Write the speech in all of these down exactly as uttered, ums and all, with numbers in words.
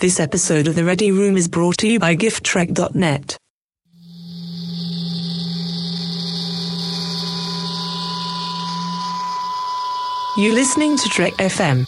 This episode of The Ready Room is brought to you by gift trek dot net. You're listening to Trek F M.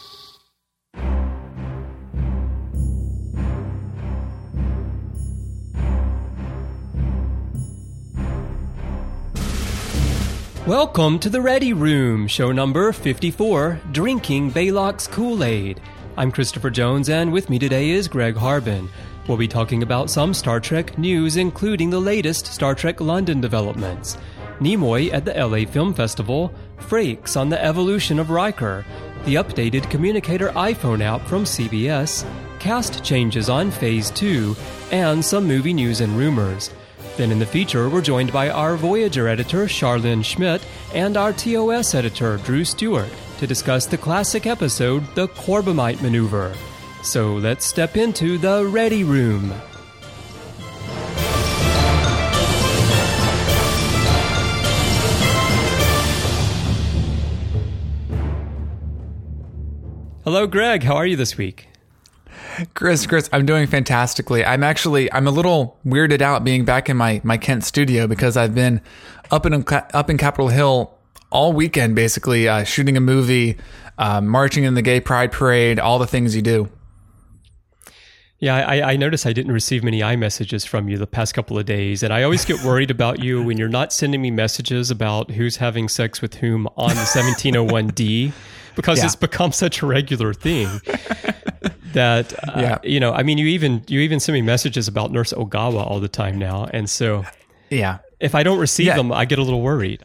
Welcome to The Ready Room, show number fifty-four, Drinking Baylock's Kool-Aid. I'm Christopher Jones, and with me today is Greg Harbin. We'll be talking about some Star Trek news, including the latest Star Trek London developments, Nimoy at the L A Film Festival, Frakes on the evolution of Riker, the updated Communicator iPhone app from C B S, cast changes on Phase two, and some movie news and rumors. Then in the feature, we're joined by our Voyager editor, Charlene Schmidt, and our T O S editor, Drew Stewart, to discuss the classic episode, The Corbomite Maneuver. So let's step into the Ready Room. Hello, Greg. How are you this week? Chris, Chris, I'm doing fantastically. I'm actually, I'm a little weirded out being back in my, my Kent studio because I've been up in up in Capitol Hill all weekend, basically uh, shooting a movie, uh, marching in the Gay Pride Parade, all the things you do. Yeah, I, I noticed I didn't receive many iMessages from you the past couple of days, and I always get worried about you when you're not sending me messages about who's having sex with whom on the seventeen oh one D, because yeah. It's become such a regular thing. That uh, yeah. you know, I mean, you even you even send me messages about Nurse Ogawa all the time now, and so yeah, if I don't receive yeah. them, I get a little worried.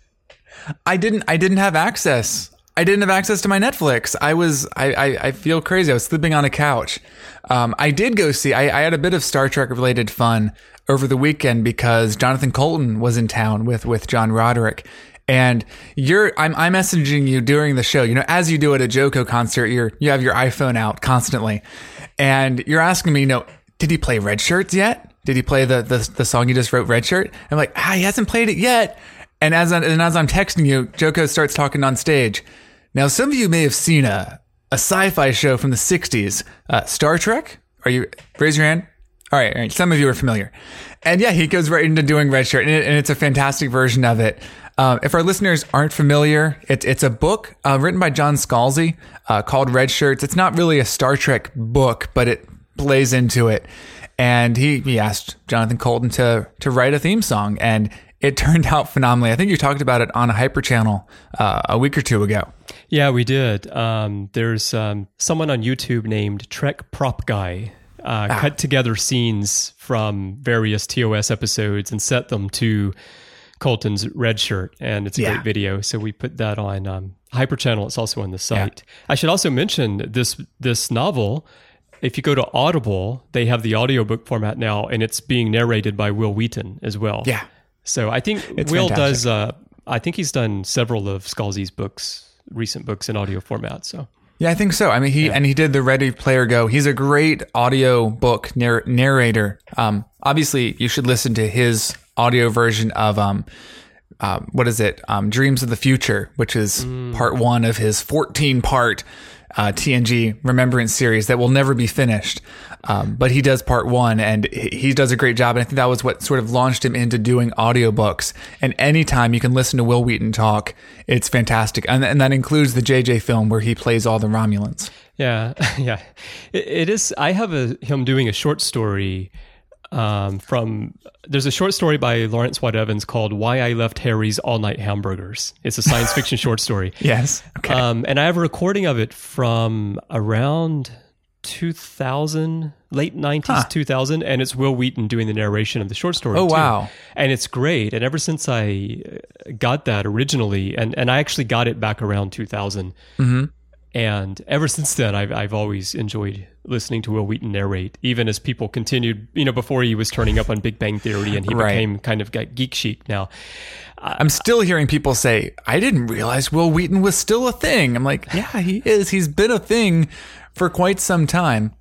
I didn't I didn't have access. I didn't have access to my Netflix. I was I I, I feel crazy. I was sleeping on a couch. Um, I did go see. I, I had a bit of Star Trek related fun over the weekend because Jonathan Colton was in town with with John Roderick. And you're, I'm, I'm messaging you during the show. You know, as you do at a JoCo concert, you're, you have your iPhone out constantly, and you're asking me, you know, did he play Red Shirts yet? Did he play the the, the song you just wrote, Red Shirt? I'm like, ah, he hasn't played it yet. And as I, and as I'm texting you, JoCo starts talking on stage. Now, some of you may have seen a a sci-fi show from the sixties, uh, Star Trek. Are you? Raise your hand. All right, all right. Some of you are familiar. And yeah, he goes right into doing Red Shirt, and, it, and it's a fantastic version of it. Uh, if our listeners aren't familiar, it, it's a book uh, written by John Scalzi uh, called Red Shirts. It's not really a Star Trek book, but it plays into it. And he, he asked Jonathan Colton to to write a theme song, and it turned out phenomenally. I think you talked about it on a Hyper Channel uh, a week or two ago. Yeah, we did. Um, there's um, someone on YouTube named Trek Prop Guy uh, ah. cut together scenes from various T O S episodes and set them to Colton's Red Shirt, and it's a yeah. great video. So we put that on um, Hyper Channel. It's also on the site. Yeah. I should also mention this this novel. If you go to Audible, they have the audiobook format now, and it's being narrated by Will Wheaton as well. Yeah. So I think it's Will fantastic. does. Uh, I think he's done several of Scalzi's books, recent books in audio format. So. Yeah, I think so. I mean, he yeah. and he did the Ready Player Go. He's a great audio book narr- narrator. Um, obviously, you should listen to his audio version of um, uh, what is it? Um, Dreams of the Future, which is mm. part one of his fourteen part uh, T N G Remembrance series that will never be finished. Um, but he does part one, and he does a great job. And I think that was what sort of launched him into doing audiobooks. And anytime you can listen to Will Wheaton talk, it's fantastic. And, and that includes the J J film where he plays all the Romulans. Yeah, yeah. It, it is. I have a, him doing a short story um, from, there's a short story by Lawrence Watt Evans called Why I Left Harry's All Night Hamburgers. It's a science fiction short story. Yes. Okay. Um, and I have a recording of it from around two thousand, late nineties, huh. two thousand, and it's Will Wheaton doing the narration of the short story. Oh, too. wow. And it's great. And ever since I got that originally, and, and I actually got it back around two thousand, mm-hmm. and ever since then, I've, I've always enjoyed listening to Will Wheaton narrate, even as people continued, you know, before he was turning up on Big Bang Theory and he right. became kind of geek chic now. Uh, I'm still hearing people say, I didn't realize Will Wheaton was still a thing. I'm like, yeah, he is. He's been a thing for quite some time.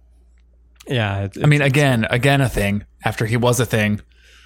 Yeah. It, I mean, again, again, a thing after he was a thing.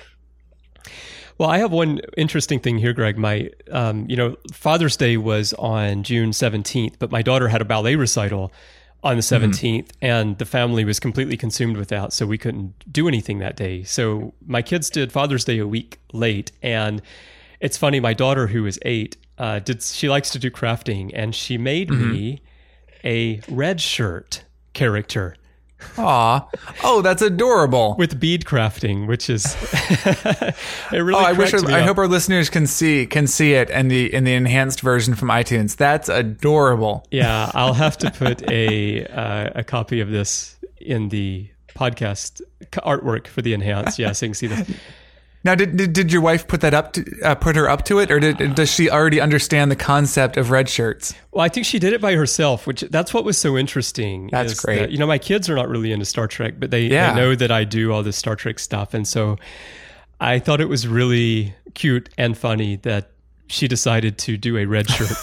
Well, I have one interesting thing here, Greg. My, um, you know, Father's Day was on June seventeenth, but my daughter had a ballet recital on the seventeenth, mm-hmm. and the family was completely consumed with that, so we couldn't do anything that day. So my kids did Father's Day a week late, and it's funny, my daughter, who is eight, uh, did she likes to do crafting, and she made mm-hmm. me a red shirt character. Aw. Oh, that's adorable. With bead crafting, which is it really. Oh, I wish I, I hope our listeners can see can see it in the in the enhanced version from iTunes. That's adorable. Yeah, I'll have to put a uh, a copy of this in the podcast artwork for the enhanced. Yeah, so you can see this. Now, did, did did your wife put that up to uh, put her up to it, or did, does she already understand the concept of red shirts? Well, I think she did it by herself, which that's what was so interesting. That's great. That, you know, my kids are not really into Star Trek, but they, yeah. they know that I do all this Star Trek stuff, and so I thought it was really cute and funny that she decided to do a red shirt.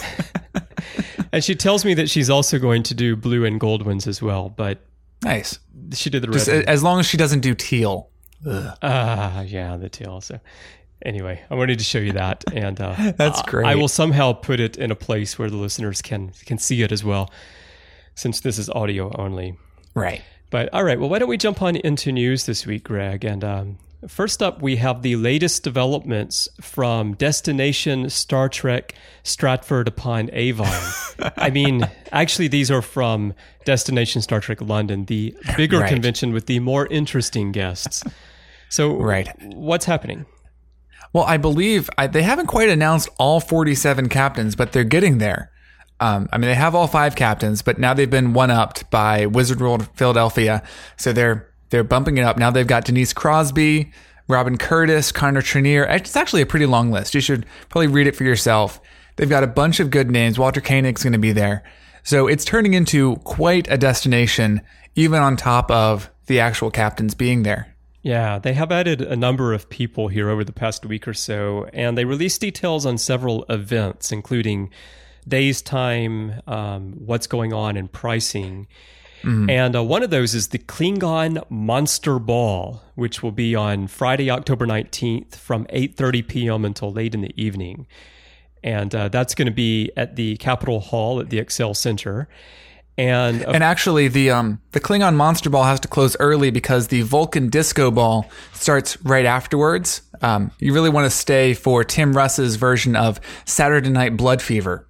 And she tells me that she's also going to do blue and gold ones as well, but nice. She did the red. Just one. As long as she doesn't do teal. Ah, uh, yeah, the tail. So anyway, I wanted to show you that, and uh, that's great. I will somehow put it in a place where the listeners can can see it as well, since this is audio only. Right. But all right, well, why don't we jump on into news this week, Greg? And um, first up, we have the latest developments from Destination Star Trek Stratford upon Avon. I mean, actually, these are from Destination Star Trek London, the bigger right. convention with the more interesting guests. So right. what's happening? Well, I believe I, they haven't quite announced all forty-seven captains, but they're getting there. Um, I mean, they have all five captains, but now they've been one-upped by Wizard World Philadelphia. So they're they're bumping it up. Now they've got Denise Crosby, Robin Curtis, Connor Trenier. It's actually a pretty long list. You should probably read it for yourself. They've got a bunch of good names. Walter Koenig's going to be there. So it's turning into quite a destination, even on top of the actual captains being there. Yeah, they have added a number of people here over the past week or so, and they released details on several events, including days, time, um, what's going on, and pricing. Mm-hmm. And uh, one of those is the Klingon Monster Ball, which will be on Friday, October nineteenth from eight thirty p.m. until late in the evening. And uh, that's going to be at the Capitol Hall at the Excel Center. And, uh, and actually, the um the Klingon Monster Ball has to close early because the Vulcan Disco Ball starts right afterwards. Um, you really want to stay for Tim Russ's version of Saturday Night Blood Fever.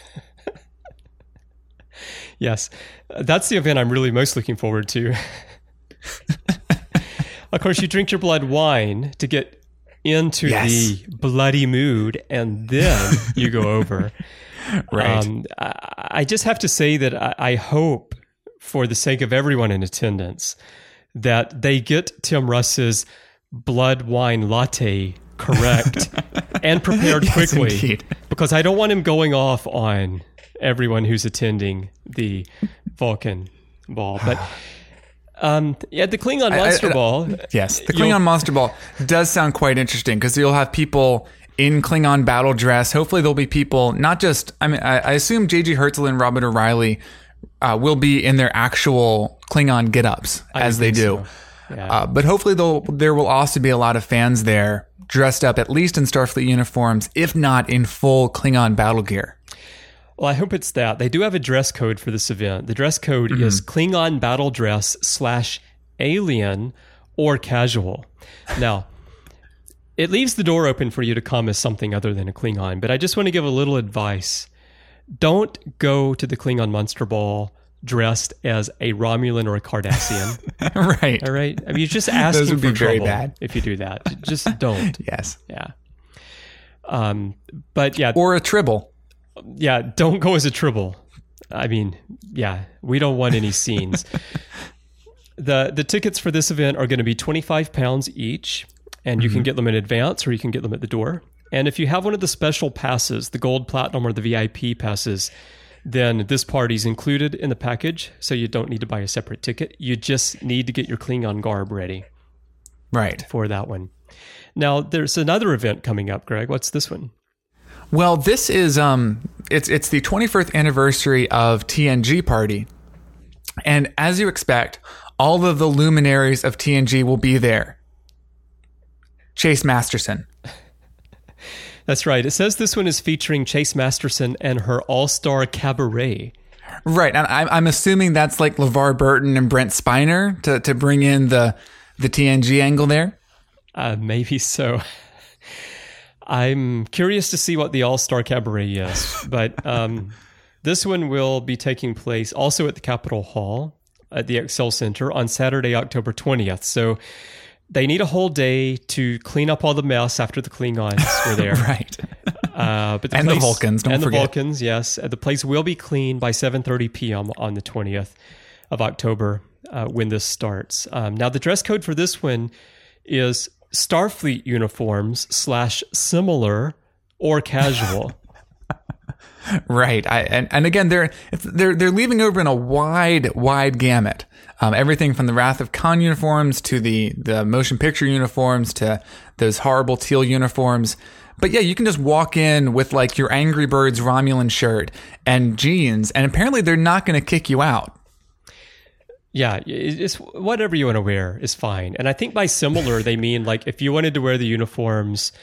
Yes, that's the event I'm really most looking forward to. Of course, you drink your blood wine to get into yes. the bloody mood, and then you go over. Right. Um, I, I just have to say that I, I hope, for the sake of everyone in attendance, that they get Tim Russ's blood wine latte correct and prepared yes, quickly, indeed. Because I don't want him going off on everyone who's attending the Vulcan Ball. But um, yeah, the Klingon Monster I, I, Ball. Yes, the Klingon Monster Ball does sound quite interesting because you'll have people in Klingon battle dress. Hopefully there'll be people, not just, I mean, I, I assume J G Hertzl and Robert O'Reilly uh, will be in their actual Klingon get-ups, I as they do. So. Yeah. Uh, but hopefully there will also be a lot of fans there dressed up, at least in Starfleet uniforms, if not in full Klingon battle gear. Well, I hope it's that. They do have a dress code for this event. The dress code mm-hmm. is Klingon battle dress slash alien or casual. Now, it leaves the door open for you to come as something other than a Klingon, but I just want to give a little advice. Don't go to the Klingon Monster Ball dressed as a Romulan or a Cardassian. Right. All right? I mean, you're just asking Those would for be very trouble bad. if you do that. Just don't. Yes. Yeah. Um, but yeah. Or a Tribble. Yeah, don't go as a Tribble. I mean, yeah, we don't want any scenes. The the tickets for this event are going to be twenty-five pounds each, and you mm-hmm. can get them in advance or you can get them at the door. And if you have one of the special passes, the gold, platinum, or the V I P passes, then this party's included in the package, so you don't need to buy a separate ticket. You just need to get your Klingon garb ready. Right. For that one. Now, there's another event coming up, Greg. What's this one? Well, this is um, it's it's the twenty-first anniversary of T N G Party, and as you expect, all of the luminaries of T N G will be there. Chase Masterson. That's right. It says this one is featuring Chase Masterson and her all-star cabaret. Right, and I'm, I'm assuming that's like LeVar Burton and Brent Spiner to, to bring in the the T N G angle there? Uh, maybe so. I'm curious to see what the All-Star Cabaret is, but um, this one will be taking place also at the Capitol Hall at the Excel Center on Saturday, October twentieth. So they need a whole day to clean up all the mess after the Klingons were there. Right. Uh, but the and place, the Vulcans, don't and forget. And the Vulcans, yes. Uh, The place will be clean by seven thirty p.m. on the twentieth of October uh, when this starts. Um, now, the dress code for this one is Starfleet uniforms slash similar or casual. Right. I, and, and again, they're, they're, they're leaving open a wide, wide gamut. Um, everything from the Wrath of Khan uniforms to the, the motion picture uniforms to those horrible teal uniforms. But yeah, you can just walk in with like your Angry Birds Romulan shirt and jeans, and apparently they're not going to kick you out. Yeah, it's whatever you want to wear is fine. And I think by similar, they mean like if you wanted to wear the uniforms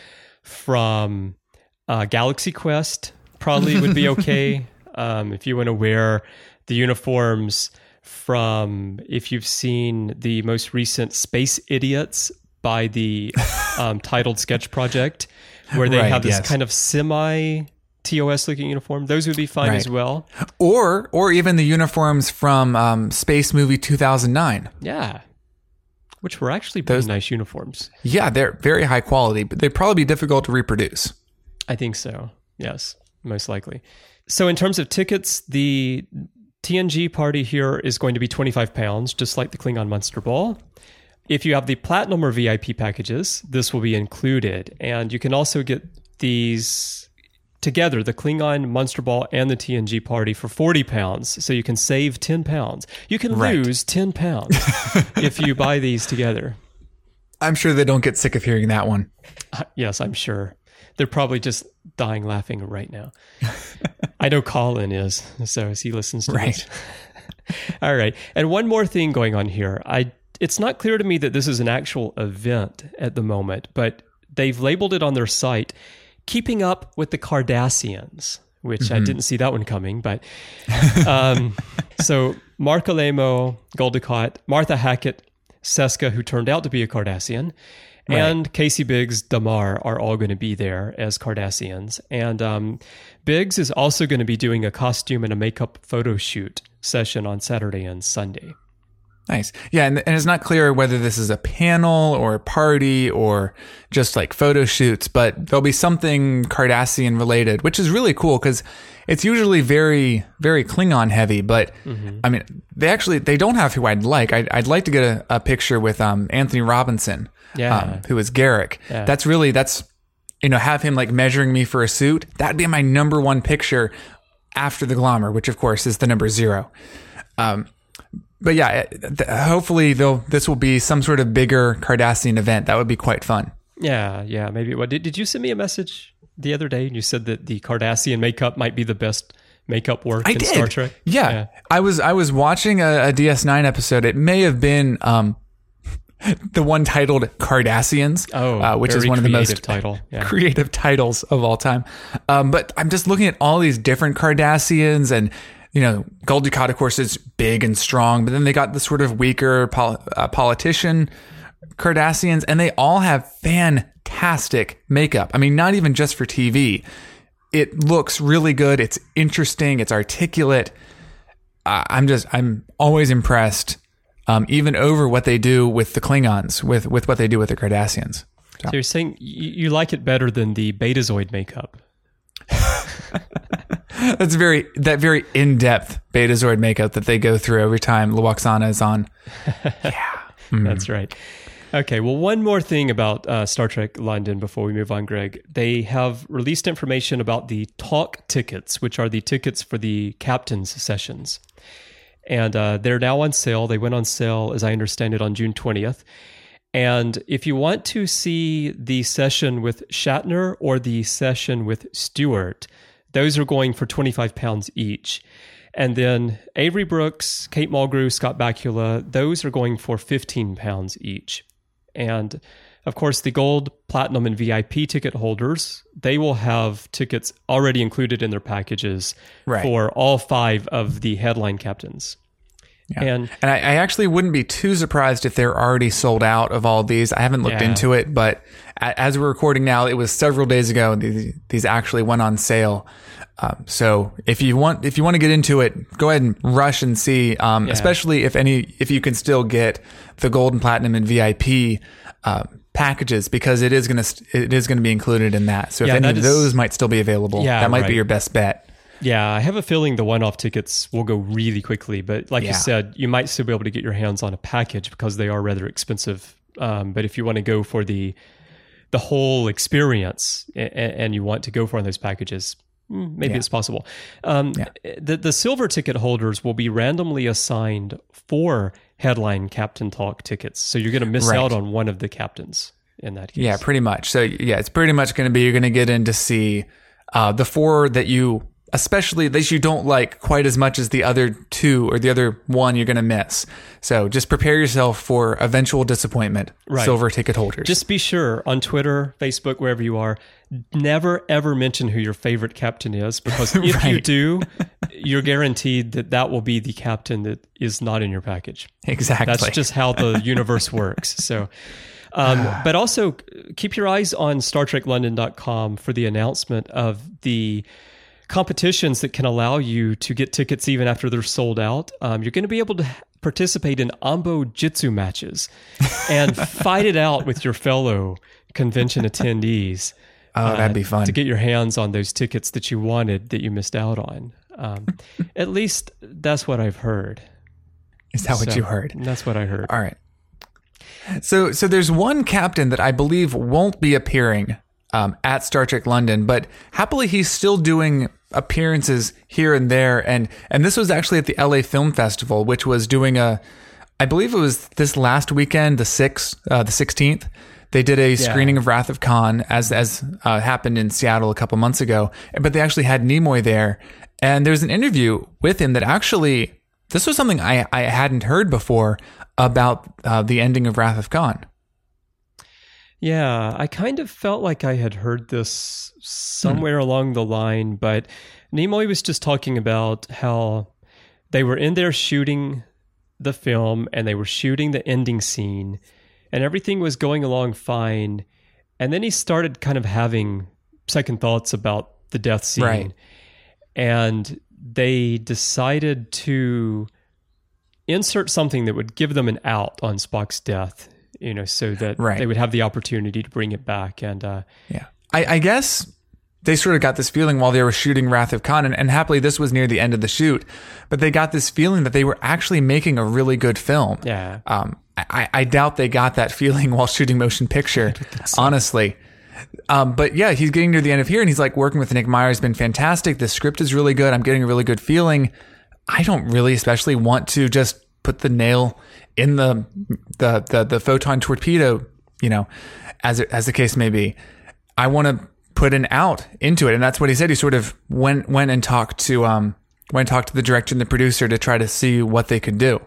from uh, Galaxy Quest, probably would be okay. um, if you want to wear the uniforms from, if you've seen the most recent Space Idiots by the um, titled sketch project, where they right, have this yes. kind of semi T O S looking uniform, those would be fine right. as well. Or, or even the uniforms from um, Space Movie two thousand nine. Yeah. Which were actually pretty Those, nice uniforms. Yeah, they're very high quality, but they'd probably be difficult to reproduce. I think so. Yes, most likely. So in terms of tickets, the T N G party here is going to be twenty-five pounds, just like the Klingon Munster Ball. If you have the Platinum or V I P packages, this will be included. And you can also get these together, the Klingon Munster Ball and the T N G party, for forty pounds. So you can save ten pounds. You can right. lose ten pounds if you buy these together. I'm sure they don't get sick of hearing that one. Uh, yes, I'm sure. They're probably just dying laughing right now. I know Colin is, so as he listens to right. this. All right. And one more thing going on here. I It's not clear to me that this is an actual event at the moment, but they've labeled it on their site, Keeping Up with the Cardassians, which mm-hmm. I didn't see that one coming. But um, so Mark Alemo, Goldicott, Martha Hackett, Seska, who turned out to be a Cardassian, right. and Casey Biggs, Damar are all going to be there as Cardassians. And um, Biggs is also going to be doing a costume and a makeup photo shoot session on Saturday and Sunday. Nice. Yeah, and, and it's not clear whether this is a panel or a party or just like photo shoots, but there'll be something Cardassian related, which is really cool because it's usually very, very Klingon heavy. But mm-hmm. I mean, they actually they don't have who I'd like. I'd, I'd like to get a, a picture with um, Anthony Robinson, yeah, um, who is Garrick. Yeah. That's really that's you know have him like measuring me for a suit. That'd be my number one picture after the Glommer, which of course is the number zero. Um, But yeah, hopefully they'll, this will be some sort of bigger Cardassian event. That would be quite fun. Yeah, yeah, maybe. What did, did you send me a message the other day? And you said that the Cardassian makeup might be the best makeup work I in did. Star Trek. Yeah. yeah, I was I was watching a, a D S nine episode. It may have been um, the one titled Cardassians, oh, uh, which is one of the most title. Yeah. creative titles of all time. Um, but I'm just looking at all these different Cardassians and. You know, Gul Dukat, of course, is big and strong, but then they got the sort of weaker pol- uh, politician Cardassians, and they all have fantastic makeup. I mean, not even just for T V. It looks really good. It's interesting. It's articulate. Uh, I'm just, I'm always impressed, um, even over what they do with the Klingons, with, with what they do with the Cardassians. So, so you're saying you, you like it better than the Betazoid makeup? That's very that very in-depth Betazoid makeup that they go through every time Lwaxana is on. Yeah, mm. That's right. Okay, well, one more thing about uh, Star Trek London before we move on, Greg. They have released information about the talk tickets, which are the tickets for the captain's sessions. And uh, they're now on sale. They went on sale, as I understand it, on June twentieth. And if you want to see the session with Shatner or the session with Stewart, those are going for twenty-five pounds each. And then Avery Brooks, Kate Mulgrew, Scott Bakula, those are going for fifteen pounds each. And Of course, the gold, platinum, and V I P ticket holders, they will have tickets already included in their packages Right. for all five of the headline captains. Yeah. And And I, I actually wouldn't be too surprised if they're already sold out of all these. I haven't looked Yeah. into it, but a- as we're recording now, it was several days ago. These, these actually went on sale. Um, so if you want, if you want to get into it, go ahead and rush and see. Um, Yeah. especially if any, if you can still get the gold and platinum and V I P uh, packages, because it is going to, it is going to be included in that. So if Yeah, any that of is- those might still be available, Yeah, that might right. be your best bet. yeah, I have a feeling the one-off tickets will go really quickly. But like Yeah. you said, you might still be able to get your hands on a package because they are rather expensive. Um, but if you want to go for the the whole experience and, and you want to go for one of those packages, mm, maybe Yeah. it's possible. Um, Yeah. the, the silver ticket holders will be randomly assigned four headline Captain Talk tickets. So you're going to miss Right. out on one of the captains in that case. Yeah, pretty much. So yeah, it's pretty much going to be, you're going to get in to see uh, the four that you, especially that you don't like quite as much as the other two or the other one you're going to miss. So just prepare yourself for eventual disappointment, Right. silver ticket holders. Just be sure on Twitter, Facebook, wherever you are, never ever mention who your favorite captain is, because if you Right. do, you're guaranteed that that will be the captain that is not in your package. exactly. That's just how the universe works. So, um, but also keep your eyes on Star Trek London dot com for the announcement of the competitions that can allow you to get tickets even after they're sold out. Um, you're going to be able to participate in Ambo Jitsu matches and fight it out with your fellow convention attendees. Oh, that'd be uh, fun. to get your hands on those tickets that you wanted that you missed out on. Um, at least that's what I've heard. Is that what So, you heard? That's what I heard. All right. So, so there's one captain that I believe won't be appearing um, at Star Trek London, but happily he's still doing appearances here and there. And and this was actually at the L A Film Festival, which was doing a, I believe it was this last weekend, the sixth, uh, the sixteenth. They did a screening of Wrath of Khan, as as uh, happened in Seattle a couple months ago. But they actually had Nimoy there, and there's an interview with him that actually, this was something I, I hadn't heard before about uh, the ending of Wrath of Khan. Yeah, I kind of felt like I had heard this somewhere Hmm. along the line, but Nimoy was just talking about how they were in there shooting the film and they were shooting the ending scene and everything was going along fine. And then he started kind of having second thoughts about the death scene. Right. And they decided to insert something that would give them an out on Spock's death, you know, so that Right. they would have the opportunity to bring it back. And uh, Yeah. I, I guess they sort of got this feeling while they were shooting Wrath of Khan, and, and happily this was near the end of the shoot, but they got this feeling that they were actually making a really good film. yeah, Um, I, I doubt they got that feeling while shooting motion picture, honestly. Um, but yeah, he's getting near the end of here, and he's like, working with Nick Meyer has been fantastic. The script is really good. I'm getting a really good feeling. I don't really especially want to just put the nail in the the the, the photon torpedo, you know, as it, as the case may be. I want to put an out into it, and that's what he said. He sort of went went and talked to um went and talked to the director and the producer to try to see what they could do.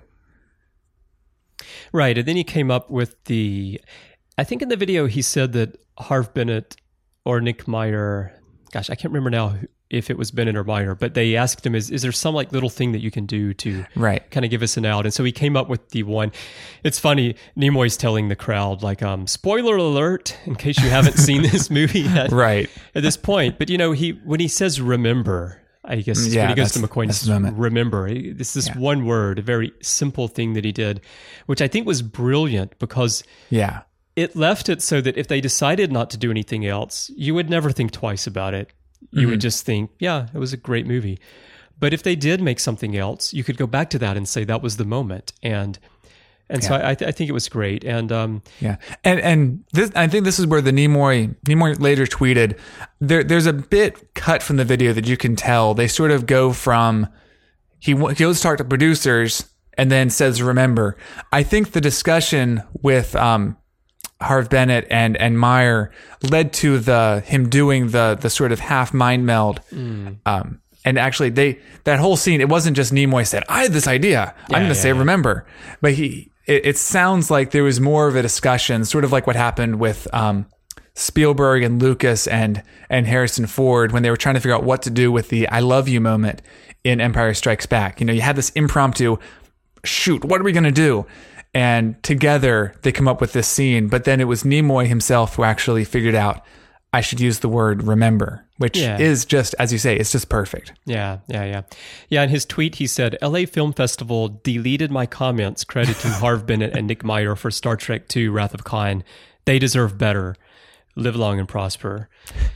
right. And then he came up with the, I think in the video he said that Harv Bennett or Nick Meyer, gosh, I can't remember now who- if it was Bennett or Meyer, but they asked him, is, is there some like little thing that you can do to Right. kind of give us an out? And so he came up with the one. It's funny, Nimoy's telling the crowd, like, um, spoiler alert, in case you haven't seen this movie yet. Right. At this point. But, you know, he when he says remember, I guess Yeah, when he goes to that's- McCoy, he that's the says, moment. remember. This is Yeah. one word, a very simple thing that he did, which I think was brilliant because Yeah. it left it so that if they decided not to do anything else, you would never think twice about it. You Mm-hmm. would just think, yeah, it was a great movie. But if they did make something else, you could go back to that and say that was the moment. And and so Yeah. I, th- I think it was great. And um, Yeah, and and this, I think this is where the Nimoy Nimoy later tweeted. There, there's a bit cut from the video that you can tell they sort of go from he w- he goes to talk to producers and then says remember. I think the discussion with um, Harv Bennett and and Meyer led to the him doing the the sort of half mind meld. Um, and actually, they that whole scene, it wasn't just Nimoy said, "I had this idea. I'm going to yeah, say yeah. remember," but he it, it sounds like there was more of a discussion, sort of like what happened with um, Spielberg and Lucas and and Harrison Ford when they were trying to figure out what to do with the "I love you" moment in Empire Strikes Back. You know, you had this impromptu, shoot, what are we going to do? And together they come up with this scene. But then it was Nimoy himself who actually figured out, I should use the word remember, which yeah. is just, as you say, it's just perfect. Yeah, yeah, yeah. Yeah, in his tweet, he said, L A Film Festival deleted my comments crediting Harve Bennett and Nick Meyer for Star Trek two Wrath of Khan. They deserve better. Live long and prosper.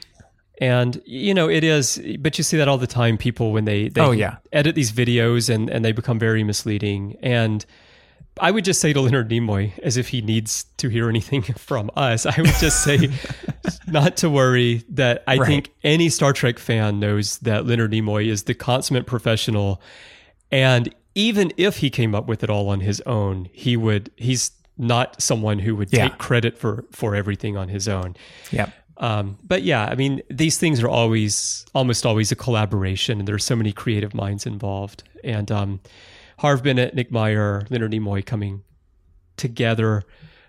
And, you know, it is, but you see that all the time, people, when they, they oh, yeah. edit these videos and, and they become very misleading. And I would just say to Leonard Nimoy, as if he needs to hear anything from us, I would just say not to worry, that I right. think any Star Trek fan knows that Leonard Nimoy is the consummate professional. And even if he came up with it all on his own, he would, he's not someone who would yeah. take credit for, for everything on his own. Yeah. Um, but yeah, I mean, these things are always, almost always a collaboration, and there's so many creative minds involved. And um, Harve Bennett, Nick Meyer, Leonard Nimoy coming together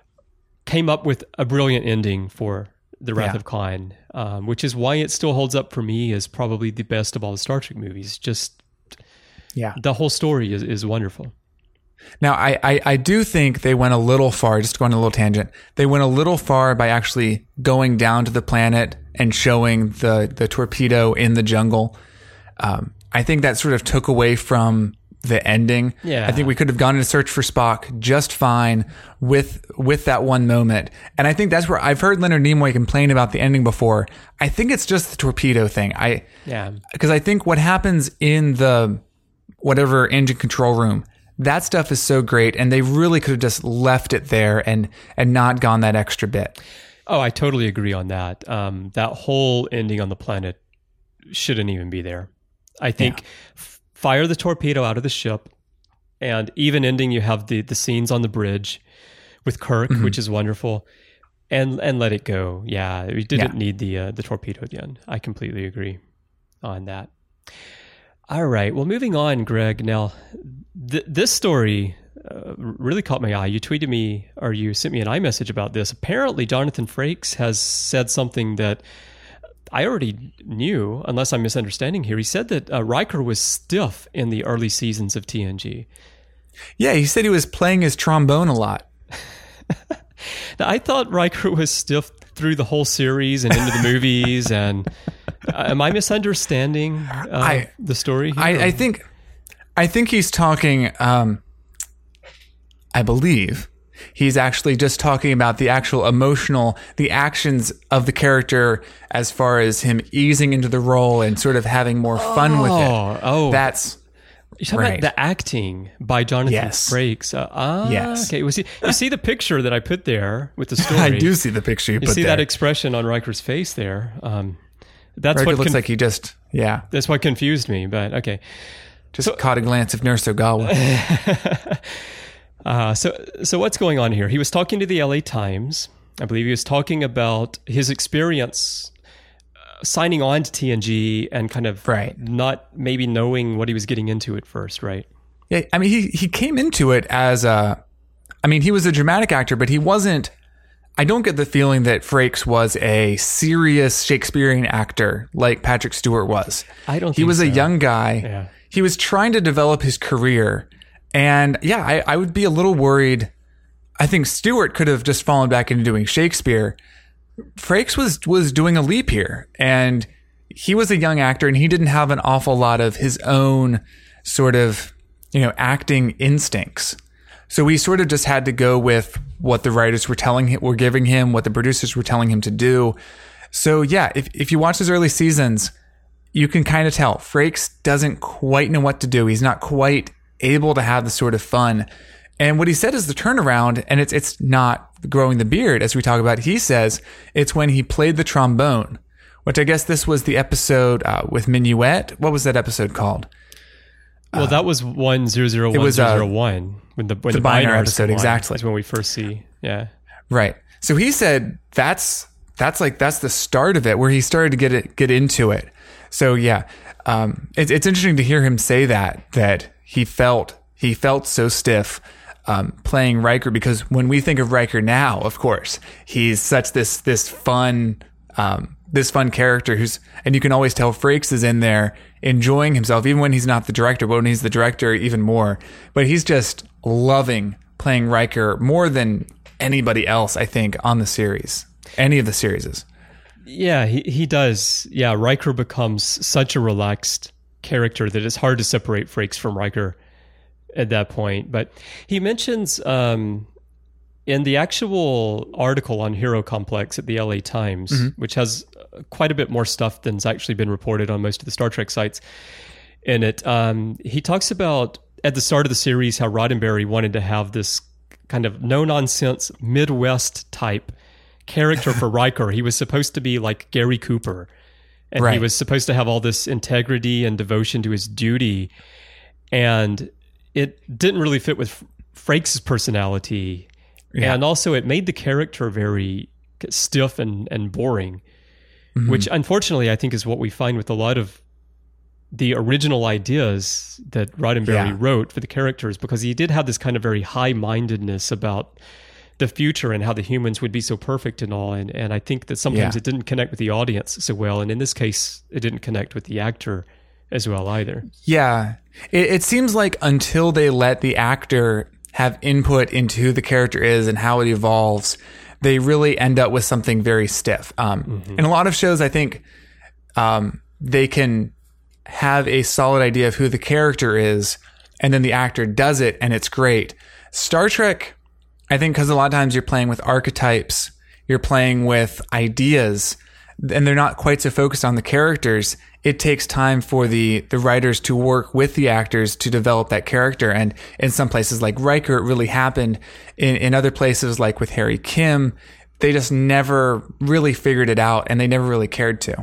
came up with a brilliant ending for The Wrath yeah. of Khan, um, which is why it still holds up for me as probably the best of all the Star Trek movies. Just yeah, the whole story is, is wonderful. Now, I, I, I do think they went a little far, just going on a little tangent, they went a little far by actually going down to the planet and showing the, the torpedo in the jungle. Um, I think that sort of took away from the ending. Yeah. I think we could have gone in search for Spock just fine with with that one moment. And I think that's where I've heard Leonard Nimoy complain about the ending before. I think it's just the torpedo thing. I Yeah. Because I think what happens in the whatever engine control room, that stuff is so great, and they really could have just left it there and and not gone that extra bit. Oh, I totally agree on that. Um, that whole ending on the planet shouldn't even be there. I think yeah. f- fire the torpedo out of the ship, and even ending, you have the the scenes on the bridge with Kirk, mm-hmm. which is wonderful, and and let it go. Yeah, we didn't yeah. need the uh, the torpedo again. I completely agree on that. All right. Well, moving on, Greg. Now, th- this story uh, really caught my eye. You tweeted me, or you sent me an iMessage about this. Apparently, Jonathan Frakes has said something that I already knew, unless I'm misunderstanding here. He said that uh, Riker was stiff in the early seasons of T N G. Yeah, he said he was playing his trombone a lot. Now, I thought Riker was stiff through the whole series and into the movies. And uh, am I misunderstanding uh, I, the story here? I, I think, I think he's talking. Um, I believe he's actually just talking about the actual emotional, the actions of the character, as far as him easing into the role and sort of having more fun oh, with it. Oh, that's. You're talking right. about the acting by Jonathan yes. Frakes. Uh, ah, yes. Okay. Well, see, you see the picture that I put there with the story. I do see the picture you, you put see there. that expression on Riker's face there. Um, that's Riker what looks conf- like he just, yeah. That's what confused me, but okay. Just so, caught a glance of Nurse Ogawa. uh, so, so what's going on here? He was talking to the L A Times. I believe he was talking about his experience signing on to T N G and kind of right. not maybe knowing what he was getting into at first, right? Yeah, I mean, he, he came into it as a, I mean, he was a dramatic actor, but he wasn't, I don't get the feeling that Frakes was a serious Shakespearean actor like Patrick Stewart was. I don't He think was so. a young guy. Yeah. He was trying to develop his career. And yeah, I, I would be a little worried. I think Stewart could have just fallen back into doing Shakespeare. Frakes was was doing a leap here, and he was a young actor, and he didn't have an awful lot of his own sort of, you know, acting instincts. So we sort of just had to go with what the writers were telling him, were giving him, what the producers were telling him to do. So yeah, if if you watch his early seasons, you can kind of tell Frakes doesn't quite know what to do. He's not quite able to have the sort of fun. And what he said is the turnaround, and it's it's not growing the beard, as we talk about. He says it's when he played the trombone, which I guess this was the episode uh, with Minuet. What was that episode called? Well, uh, that was one zero zero one zero zero one uh, when the when the, the Bynar Bynars episode, exactly. Is when we first see, yeah, right. So he said that's that's like that's the start of it, where he started to get it get into it. So yeah, um, it's it's interesting to hear him say that that he felt he felt so stiff. um, playing Riker, because when we think of Riker now, of course, he's such this this fun um, this fun character who's, and you can always tell Frakes is in there enjoying himself, even when he's not the director, but when he's the director, even more. But he's just loving playing Riker more than anybody else, I think, on the series, any of the series. Yeah, he, he does. Yeah, Riker becomes such a relaxed character that it's hard to separate Frakes from Riker at that point. But he mentions um, in the actual article on Hero Complex at the L A Times, mm-hmm. which has quite a bit more stuff than's actually been reported on most of the Star Trek sites, in it, um, he talks about at the start of the series how Roddenberry wanted to have this kind of no-nonsense Midwest type character for Riker. He was supposed to be like Gary Cooper, and right. he was supposed to have all this integrity and devotion to his duty, and it didn't really fit with Frakes' personality. Yeah. And also it made the character very stiff and, and boring, mm-hmm. which unfortunately I think is what we find with a lot of the original ideas that Roddenberry yeah. wrote for the characters, because he did have this kind of very high-mindedness about the future and how the humans would be so perfect and all. And, and I think that sometimes yeah. it didn't connect with the audience so well. And in this case, it didn't connect with the actor as well either. Yeah. It, it seems like until they let the actor have input into who the character is and how it evolves, they really end up with something very stiff. Um, mm-hmm. In a lot of shows, I think um, they can have a solid idea of who the character is, and then the actor does it, and it's great. Star Trek, I think, because a lot of times you're playing with archetypes, you're playing with ideas, and they're not quite so focused on the characters. It takes time for the, the writers to work with the actors to develop that character. And in some places like Riker, it really happened. In, in other places, like with Harry Kim, they just never really figured it out, and they never really cared to.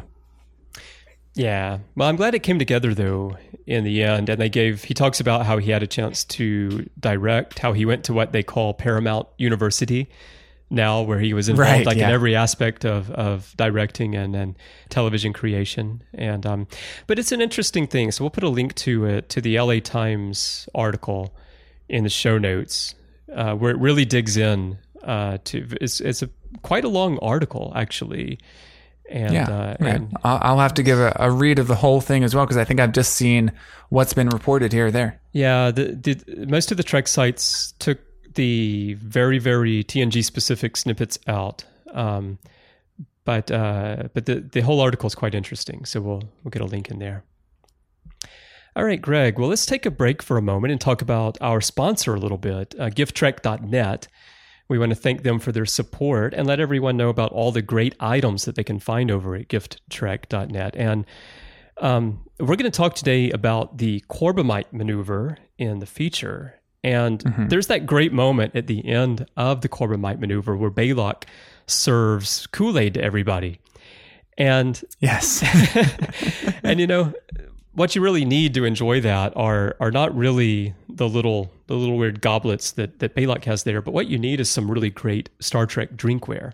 Yeah. Well, I'm glad it came together, though, in the end. And they gave, he talks about how he had a chance to direct, how he went to what they call Paramount University now, where he was involved right, like yeah. in every aspect of, of directing and, and television creation. And um, but it's an interesting thing. So we'll put a link to it, to the L A Times article in the show notes, uh, where it really digs in uh, to, it's, it's a quite a long article, actually. And, yeah, uh, right. and I'll have to give a, a read of the whole thing as well, because I think I've just seen what's been reported here or there. Yeah, the, the most of the Trek sites took the very, very T N G specific snippets out, um, but uh, but the the whole article is quite interesting. So we'll we'll get a link in there. All right, Greg. Well, let's take a break for a moment and talk about our sponsor a little bit, uh, gift trek dot net. We want to thank them for their support and let everyone know about all the great items that they can find over at gift trek dot net. And um, we're going to talk today about the Corbomite maneuver in the feature. And mm-hmm. there's that great moment at the end of the Corbomite maneuver where Baylock serves Kool-Aid to everybody. And yes, and you know, what you really need to enjoy that are are not really the little the little weird goblets that that Baylock has there, but what you need is some really great Star Trek drinkware.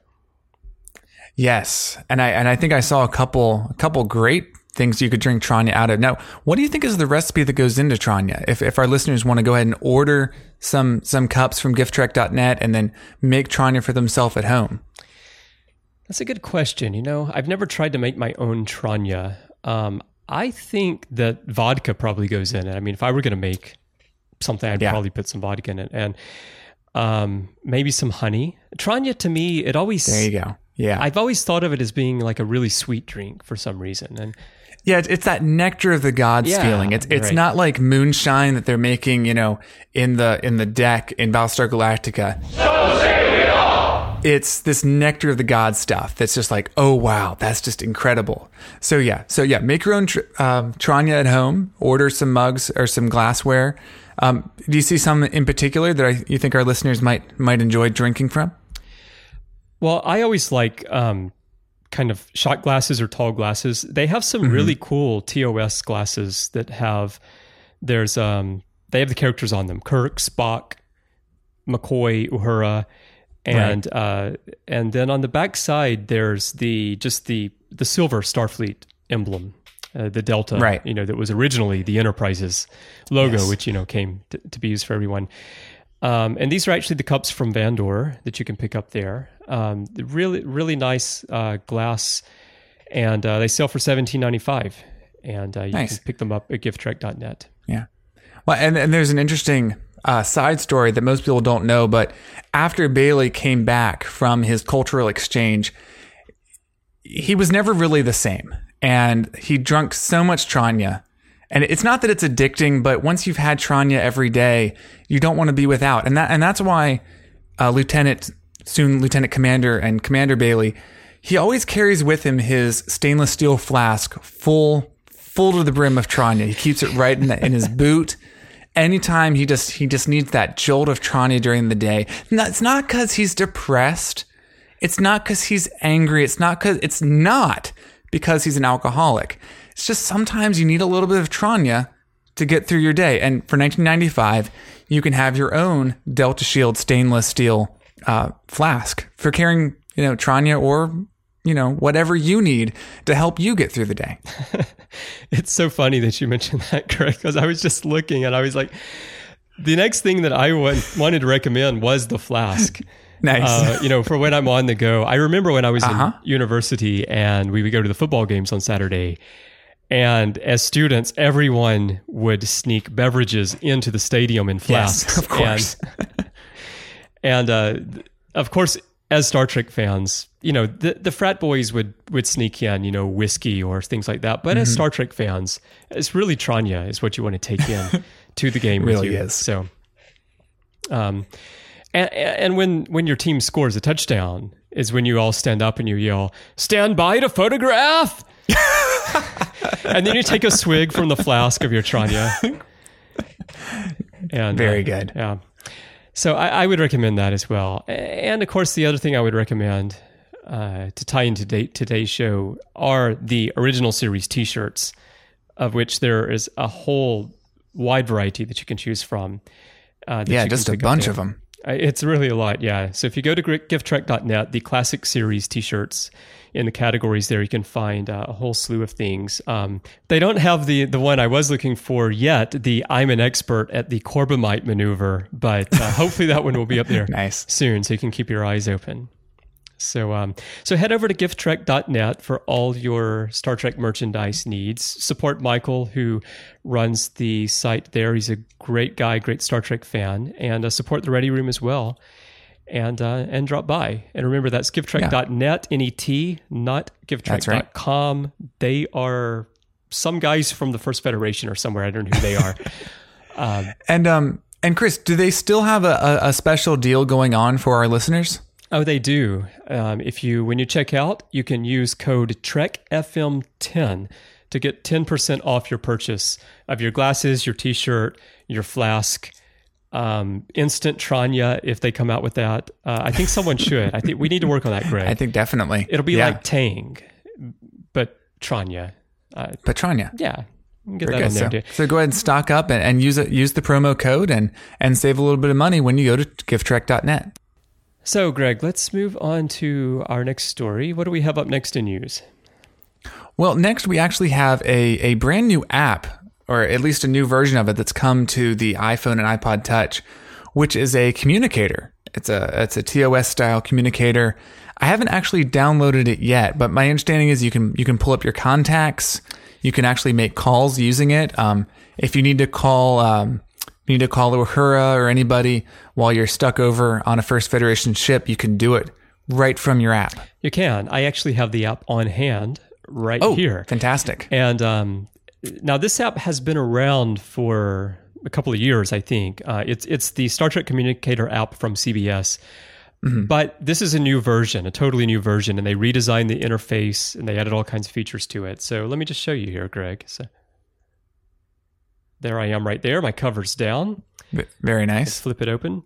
Yes, and I and I think I saw a couple a couple great things you could drink Tranya out of. Now, what do you think is the recipe that goes into Tranya? If if our listeners want to go ahead and order some some cups from gift trek dot net and then make Tranya for themselves at home. That's a good question. You know, I've never tried to make my own Tranya. Um, I think that vodka probably goes in it. I mean, if I were going to make something, I'd yeah. probably put some vodka in it, and um, maybe some honey. Tranya, to me, it always... There you go. Yeah. I've always thought of it as being like a really sweet drink for some reason. And yeah, it's, it's that nectar of the gods yeah, feeling. It's it's right. not like moonshine that they're making, you know, in the in the deck in Battlestar Galactica. So say we all. It's this nectar of the gods stuff that's just like, oh wow, that's just incredible. So yeah, so yeah, make your own tr- um, Tranya at home. Order some mugs or some glassware. Um, do you see some in particular that I, you think our listeners might might enjoy drinking from? Well, I always like um, kind of shot glasses or tall glasses. They have some mm-hmm. really cool T O S glasses that have, there's, um, they have the characters on them. Kirk, Spock, McCoy, Uhura, and right. uh, and then on the back side, there's the, just the, the silver Starfleet emblem, uh, the Delta, right. you know, that was originally the Enterprise's logo, yes. which, you know, came to, to be used for everyone. Um, and these are actually the cups from Vandor that you can pick up there. Um, really, really nice uh, glass, and uh, they sell for seventeen ninety-five. And uh, you nice. can pick them up at gift trek dot net. Yeah. Well, and, and there's an interesting uh, side story that most people don't know, but after Bailey came back from his cultural exchange, he was never really the same. And he drank so much Tranya. And it's not that it's addicting, but once you've had Tranya every day, you don't want to be without. And that and that's why uh, Lieutenant, soon Lieutenant Commander and Commander Bailey, he always carries with him his stainless steel flask full, full to the brim of Tranya. He keeps it right in, the, in his boot. Anytime he just he just needs that jolt of Tranya during the day. No, it's not because he's depressed. It's not because he's angry. It's not because it's not because he's an alcoholic. It's just sometimes you need a little bit of Tranya to get through your day. And for nineteen ninety-five, you can have your own Delta Shield stainless steel uh, flask for carrying, you know, Tranya or, you know, whatever you need to help you get through the day. It's so funny that you mentioned that, Greg, because I was just looking and I was like, the next thing that I want, wanted to recommend was the flask. Nice. Uh, you know, for when I'm on the go. I remember when I was uh-huh. in university and we would go to the football games on Saturday. And as students, everyone would sneak beverages into the stadium in flasks. Yes, of course. And, and uh, of course, as Star Trek fans, you know, the, the frat boys would, would sneak in, you know, whiskey or things like that. But mm-hmm. as Star Trek fans, it's really Tranya is what you want to take in to the game. It really with you. is. So, um, and, and when, when your team scores a touchdown is when you all stand up and you yell, "Stand by to photograph!" And then you take a swig from the flask of your Tranya. And, Very uh, good. Yeah. So I, I would recommend that as well. And of course, the other thing I would recommend uh, to tie into today, today's show are the original series T-shirts, of which there is a whole wide variety that you can choose from. Uh, yeah, just a bunch of them. It's really a lot, yeah. So if you go to gift trek dot net, the classic series T-shirts, in the categories there, you can find uh, a whole slew of things. Um, they don't have the the one I was looking for yet, the I'm an expert at the Corbomite maneuver, but uh, hopefully that one will be up there nice. soon, so you can keep your eyes open. So um, so head over to gift trek dot net for all your Star Trek merchandise needs. Support Michael, who runs the site there. He's a great guy, great Star Trek fan. And uh, support the Ready Room as well. And uh, and drop by. And remember, that's gift trek dot net, N E T, not gift trek dot com. Right. They are some guys from the First Federation or somewhere. I don't know who they are. um, and um and Chris, do they still have a, a special deal going on for our listeners? Oh, they do. Um, if you when you check out, you can use code Trek F M ten to get ten percent off your purchase of your glasses, your T-shirt, your flask, um, instant Tranya if they come out with that. Uh, I think someone should. I think we need to work on that, Greg. I think definitely. It'll be yeah. like Tang, but Tranya. Uh, but Tranya. Yeah. Get Very that on good. there, So, too. so go ahead and stock up and, and use it. Use the promo code and and save a little bit of money when you go to gift trek dot net. So, Greg, let's move on to our next story. What do we have up next in news? Well, next we actually have a, a brand new app, or at least a new version of it that's come to the iPhone and iPod Touch, which is a communicator. It's a it's a T O S style communicator. I haven't actually downloaded it yet, but my understanding is you can you can pull up your contacts. You can actually make calls using it. Um, if you need to call. Um, You need to call Uhura or anybody while you're stuck over on a First Federation ship, you can do it right from your app. You can. I actually have the app on hand right oh, here. Fantastic. And um, now this app has been around for a couple of years, I think. Uh, it's it's the Star Trek Communicator app from C B S. Mm-hmm. But this is a new version, a totally new version, and they redesigned the interface and they added all kinds of features to it. So let me just show you here, Greg. So there I am right there. My cover's down. Very nice. Let's flip it open.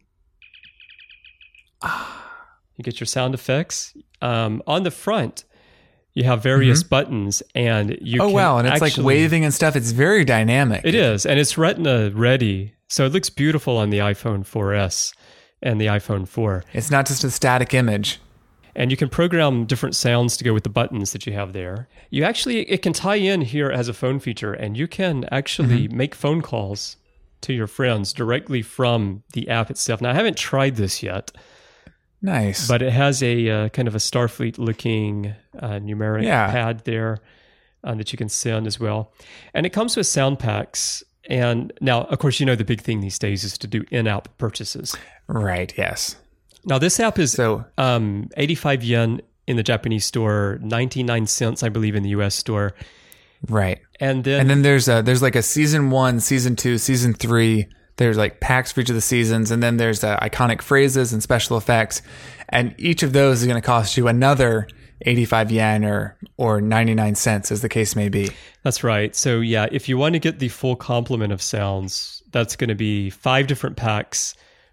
You get your sound effects. Um, on the front, you have various mm-hmm. buttons, and you oh, can wow. And it's actually, like waving and stuff. It's very dynamic. It is, and it's Retina ready. So it looks beautiful on the iPhone four S and the iPhone four. It's not just a static image. And you can program different sounds to go with the buttons that you have there. You actually, it can tie in here as a phone feature, and you can actually mm-hmm. make phone calls to your friends directly from the app itself. Now, I haven't tried this yet. Nice. But it has a uh, kind of a Starfleet-looking uh, numeric yeah. pad there uh, that you can send as well. And it comes with sound packs. And now, of course, you know the big thing these days is to do in-app purchases. Right, yes. Now, this app is so, um, eighty-five yen in the Japanese store, ninety-nine cents, I believe, in the U S store. Right. And then and then there's a, there's like a season one, season two, season three. There's like packs for each of the seasons. And then there's uh, iconic phrases and special effects. And each of those is going to cost you another eighty-five yen or or ninety-nine cents, as the case may be. That's right. So yeah, if you want to get the full complement of sounds, that's going to be five different packs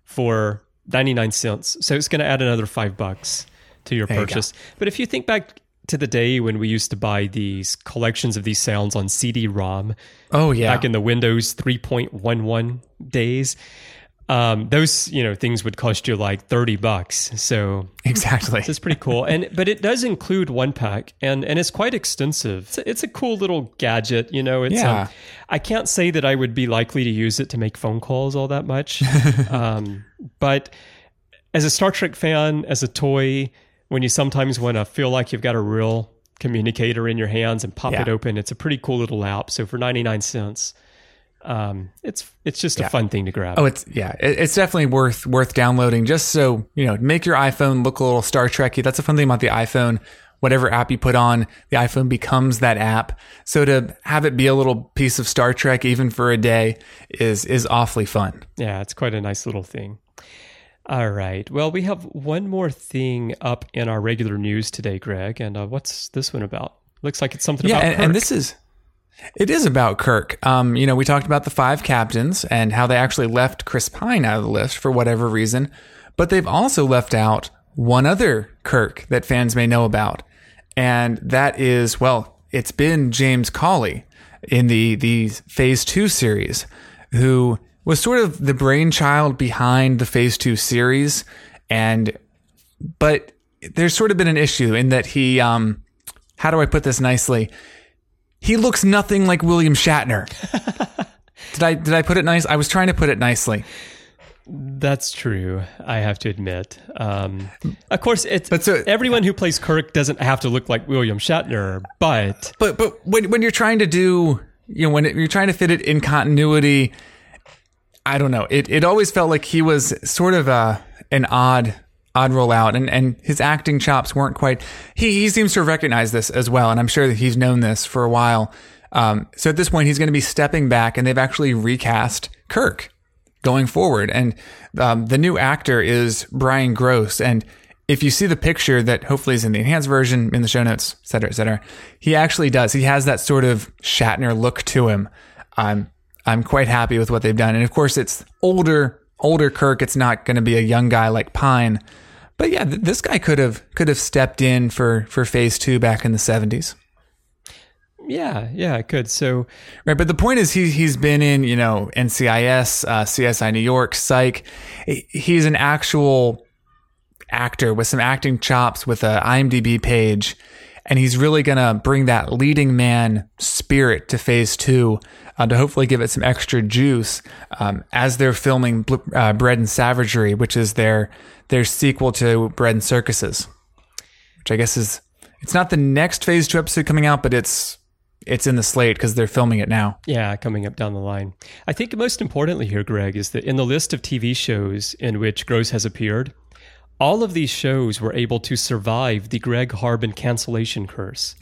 for ninety-nine cents. So it's going to add another five bucks to your there purchase. You but if you think back to the day when we used to buy these collections of these sounds on C D ROM, oh yeah, back in the Windows three point eleven days, um, those you know things would cost you like thirty bucks. So exactly, so it's pretty cool. And but it does include one pack, and and it's quite extensive. It's a, it's a cool little gadget. You know, it's yeah. Um, I can't say that I would be likely to use it to make phone calls all that much, um, but as a Star Trek fan, as a toy, when you sometimes want to feel like you've got a real communicator in your hands and pop yeah. it open, it's a pretty cool little app. So for ninety-nine cents, um, it's it's just yeah. a fun thing to grab. Oh, it's yeah, it, it's definitely worth worth downloading. Just so you know, make your iPhone look a little Star Trek-y. That's the fun thing about the iPhone. Whatever app you put on, the iPhone becomes that app. So to have it be a little piece of Star Trek, even for a day, is is awfully fun. Yeah, it's quite a nice little thing. All right. Well, we have one more thing up in our regular news today, Greg. And uh, what's this one about? Looks like it's something yeah, about and, Kirk. and this is, it is about Kirk. Um, you know, we talked about the five captains and how they actually left Chris Pine out of the list for whatever reason. But they've also left out one other Kirk that fans may know about. And that is, well, it's been James Cawley in the, the Phase two series, who was sort of the brainchild behind the Phase two series. And, but there's sort of been an issue in that he, um, how do I put this nicely? He looks nothing like William Shatner. did I, did I put it nice? I was trying to put it nicely. That's true. I have to admit. Um, of course, it's but so, everyone who plays Kirk doesn't have to look like William Shatner, but but but when when you're trying to do, you know, when it, you're trying to fit it in continuity, I don't know. It it always felt like he was sort of a an odd odd roll out, and and his acting chops weren't quite. He he seems to have recognized this as well, and I'm sure that he's known this for a while. Um, so at this point, he's going to be stepping back, and they've actually recast Kirk going forward. And um, the new actor is Brian Gross. And if you see the picture that hopefully is in the enhanced version, in the show notes, et cetera, et cetera, he actually does. He has that sort of Shatner look to him. I'm I'm quite happy with what they've done. And of course, it's older, older Kirk. It's not going to be a young guy like Pine. But yeah, th- this guy could have could have stepped in for, for Phase two back in the seventies. Yeah, yeah, it could. So, right, but the point is, he he's been in, you know, N C I S, uh, C S I New York, Psych. He's an actual actor with some acting chops, with a IMDb page, and he's really gonna bring that leading man spirit to Phase Two uh, to hopefully give it some extra juice um, as they're filming uh, Bread and Savagery, which is their their sequel to Bread and Circuses, which I guess is it's not the next Phase Two episode coming out, but it's. It's in the slate because they're filming it now. Yeah, coming up down the line. I think most importantly here, Greg, is that in the list of T V shows in which Gross has appeared, all of these shows were able to survive the Greg Harbin cancellation curse.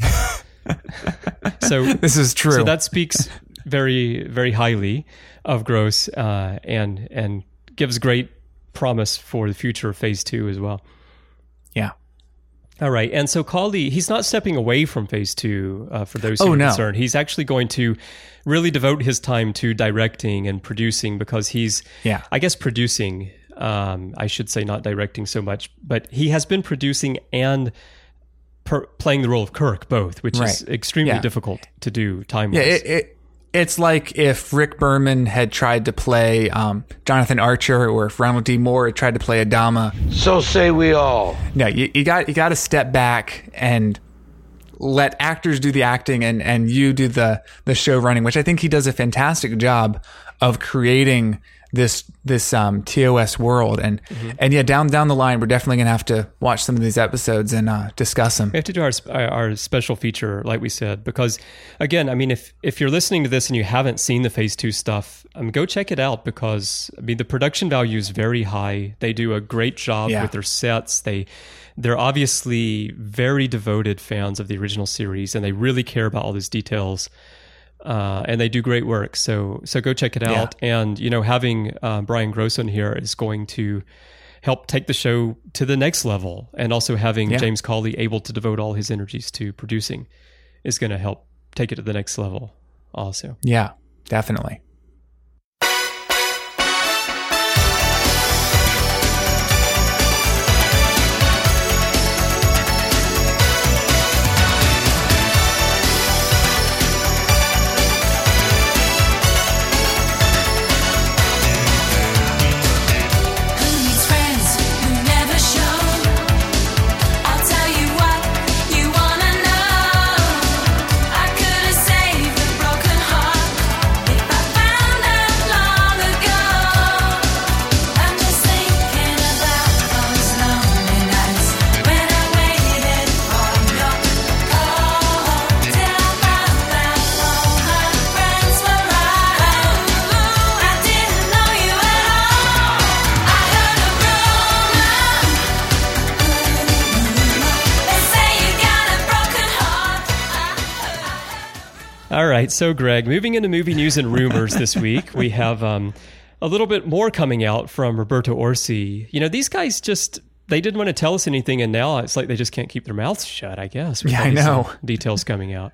So this is true. So that speaks very, very highly of Gross uh, and and gives great promise for the future of Phase Two as well. Yeah. All right. And so Cawley, he's not stepping away from Phase Two uh, for those who oh, are no. concerned. He's actually going to really devote his time to directing and producing because he's, yeah. I guess, producing. Um, I should say not directing so much, but he has been producing and per- playing the role of Kirk both, which right. is extremely yeah. difficult to do time-wise. Yeah, it, it, it's like if Rick Berman had tried to play um, Jonathan Archer, or if Ronald D. Moore had tried to play Adama. So say we all. No, you, you got you got to step back and let actors do the acting and, and you do the, the show running, which I think he does a fantastic job of creating this this um, T O S world. And mm-hmm. and yeah, down down the line, we're definitely going to have to watch some of these episodes and uh, discuss them. We have to do our our special feature, like we said, because again, I mean, if if you're listening to this and you haven't seen the Phase Two stuff, um, go check it out, because I mean, the production value is very high. They do a great job yeah. with their sets. They they're obviously very devoted fans of the original series, and they really care about all these details. Uh, and they do great work. So so go check it out. Yeah. And, you know, having uh, Brian Gross on here is going to help take the show to the next level. And also having yeah. James Cawley able to devote all his energies to producing is going to help take it to the next level also. Yeah, definitely. All right, so Greg, moving into movie news and rumors this week, we have um, a little bit more coming out from Roberto Orci. You know, these guys just, they didn't want to tell us anything, and now it's like they just can't keep their mouths shut, I guess. Yeah, I know. Details coming out.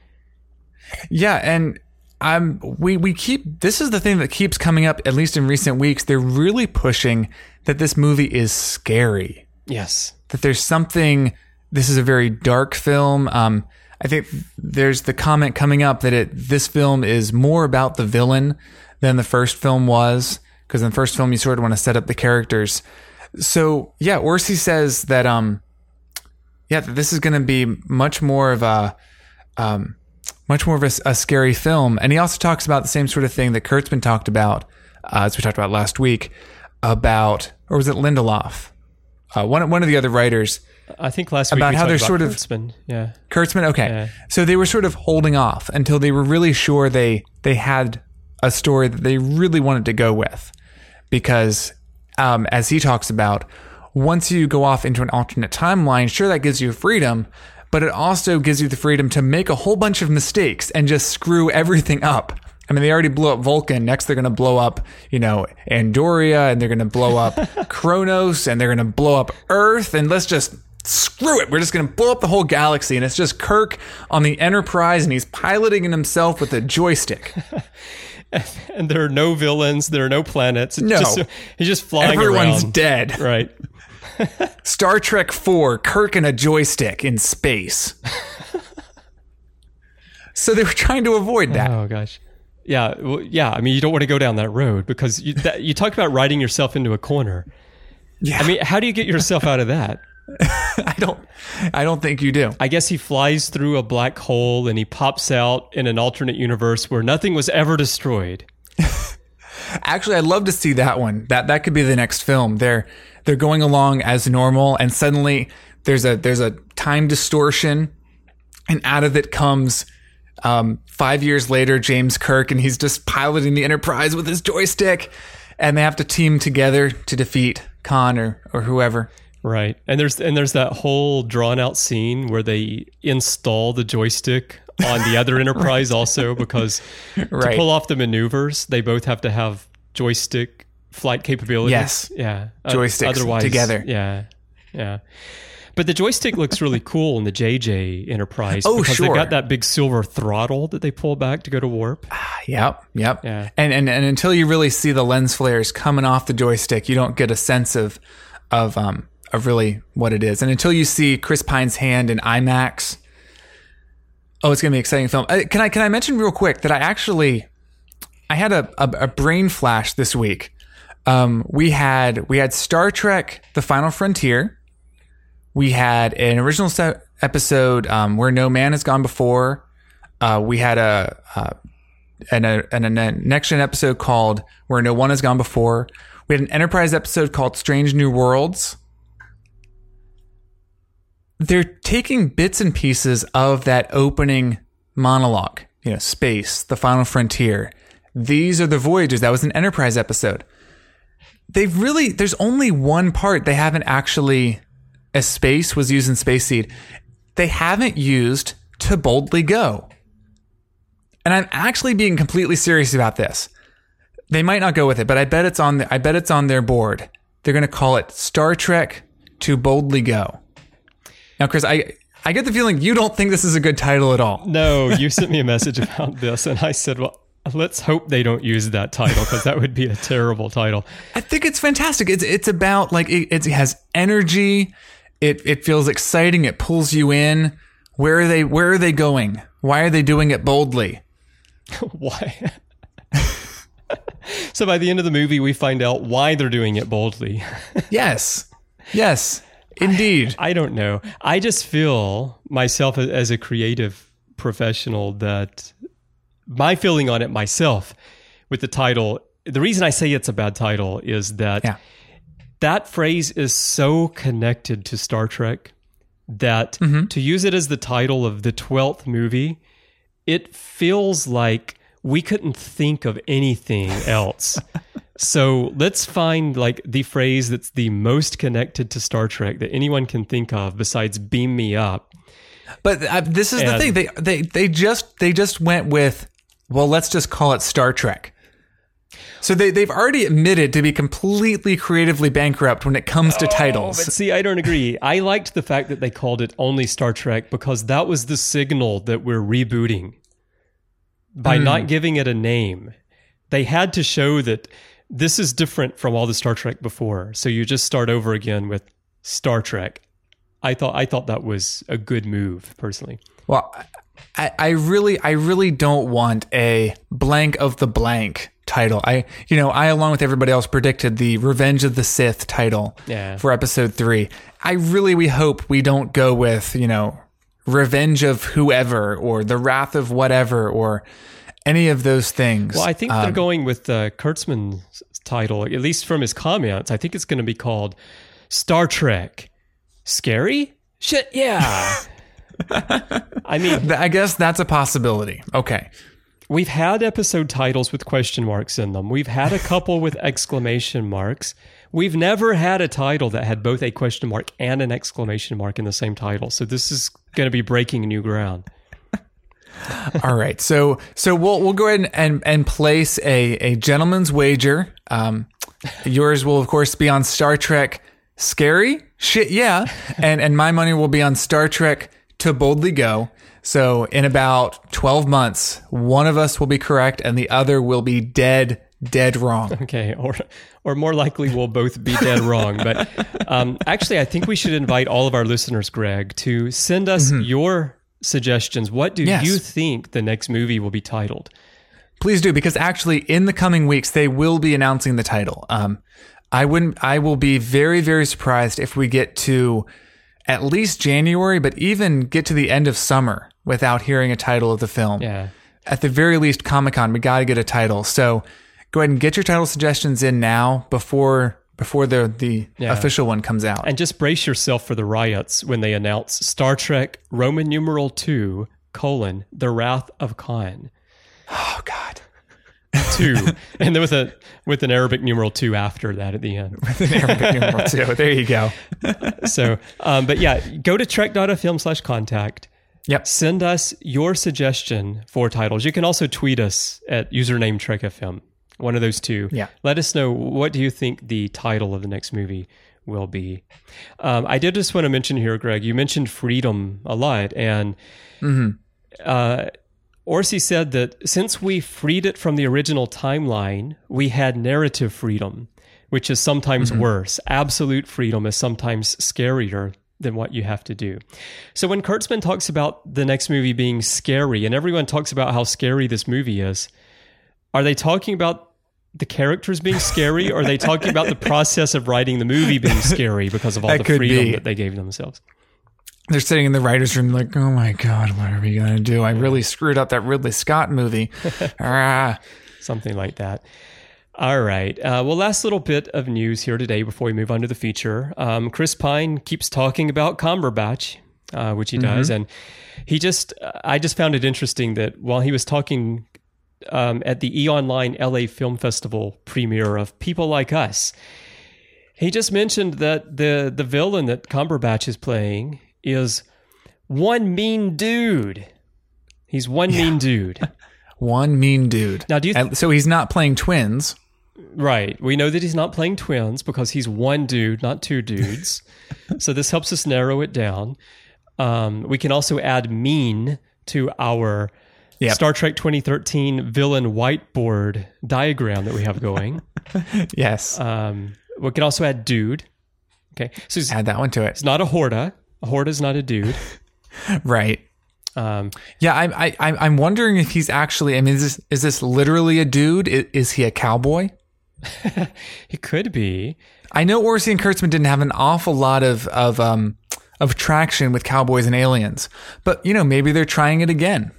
Yeah, and um, we, we keep, this is the thing that keeps coming up, at least in recent weeks. They're really pushing that this movie is scary. Yes. That there's something, this is a very dark film. Um, I think there's the comment coming up that it this film is more about the villain than the first film was, because in the first film you sort of want to set up the characters. So yeah, Orci says that um yeah that this is going to be much more of a um much more of a, a scary film, and he also talks about the same sort of thing that Kurtzman talked about, uh, as we talked about last week, about, or was it Lindelof? Uh, one one of the other writers. I think last week about we how they're about sort Kurtzman. of yeah Kurtzman. Okay, yeah. So they were sort of holding off until they were really sure they they had a story that they really wanted to go with, because um, as he talks about, once you go off into an alternate timeline, sure, that gives you freedom, but it also gives you the freedom to make a whole bunch of mistakes and just screw everything up. I mean, they already blew up Vulcan. Next, they're going to blow up, you know, Andoria, and they're going to blow up Kronos, and they're going to blow up Earth, and let's just screw it. We're just going to blow up the whole galaxy. And it's just Kirk on the Enterprise, and he's piloting it himself with a joystick. And there are no villains. There are no planets. It's no. Just, he's just flying Everyone's around. dead. Right. Star Trek four, Kirk and a joystick in space. So they were trying to avoid that. Oh, gosh. Yeah. Well, yeah. I mean, you don't want to go down that road, because you, that, you talk about writing yourself into a corner. Yeah. I mean, how do you get yourself out of that? I don't I don't think you do. I guess he flies through a black hole and he pops out in an alternate universe where nothing was ever destroyed. Actually, I'd love to see that one. That that could be the next film. They're they're going along as normal, and suddenly there's a there's a time distortion, and out of it comes um, five years later James Kirk, and he's just piloting the Enterprise with his joystick, and they have to team together to defeat Khan or or whoever. Right. And there's and there's that whole drawn out scene where they install the joystick on the other Enterprise right. also, because right. to pull off the maneuvers, they both have to have joystick flight capabilities. Yes. Yeah. Joysticks Otherwise, together. Yeah. Yeah. But the joystick looks really cool in the J J Enterprise, oh, because sure. they've got that big silver throttle that they pull back to go to warp. Yep, yep. Yeah. And and and until you really see the lens flares coming off the joystick, you don't get a sense of of um of really what it is. And until you see Chris Pine's hand in IMAX, oh, it's gonna be an exciting film. Uh, can I can I mention real quick that I actually I had a a, a brain flash this week. Um, we had we had Star Trek: The Final Frontier. We had an original se- episode um, Where No Man Has Gone Before. Uh, we had a, uh, an, a, an, a Next Gen episode called Where No One Has Gone Before. We had an Enterprise episode called Strange New Worlds. They're taking bits and pieces of that opening monologue, you know, space, the final frontier. These are the voyages. That was an Enterprise episode. They've really, there's only one part they haven't actually, as space was used in Space Seed, they haven't used To Boldly Go. And I'm actually being completely serious about this. They might not go with it, but I bet it's on the, I bet it's on their board. They're going to call it Star Trek To Boldly Go. Now, Chris, I, I get the feeling you don't think this is a good title at all. No, you sent me a message about this, and I said, well, let's hope they don't use that title, because that would be a terrible title. I think it's fantastic. It's it's about, like, it, it has energy. It it feels exciting. It pulls you in. Where are they? Where are they going? Why are they doing it boldly? Why? So by the end of the movie, we find out why they're doing it boldly. Yes. Yes. Indeed. I, I don't know. I just feel myself as a creative professional that my feeling on it myself with the title, the reason I say it's a bad title is that yeah. that phrase is so connected to Star Trek that mm-hmm. to use it as the title of the twelfth movie, it feels like we couldn't think of anything else. So let's find like the phrase that's the most connected to Star Trek that anyone can think of besides "beam me up." But uh, this is and, the thing; they they they just they just went with, well, let's just call it Star Trek. So they they've already admitted to be completely creatively bankrupt when it comes to oh, titles. But see, I don't agree. I liked the fact that they called it only Star Trek because that was the signal that we're rebooting. By mm. not giving it a name, they had to show that this is different from all the Star Trek before. So you just start over again with Star Trek. I thought I thought that was a good move, personally. Well, I, I really I really don't want a blank of the blank title. I you know I along with everybody else predicted the Revenge of the Sith title yeah. for episode three. I really we hope we don't go with you know Revenge of whoever or the Wrath of whatever or any of those things. Well, I think um, they're going with uh, Kurtzman's title, at least from his comments. I think it's going to be called Star Trek. Scary? Shit, yeah. I mean, I guess that's a possibility. Okay. We've had episode titles with question marks in them. We've had a couple with exclamation marks. We've never had a title that had both a question mark and an exclamation mark in the same title. So this is going to be breaking new ground. All right. So so we'll we'll go ahead and, and, and place a, a gentleman's wager. Um, yours will, of course, be on Star Trek Scary? Shit, yeah. And and my money will be on Star Trek To Boldly Go. So in about twelve months, one of us will be correct and the other will be dead, dead wrong. Okay. Or or more likely we'll both be dead wrong. But um, actually, I think we should invite all of our listeners, Greg, to send us mm-hmm. your suggestions. What do yes. you think the next movie will be titled? Please do, because actually in the coming weeks, they will be announcing the title. Um, I wouldn't, I will be very, very surprised if we get to at least January, but even get to the end of summer without hearing a title of the film. Yeah. At the very least, Comic-Con, we got to get a title. So go ahead and get your title suggestions in now before before the the yeah. official one comes out. And just brace yourself for the riots when they announce Star Trek Roman numeral two, colon, The Wrath of Khan. Oh, God. Two. And then with a with an Arabic numeral two after that at the end. With an Arabic numeral two. There you go. So, um, but yeah, go to trek.fm slash contact. Yep. Send us your suggestion for titles. You can also tweet us at username TrekFM. One of those two. Yeah. Let us know, what do you think the title of the next movie will be? Um, I did just want to mention here, Greg, you mentioned freedom a lot. And mm-hmm. uh, Orsi said that since we freed it from the original timeline, we had narrative freedom, which is sometimes mm-hmm. worse. Absolute freedom is sometimes scarier than what you have to do. So when Kurtzman talks about the next movie being scary, and everyone talks about how scary this movie is, are they talking about the characters being scary, or are they talking about the process of writing the movie being scary because of all that the freedom be. that they gave themselves? they're sitting in the writer's room like, oh my God, what are we going to do? I really screwed up that Ridley Scott movie. ah. Something like that. All right. Uh, well, last little bit of news here today before we move on to the feature. Um, Chris Pine keeps talking about Cumberbatch, uh, which he does. Mm-hmm. And he just, I just found it interesting that while he was talking um, at the E! Online L A Film Festival premiere of People Like Us, he just mentioned that the, the villain that Cumberbatch is playing is one mean dude. He's one yeah. mean dude. One mean dude. Now, do you th- so he's not playing twins. Right. We know that he's not playing twins because he's one dude, not two dudes. So this helps us narrow it down. Um, we can also add mean to our yep. Star Trek twenty thirteen villain whiteboard diagram that we have going. Yes. Um, we can also add dude. Okay. So he's, add that one to it. It's not a Horta. A Horta is not a dude. Right. Um, yeah, I, I, I'm wondering if he's actually. I mean, is this, is this literally a dude? Is, is he a cowboy? He could be. I know Orci and Kurtzman didn't have an awful lot of of um of traction with cowboys and aliens, but you know, maybe they're trying it again.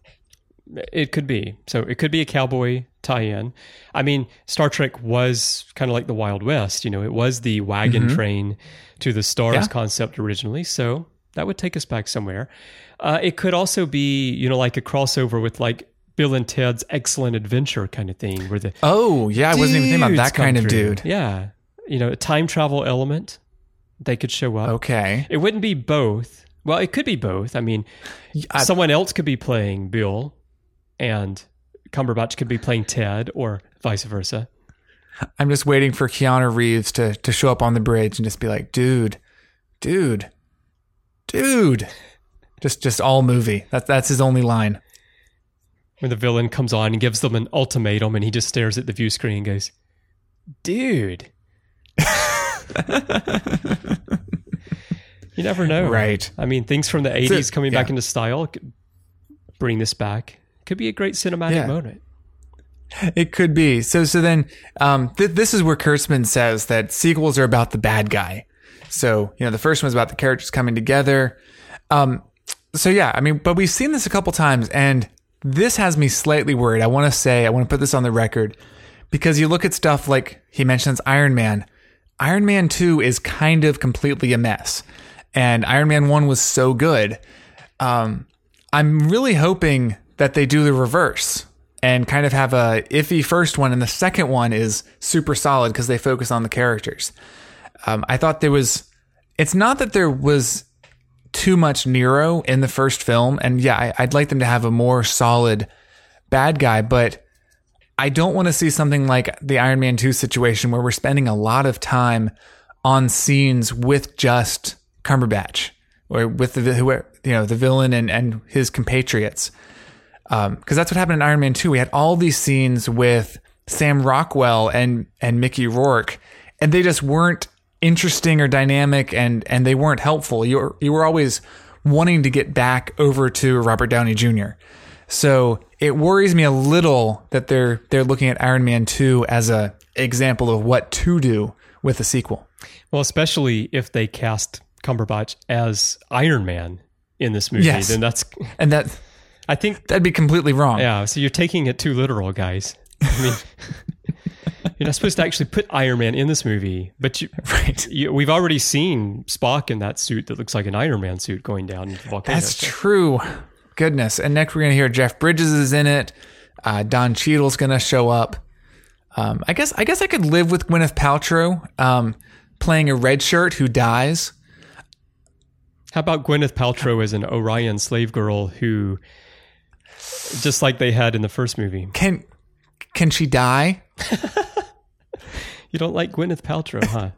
It could be. So it could be a cowboy tie-in. I mean, Star Trek was kind of like the Wild West. You know, it was the wagon mm-hmm. train to the stars yeah. concept originally. So that would take us back somewhere. Uh, it could also be, you know, like a crossover with like Bill and Ted's Excellent Adventure kind of thing, where the oh yeah, I wasn't even thinking about that kind of through. dude. Yeah, you know, a time travel element, they could show up. Okay, it wouldn't be both. Well, it could be both. I mean, I, someone else could be playing Bill, and Cumberbatch could be playing Ted, or vice versa. I'm just waiting for Keanu Reeves to to show up on the bridge and just be like, dude, dude, dude. Just just all movie. That, that's his only line. When the villain comes on and gives them an ultimatum and he just stares at the view screen and goes, dude. You never know. Right. I mean, things from the eighties so, coming yeah. back into style could bring this back. Could be a great cinematic yeah. moment. It could be. So so then um, th- this is where Kurtzman says that sequels are about the bad guy. So, you know, the first one's about the characters coming together. Um, so yeah, I mean, but we've seen this a couple times, and this has me slightly worried. I want to say, I want to put this on the record, because you look at stuff like he mentions Iron Man. Iron Man two is kind of completely a mess, and Iron Man one was so good. Um, I'm really hoping that they do the reverse and kind of have a iffy first one, and the second one is super solid because they focus on the characters. Um, I thought there was, it's not that there was too much Nero in the first film, and yeah, I, I'd like them to have a more solid bad guy, but I don't want to see something like the Iron Man two situation where we're spending a lot of time on scenes with just Cumberbatch or with the who you know the villain and, and his compatriots, because um, that's what happened in Iron Man two. We had all these scenes with Sam Rockwell and and Mickey Rourke, and they just weren't interesting or dynamic, and and they weren't helpful. You were, you were always wanting to get back over to Robert Downey Junior So it worries me a little that they're they're looking at Iron Man two as a example of what to do with a sequel. Well, especially if they cast Cumberbatch as Iron Man in this movie, yes. then that's and that I think that'd be completely wrong. Yeah, so you're taking it too literal, guys. I mean, you're not supposed to actually put Iron Man in this movie, but you, right. you, we've already seen Spock in that suit that looks like an Iron Man suit going down into the volcano. That's true. Goodness. And next we're going to hear Jeff Bridges is in it. Uh, Don Cheadle's going to show up. Um, I guess I guess I could live with Gwyneth Paltrow um, playing a red shirt who dies. How about Gwyneth Paltrow as an Orion slave girl who, just like they had in the first movie. Can can she die? You don't like Gwyneth Paltrow, huh?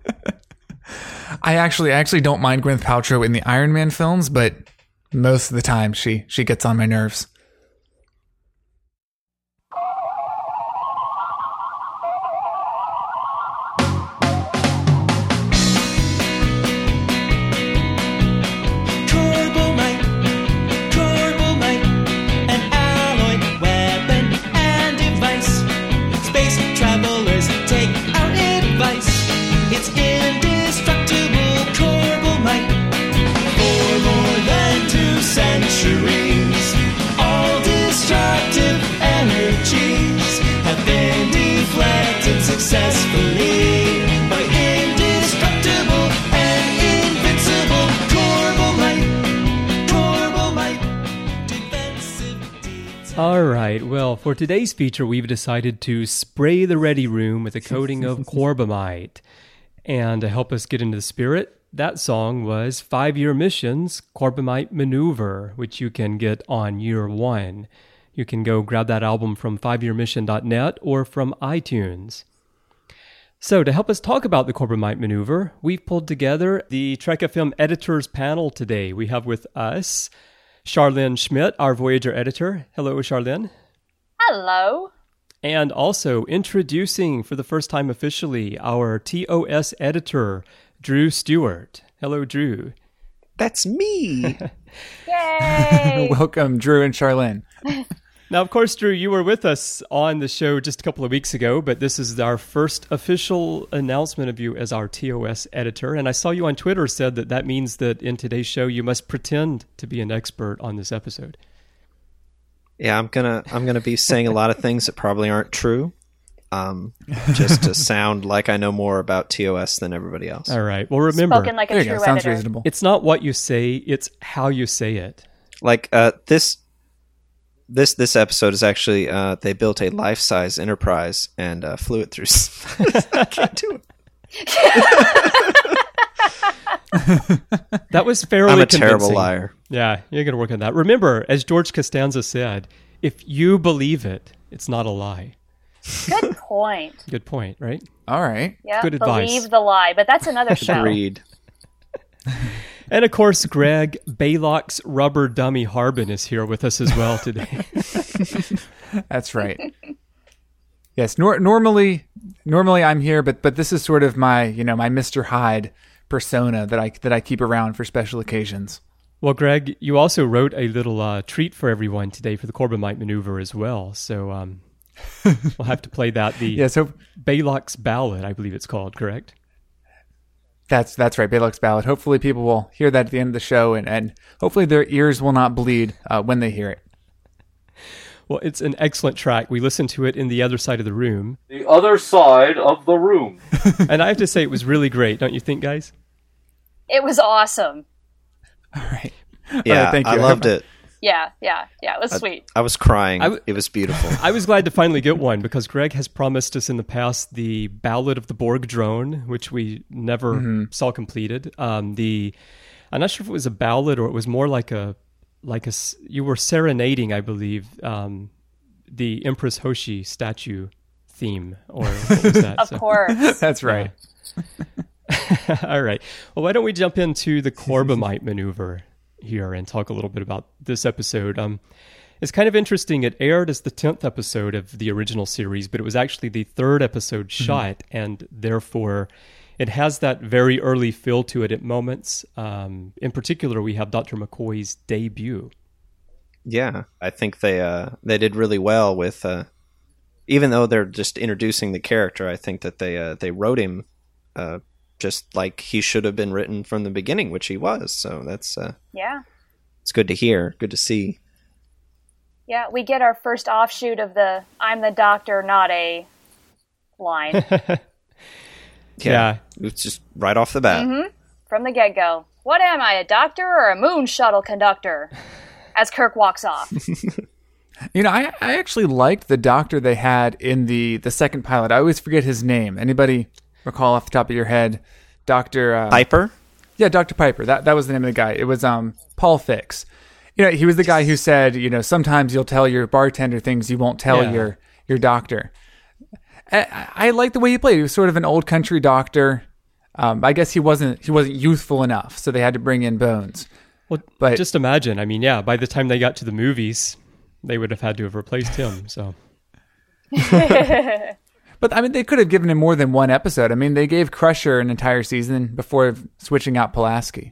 I actually I actually don't mind Gwyneth Paltrow in the Iron Man films, but most of the time she she gets on my nerves. It's indestructible Corbomite. For more All right. Well, for today's feature, we've decided to spray the Ready Room with a coating of Corbomite. And to help us get into the spirit, that song was Five Year Missions, Corbomite Maneuver, which you can get on year one. You can go grab that album from five year mission dot net or from iTunes. So to help us talk about the Corbomite Maneuver, we've pulled together the Trek F M Editors panel today. We have with us Charlene Schmidt, our Voyager editor. Hello, Charlene. Hello. And also introducing for the first time officially our T O S editor, Drew Stewart. Hello, Drew. That's me. Yay. Welcome, Drew and Charlene. Now, of course, Drew, you were with us on the show just a couple of weeks ago, but this is our first official announcement of you as our T O S editor. And I saw you on Twitter said that that means that in today's show, you must pretend to be an expert on this episode. Yeah, I'm gonna I'm gonna be saying a lot of things that probably aren't true, um, just to sound like I know more about T O S than everybody else. All right. Well, remember, Spoken like a There you true go. Sounds editor. reasonable. it's not what you say, it's how you say it. Like uh, this this this episode is actually uh, they built a life size Enterprise and uh, flew it through. I can't do it. That was fairly I'm a convincing. terrible liar. Yeah, you're going to work on that. Remember, as George Costanza said, if you believe it, it's not a lie. Good point. Good point, right? All right. Yeah, Good advice. believe the lie, but that's another show. Agreed. And of course, Greg Baylock's rubber dummy Harbin is here with us as well today. That's right. Yes, nor- normally normally I'm here, but but this is sort of my, you know, my Mister Hyde persona that I that I keep around for special occasions. Well, Greg, you also wrote a little uh, treat for everyone today for the Corbomite Maneuver as well. So um, we'll have to play that. The Yeah, so Baylock's Ballad, I believe it's called, correct? that's that's right, Baylock's Ballad. Hopefully people will hear that at the end of the show, and, and hopefully their ears will not bleed uh, when they hear it. Well, it's an excellent track. We listened to it in the other side of the room. The other side of the room. And I have to say it was really great, don't you think, guys? It was awesome. All right. Yeah, right, thank I you. loved it. Yeah, yeah, yeah. It was sweet. I was crying. I w- it was beautiful. I was glad to finally get one because Greg has promised us in the past the Ballad of the Borg Drone, which we never Mm-hmm. saw completed. Um, the I'm not sure if it was a ballad or it was more like a like a s- you were serenading, I believe, um, the Empress Hoshi statue theme, or what was that? Of So- course. That's right. All right. Well, why don't we jump into the Corbomite Maneuver here and talk a little bit about this episode. Um, it's kind of interesting. It aired as the tenth episode of the original series, but it was actually the third episode shot, and therefore it has that very early feel to it at moments. Um, in particular, we have Doctor McCoy's debut. Yeah, I think they uh, they did really well with, uh, even though they're just introducing the character. I think that they uh, they wrote him uh, just like he should have been written from the beginning, which he was. So that's uh, Yeah. it's good to hear, good to see. Yeah, we get our first offshoot of the I'm the doctor, not a line Yeah. It's just right off the bat. from the get-go. What am I, a doctor or a moon shuttle conductor? As Kirk walks off. You know, I, I actually liked the doctor they had in the, the second pilot. I always forget his name. Anybody recall off the top of your head? Doctor Uh, Piper? Yeah, Doctor Piper. That that was the name of the guy. It was um Paul Fix. You know, he was the guy who said, you know, sometimes you'll tell your bartender things you won't tell Yeah. your your doctor. I, I like the way he played. He was sort of an old country doctor. Um, I guess he wasn't he wasn't youthful enough, so they had to bring in Bones. Well, But- just imagine. I mean, yeah, by the time they got to the movies, they would have had to have replaced him. So. But I mean, they could have given him more than one episode. I mean, they gave Crusher an entire season before switching out Pulaski.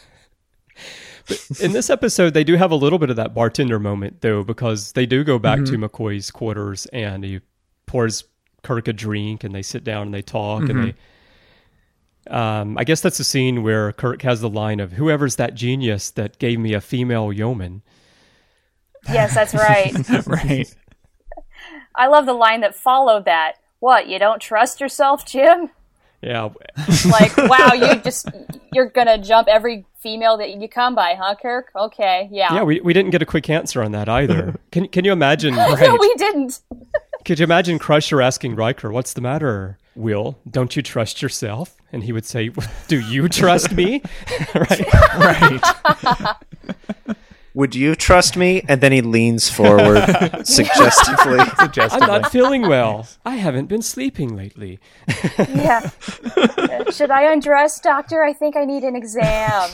In this episode, they do have a little bit of that bartender moment, though, because they do go back to McCoy's quarters and he pours Kirk a drink and they sit down and they talk. And they, um, I guess that's the scene where Kirk has the line of, whoever's that genius that gave me a female yeoman. Yes, that's right. Right. I love the line that followed that. What, you don't trust yourself, Jim? Yeah. Like, wow, you just you're gonna jump every female that you come by, huh, Kirk? Okay, yeah. Yeah, we, we didn't get a quick answer on that either. Can can you imagine? No, we didn't. Could you imagine Crusher asking Riker, "What's the matter, Will? Don't you trust yourself?" And he would say, "Do you trust me?" Right, Right. Would you trust me? And then he leans forward suggestively. I'm not feeling well. I haven't been sleeping lately. Yeah. Uh, Should I undress, Doctor? I think I need an exam.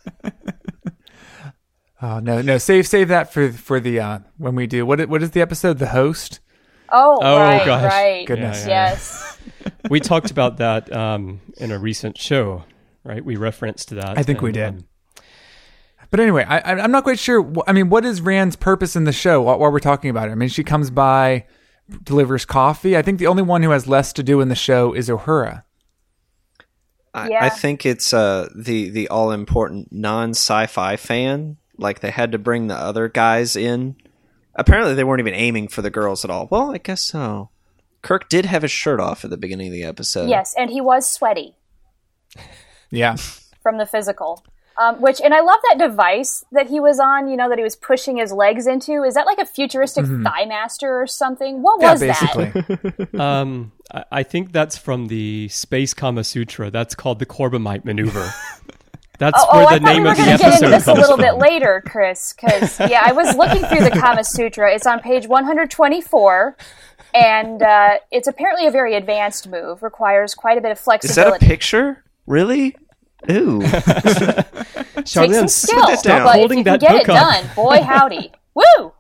Oh no, no, save save that for for the uh, when we do what i- what is the episode? The host. Oh, Oh, right, gosh. right. Goodness. Yeah, yeah, Yes. We talked about that um, in a recent show, right? We referenced that. I think we and, did. um, But anyway, I, I- I'm not quite sure. wh- I mean, what is Rand's purpose in the show while, while we're talking about it? I mean, she comes by, delivers coffee. I think the only one who has less to do in the show is Uhura. I, Yeah. I think it's uh, the the all important non sci-fi fan. Like they had to bring the other guys in. Apparently, they weren't even aiming for the girls at all. Well, I guess so. Kirk did have his shirt off at the beginning of the episode. Yes, and he was sweaty Yeah. from the physical. Um, which, and I love that device that he was on, you know, that he was pushing his legs into. Is that like a futuristic Thigh Master or something? What Yeah, was basically. that? Um, I, I think that's from the Space Kama Sutra. That's called the Corbomite maneuver. That's Oh, where oh I the thought name we were of the going to get episode into this a comes little from. bit later, Chris, because, yeah, I was looking through the Kama Sutra. It's on page one hundred twenty-four, and uh, it's apparently a very advanced move, requires quite a bit of Is flexibility. that a picture? Really? Ooh. Takes some Charlene, skill, put that down. but Holding if you can that get it book up. done, boy howdy. Woo!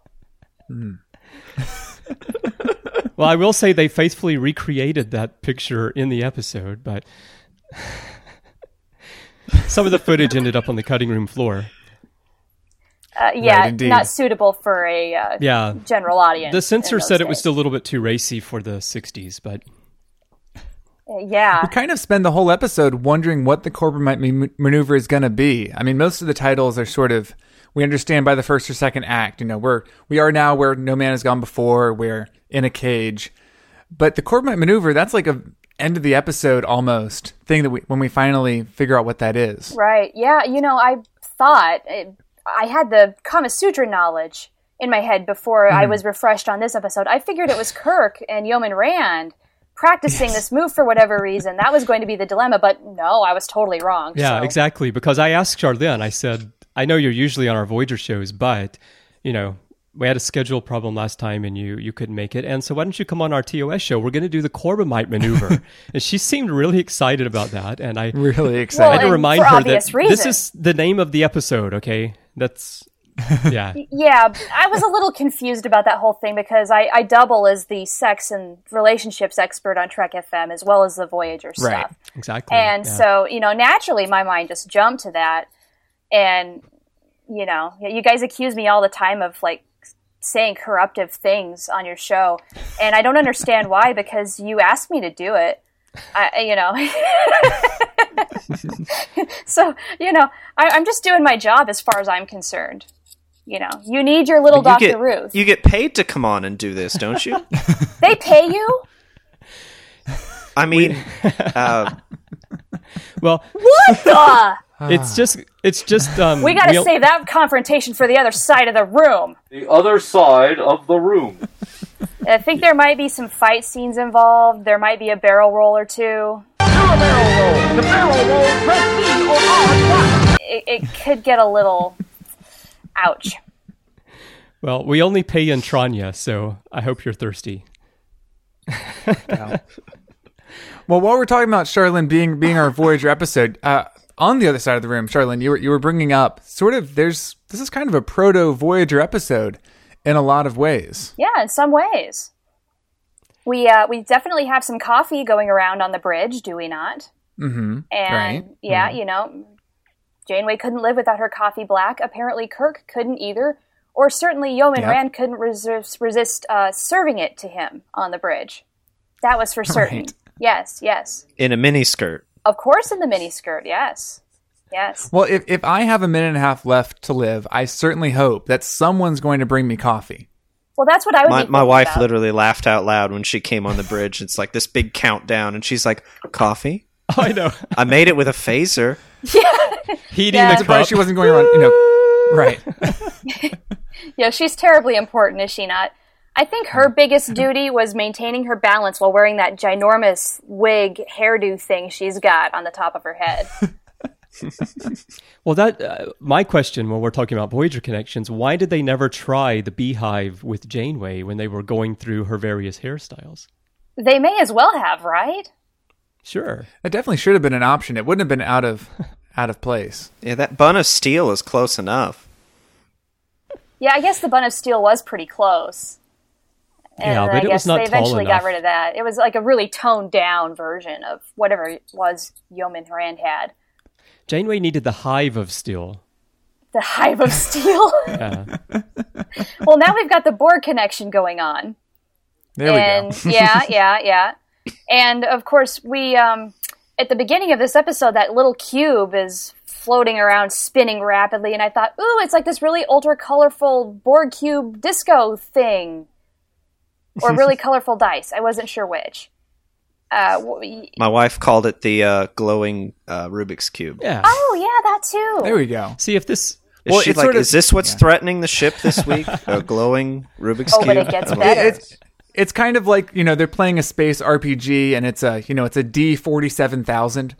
Well, I will say they faithfully recreated that picture in the episode, but some of the footage ended up on the cutting room floor. Uh, yeah, Right, indeed. not suitable for a uh, Yeah. general audience. The censor in those said it was days. still a little bit too racy for the sixties, but Uh, yeah. We kind of spend the whole episode wondering what the Corbomite ma- maneuver is going to be. I mean, most of the titles are sort of, we understand by the first or second act, you know, we're, we are now where no man has gone before, we're in a cage. But the Corbomite maneuver, that's like a end of the episode almost thing that we, when we finally figure out what that is. Right. Yeah. You know, I thought it, I had the Kama Sutra knowledge in my head before I was refreshed on this episode. I figured it was Kirk and Yeoman Rand practicing this move for whatever reason. That was going to be the dilemma, but no, I was totally wrong. yeah, so. exactly. Because I asked Charlene, I said, I know you're usually on our Voyager shows, but, you know, we had a schedule problem last time and you you couldn't make it. And so why don't you come on our T O S show? We're going to do the Corbomite maneuver. And she seemed really excited about that. And I, Really I excited. had to and remind for her obvious that reason. this is the name of the episode, okay? That's, yeah. Yeah, I was a little confused about that whole thing because I, I double as the sex and relationships expert on Trek F M as well as the Voyager stuff. Right. Exactly. And yeah. so, you know, naturally my mind just jumped to that. And, you know, you guys accuse me all the time of like saying corruptive things on your show. And I don't understand why, because you asked me to do it. I, you know, so, you know, I, I'm just doing my job as far as I'm concerned. You know, you need your little you Doctor get, Ruth. You get paid to come on and do this, don't you? They pay you? I mean, uh, well, What the? it's just, it's just, um, We got to we'll- save that confrontation for the other side of the room. The other side of the room. I think there might be some fight scenes involved. There might be a barrel roll or two. It, it could get a little... Ouch. well, we only pay in Tranya, so I hope you're thirsty. Well, while we're talking about Charlene being being our Voyager episode, uh, on the other side of the room, Charlene, you were you were bringing up sort of there's this is kind of a proto Voyager episode in a lot of ways. Yeah, in some ways. We uh, we definitely have some coffee going around on the bridge, do we not? Mm-hmm. And Right. yeah, you know, Janeway couldn't live without her coffee black. Apparently Kirk couldn't either. Or certainly Yeoman Yep. Rand couldn't resist, resist uh, serving it to him on the bridge. That was for certain. Right. Yes, yes. in a miniskirt. Of course in the miniskirt, yes. Yes. Well, if if I have a minute and a half left to live, I certainly hope that someone's going to bring me coffee. Well, that's what I would My, be my thinking wife about. literally laughed out loud when she came on the bridge. It's like this big countdown, and she's like, "Coffee." I know. I made it with a phaser. Heating Yeah. the I'm surprised cup. she wasn't going around, you know, right. Yeah, she's terribly important, is she not? I think her biggest duty was maintaining her balance while wearing that ginormous wig hairdo thing she's got on the top of her head. Well, that uh, my question when we're talking about Voyager connections, why did they never try the beehive with Janeway when they were going through her various hairstyles? They may as well have, right? Sure. That definitely should have been an option. It wouldn't have been out of out of place. Yeah, that bun of steel is close enough. Yeah, I guess the bun of steel was pretty close. And Yeah, but I it was guess not they tall eventually enough. got rid of that. It was like a really toned down version of whatever it was Yeoman Rand had. Janeway needed the hive of steel. The hive of steel. Yeah. Well, now we've got the Borg connection going on. There and we go. yeah, yeah, yeah. And of course, we um, at the beginning of this episode, that little cube is floating around, spinning rapidly, and I thought, ooh, it's like this really ultra colorful Borg cube disco thing, or really colorful dice. I wasn't sure which. Uh, w- My wife called it the uh, glowing uh, Rubik's Cube. Yeah. oh yeah, that too. There we go. See if this. Is Well, she it's like, sort of- is this what's yeah. threatening the ship this week? A glowing Rubik's Oh, Cube? but it gets I'm like, better. It's it's kind of like, you know, they're playing a space R P G and it's a, you know, it's a D forty-seven thousand.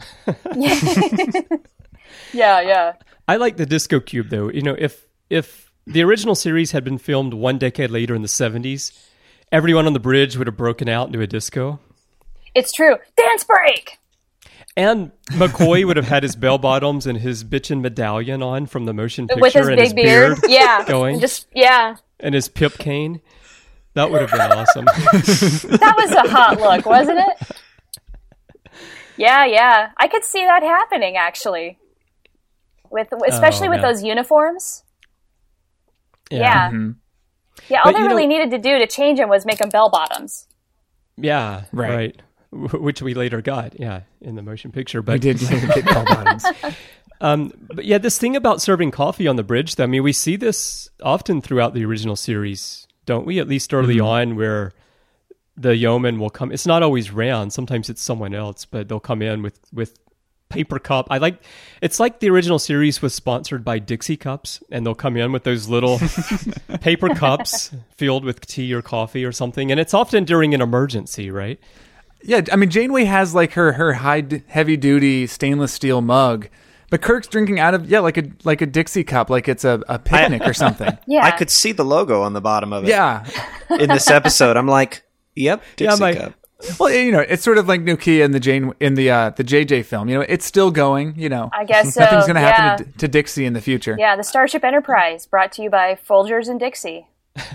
Yeah, yeah. I like the disco cube though. You know, if if the original series had been filmed one decade later in the seventies, everyone on the bridge would have broken out into a disco. It's true. Dance break. And McCoy would have had his bell bottoms and his bitchin' medallion on from the motion picture With his and big his beard. Yeah. going. Just yeah. and his pip cane. That would have been awesome. That was a hot look, wasn't it? Yeah, yeah. I could see that happening actually. With especially Oh, with yeah. those uniforms. Yeah. Mm-hmm. Yeah, all But, they you really know- needed to do to change him was make them bell bottoms. Yeah, Right. right. Wh- Which we later got, yeah, in the motion picture. But We did later get bell bottoms. Um, but yeah, this thing about serving coffee on the bridge, though, I mean, we see this often throughout the original series, don't we? At least early Mm-hmm. on, where the yeoman will come. It's not always Rand. Sometimes it's someone else, but they'll come in with with paper cup. I like. It's like the original series was sponsored by Dixie cups, and they'll come in with those little paper cups filled with tea or coffee or something. And it's often during an emergency, right? Yeah, I mean, Janeway has like her her high heavy duty stainless steel mug, but Kirk's drinking out of yeah like a like a Dixie cup, like it's a, a picnic or something. Yeah. I could see the logo on the bottom of it. Yeah, In this episode, I'm like, yep, Dixie Yeah, my- cup. well, you know, it's sort of like Nokia in the Jane in the uh, the J J film. You know, it's still going. You know, I guess so. nothing's going to yeah. happen to, to Dixie in the future. Yeah, the Starship Enterprise, brought to you by Folgers and Dixie.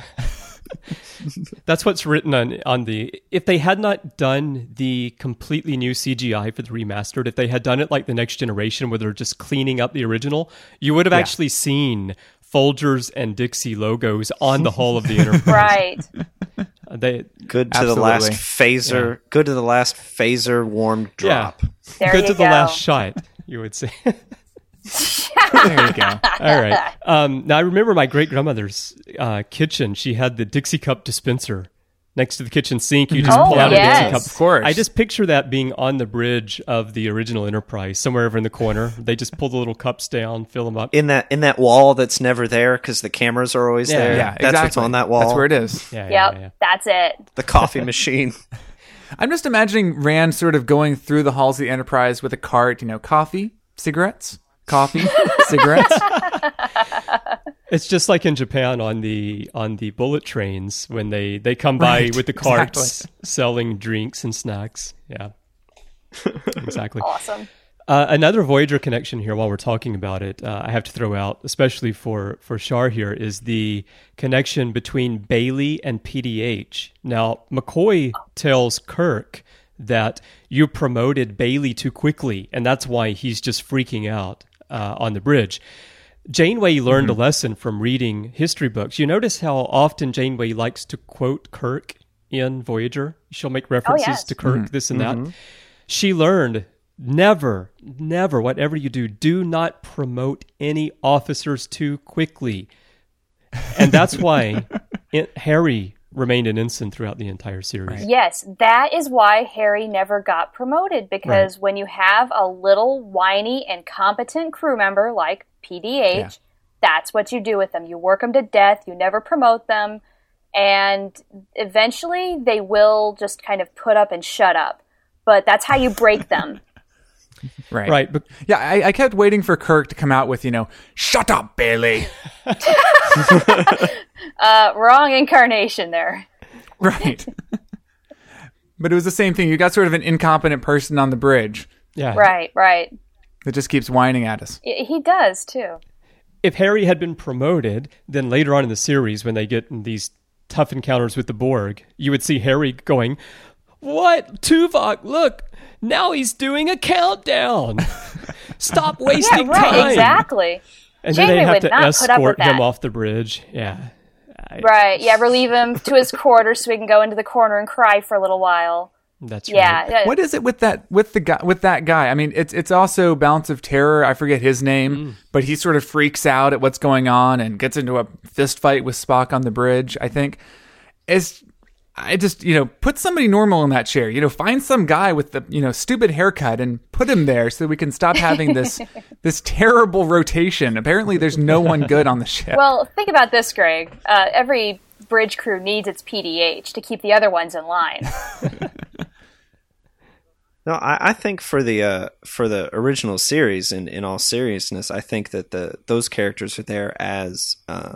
That's what's written on on the. If they had not done the completely new C G I for the remastered, if they had done it like the Next Generation, where they're just cleaning up the original, you would have Yeah. actually seen Folgers and Dixie logos on the hull of the Enterprise. Right. They Good to the last Absolutely. phaser. Good to the last phaser warmed drop. There good you to the go. last shot, you would say. There you go. All right. Um, now I remember my great grandmother's uh, kitchen. She had the Dixie cup dispenser next to the kitchen sink. You just Oh, pull out yes. a Dixie cup. Of course. I just picture that being on the bridge of the original Enterprise, somewhere over in the corner. They just pull the little cups down, fill them up. In that in that wall that's never there because the cameras are always Yeah. there. Yeah, That's exactly. what's on that wall. That's where it is. Yeah, Yep, yeah, yeah. that's it. The coffee machine. I'm just imagining Rand sort of going through the halls of the Enterprise with a cart. You know, coffee, cigarettes, coffee, cigarettes. It's just like in Japan on the on the bullet trains when they, they come by Right, with the carts exactly. selling drinks and snacks. Yeah, exactly. Awesome. Uh, another Voyager connection here, while we're talking about it, uh, I have to throw out, especially for for Shar here, is the connection between Bailey and P D H. Now, McCoy tells Kirk that you promoted Bailey too quickly, and that's why he's just freaking out uh, on the bridge. Janeway learned Mm-hmm. a lesson from reading history books. You notice how often Janeway likes to quote Kirk in Voyager? She'll make references yes. to Kirk, this and that. She learned never, never, whatever you do, do not promote any officers too quickly. And that's why it, Harry remained an ensign throughout the entire series. Right. Yes, that is why Harry never got promoted, because Right. when you have a little whiny, incompetent crew member like P D H, Yeah. that's what you do with them. You work them to death, you never promote them, and eventually they will just kind of put up and shut up. But that's how you break them. Right. Right. But Yeah, I, I kept waiting for Kirk to come out with, you know, shut up, Bailey. Uh, wrong incarnation there. Right. But it was the same thing. You got sort of an incompetent person on the bridge yeah. Right, right. that just keeps whining at us. Y- He does, too. If Harry had been promoted, then later on in the series, when they get in these tough encounters with the Borg, you would see Harry going, "What? Tuvok, look, now he's doing a countdown. Stop Yeah, wasting right, time." exactly. And then Janeway they have would to not put up with escort him that. off the bridge. Yeah. I- Right, yeah, relieve him to his quarters so he can go into the corner and cry for a little while. That's Yeah, right. yeah. What is it with that with the guy with that guy? I mean, it's it's also Balance of Terror. I forget his name, but he sort of freaks out at what's going on and gets into a fist fight with Spock on the bridge. I think it's. I just, you know, put somebody normal in that chair. You know, find some guy with the, you know, stupid haircut and put him there so that we can stop having this this terrible rotation. Apparently, there's no one good on the ship. Well, think about this, Greg. Uh, every bridge crew needs its P D H to keep the other ones in line. No, I, I think for the uh, for the original series, in, in all seriousness, I think that the those characters are there as uh,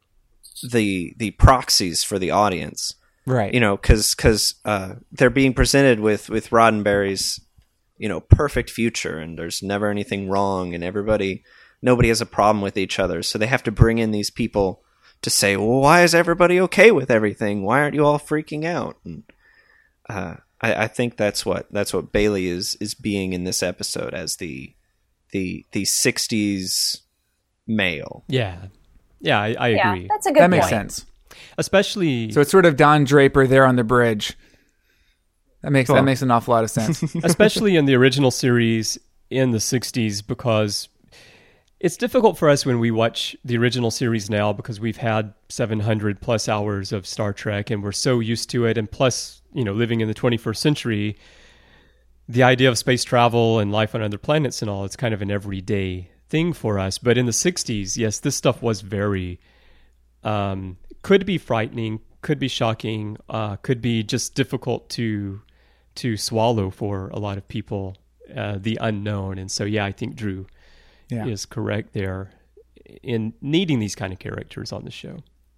the the proxies for the audience. Right. You know, because because uh, they're being presented with with Roddenberry's, you know, perfect future, and there's never anything wrong, and everybody nobody has a problem with each other, so they have to bring in these people to say, well, why is everybody okay with everything? Why aren't you all freaking out? And uh, I, I think that's what that's what Bailey is is being in this episode as the the the sixties male. Yeah. Yeah, I, I Yeah, agree. that's a good that makes point. sense. Especially So it's sort of Don Draper there on the bridge. That makes Cool. that makes an awful lot of sense. especially in the original series in the sixties, because it's difficult for us when we watch the original series now, because we've had seven hundred plus hours of Star Trek and we're so used to it. And plus, you know, living in the twenty-first century, the idea of space travel and life on other planets and all, it's kind of an everyday thing for us. But in the sixties, yes, this stuff was very, um, could be frightening, could be shocking, uh, could be just difficult to to swallow for a lot of people, uh, the unknown. And so, yeah, I think Drew Yeah. is correct there in needing these kind of characters on the show.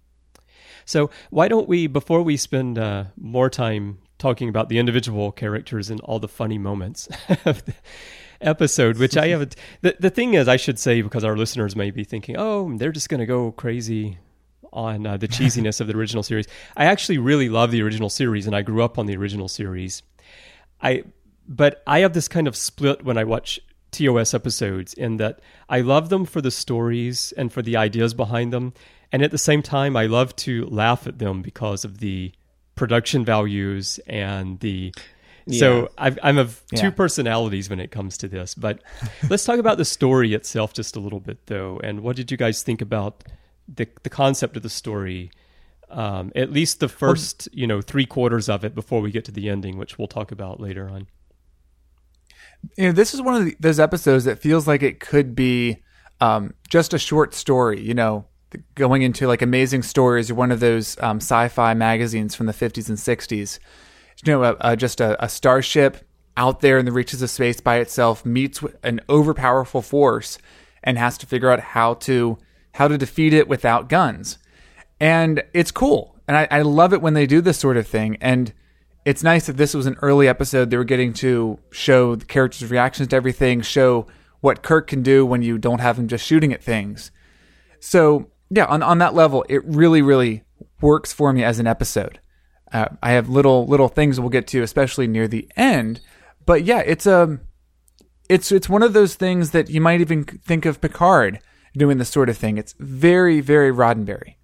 So why don't we, before we spend uh, more time talking about the individual characters and all the funny moments of the episode, which I haven't, the, the thing is, I should say, because our listeners may be thinking, oh, they're just going to go crazy on uh, the cheesiness of the original series. I actually really love the original series, and I grew up on the original series. I, but I have this kind of split when I watch T O S episodes, in that I love them for the stories and for the ideas behind them, and at the same time I love to laugh at them because of the production values and the Yeah. so I've, I'm of two Yeah. personalities when it comes to this. But let's talk about the story itself just a little bit, though. And what did you guys think about the the concept of the story? Um, at least the first, you know, three quarters of it before we get to the ending, which we'll talk about later on. You know, this is one of the, those episodes that feels like it could be um, just a short story, you know, going into like Amazing Stories or one of those um, sci-fi magazines from the fifties and sixties. You know, uh, uh, just a, a starship out there in the reaches of space by itself meets with an overpowerful force and has to figure out how to how to defeat it without guns. And it's cool. And I, I love it when they do this sort of thing. And it's nice that this was an early episode. They were getting to show the characters' reactions to everything, show what Kirk can do when you don't have him just shooting at things. So, yeah, on, on that level, it really, really works for me as an episode. Uh, I have little little things we'll get to, especially near the end. But yeah, it's a, it's it's one of those things that you might even think of Picard doing this sort of thing. It's very, very Roddenberry.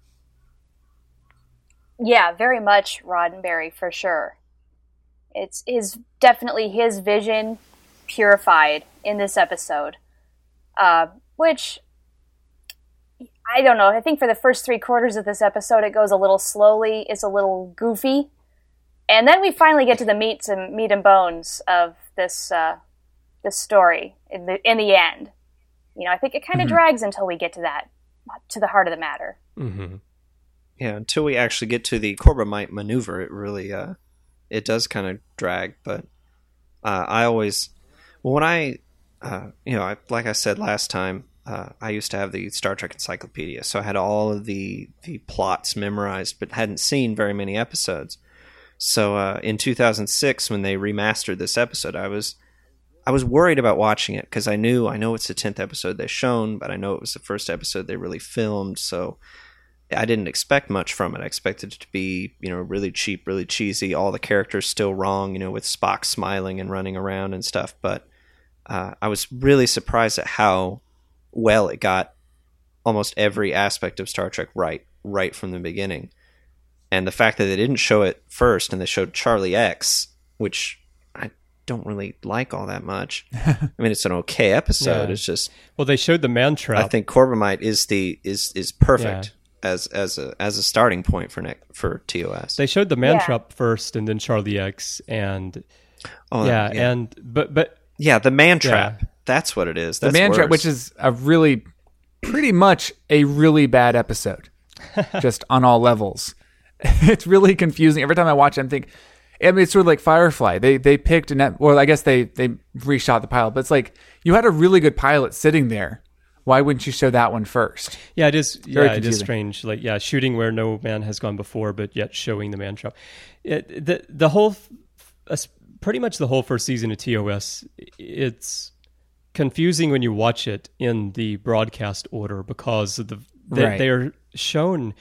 Yeah, very much Roddenberry for sure. It's is definitely his vision purified in this episode, uh, which I don't know. I think for the first three quarters of this episode, it goes a little slowly. It's a little goofy. And then we finally get to the meat and, meat and bones of this uh, this story in the in the end. You know, I think it kind of mm-hmm. drags until we get to that, to the heart of the matter. Mm-hmm. Yeah, until we actually get to the Corbomite maneuver, it really, uh, it does kind of drag. But uh, I always, well, when I, uh, you know, I, like I said last time, uh, I used to have the Star Trek Encyclopedia, so I had all of the, the plots memorized, but hadn't seen very many episodes. So uh, in two thousand six, when they remastered this episode, I was I was worried about watching it because I knew I know it's the tenth episode they've shown, but I know it was the first episode they really filmed, so I didn't expect much from it. I expected it to be, you know, really cheap, really cheesy, all the characters still wrong, you know, with Spock smiling and running around and stuff. But uh, I was really surprised at how well it got almost every aspect of Star Trek right, right from the beginning. And the fact that they didn't show it first and they showed Charlie X, which I don't really like all that much. I mean, it's an okay episode. Yeah. It's just, well, they showed the man trap. I think Corbomite is the is is perfect. Yeah. As as a as a starting point for ne- for T O S. They showed the man yeah. trap first, and then Charlie X, and oh, yeah, yeah, and but but yeah, the man trap. Yeah. That's what it is. The That's man worse. trap, which is a really, pretty much a really bad episode, just on all levels. It's really confusing. Every time I watch it, I'm thinking, I mean, it's sort of like Firefly. They they picked an, ep- well, I guess they they reshot the pilot, but it's like you had a really good pilot sitting there. Why wouldn't you show that one first? Yeah, it is. Very yeah, confusing. It is strange. Like, yeah, shooting where no man has gone before, but yet showing the man trap. It, the the whole, uh, pretty much the whole first season of T O S, it's confusing when you watch it in the broadcast order because of the they, right. they are shown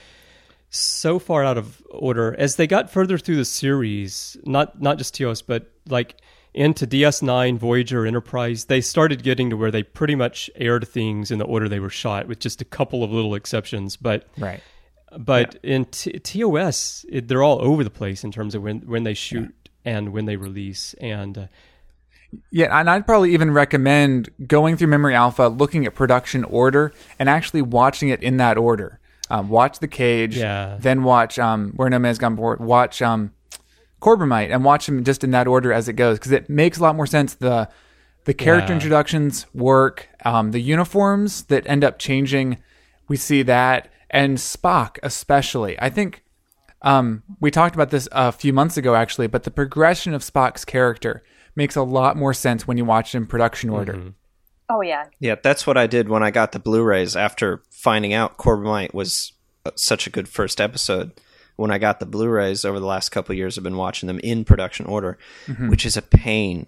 so far out of order as they got further through the series. Not not just T O S, but like into D S nine, Voyager, Enterprise, they started getting to where they pretty much aired things in the order they were shot, with just a couple of little exceptions. But right. but yeah. in T- TOS, it, they're all over the place in terms of when, when they shoot yeah. and when they release. And uh, yeah, and I'd probably even recommend going through Memory Alpha, looking at production order, and actually watching it in that order. Um, watch The Cage, yeah. then watch um, Where No Man's Gone Before, watch um, Corbomite, and watch them just in that order as it goes, because it makes a lot more sense. The the character yeah. introductions work, um, the uniforms that end up changing, we see that, and Spock especially. I think um, we talked about this a few months ago, actually, but the progression of Spock's character makes a lot more sense when you watch it in production order. Mm-hmm. Oh, yeah. Yeah, that's what I did when I got the Blu-rays after finding out Corbomite was such a good first episode. When I got the Blu-rays over the last couple of years, I've been watching them in production order, mm-hmm. which is a pain.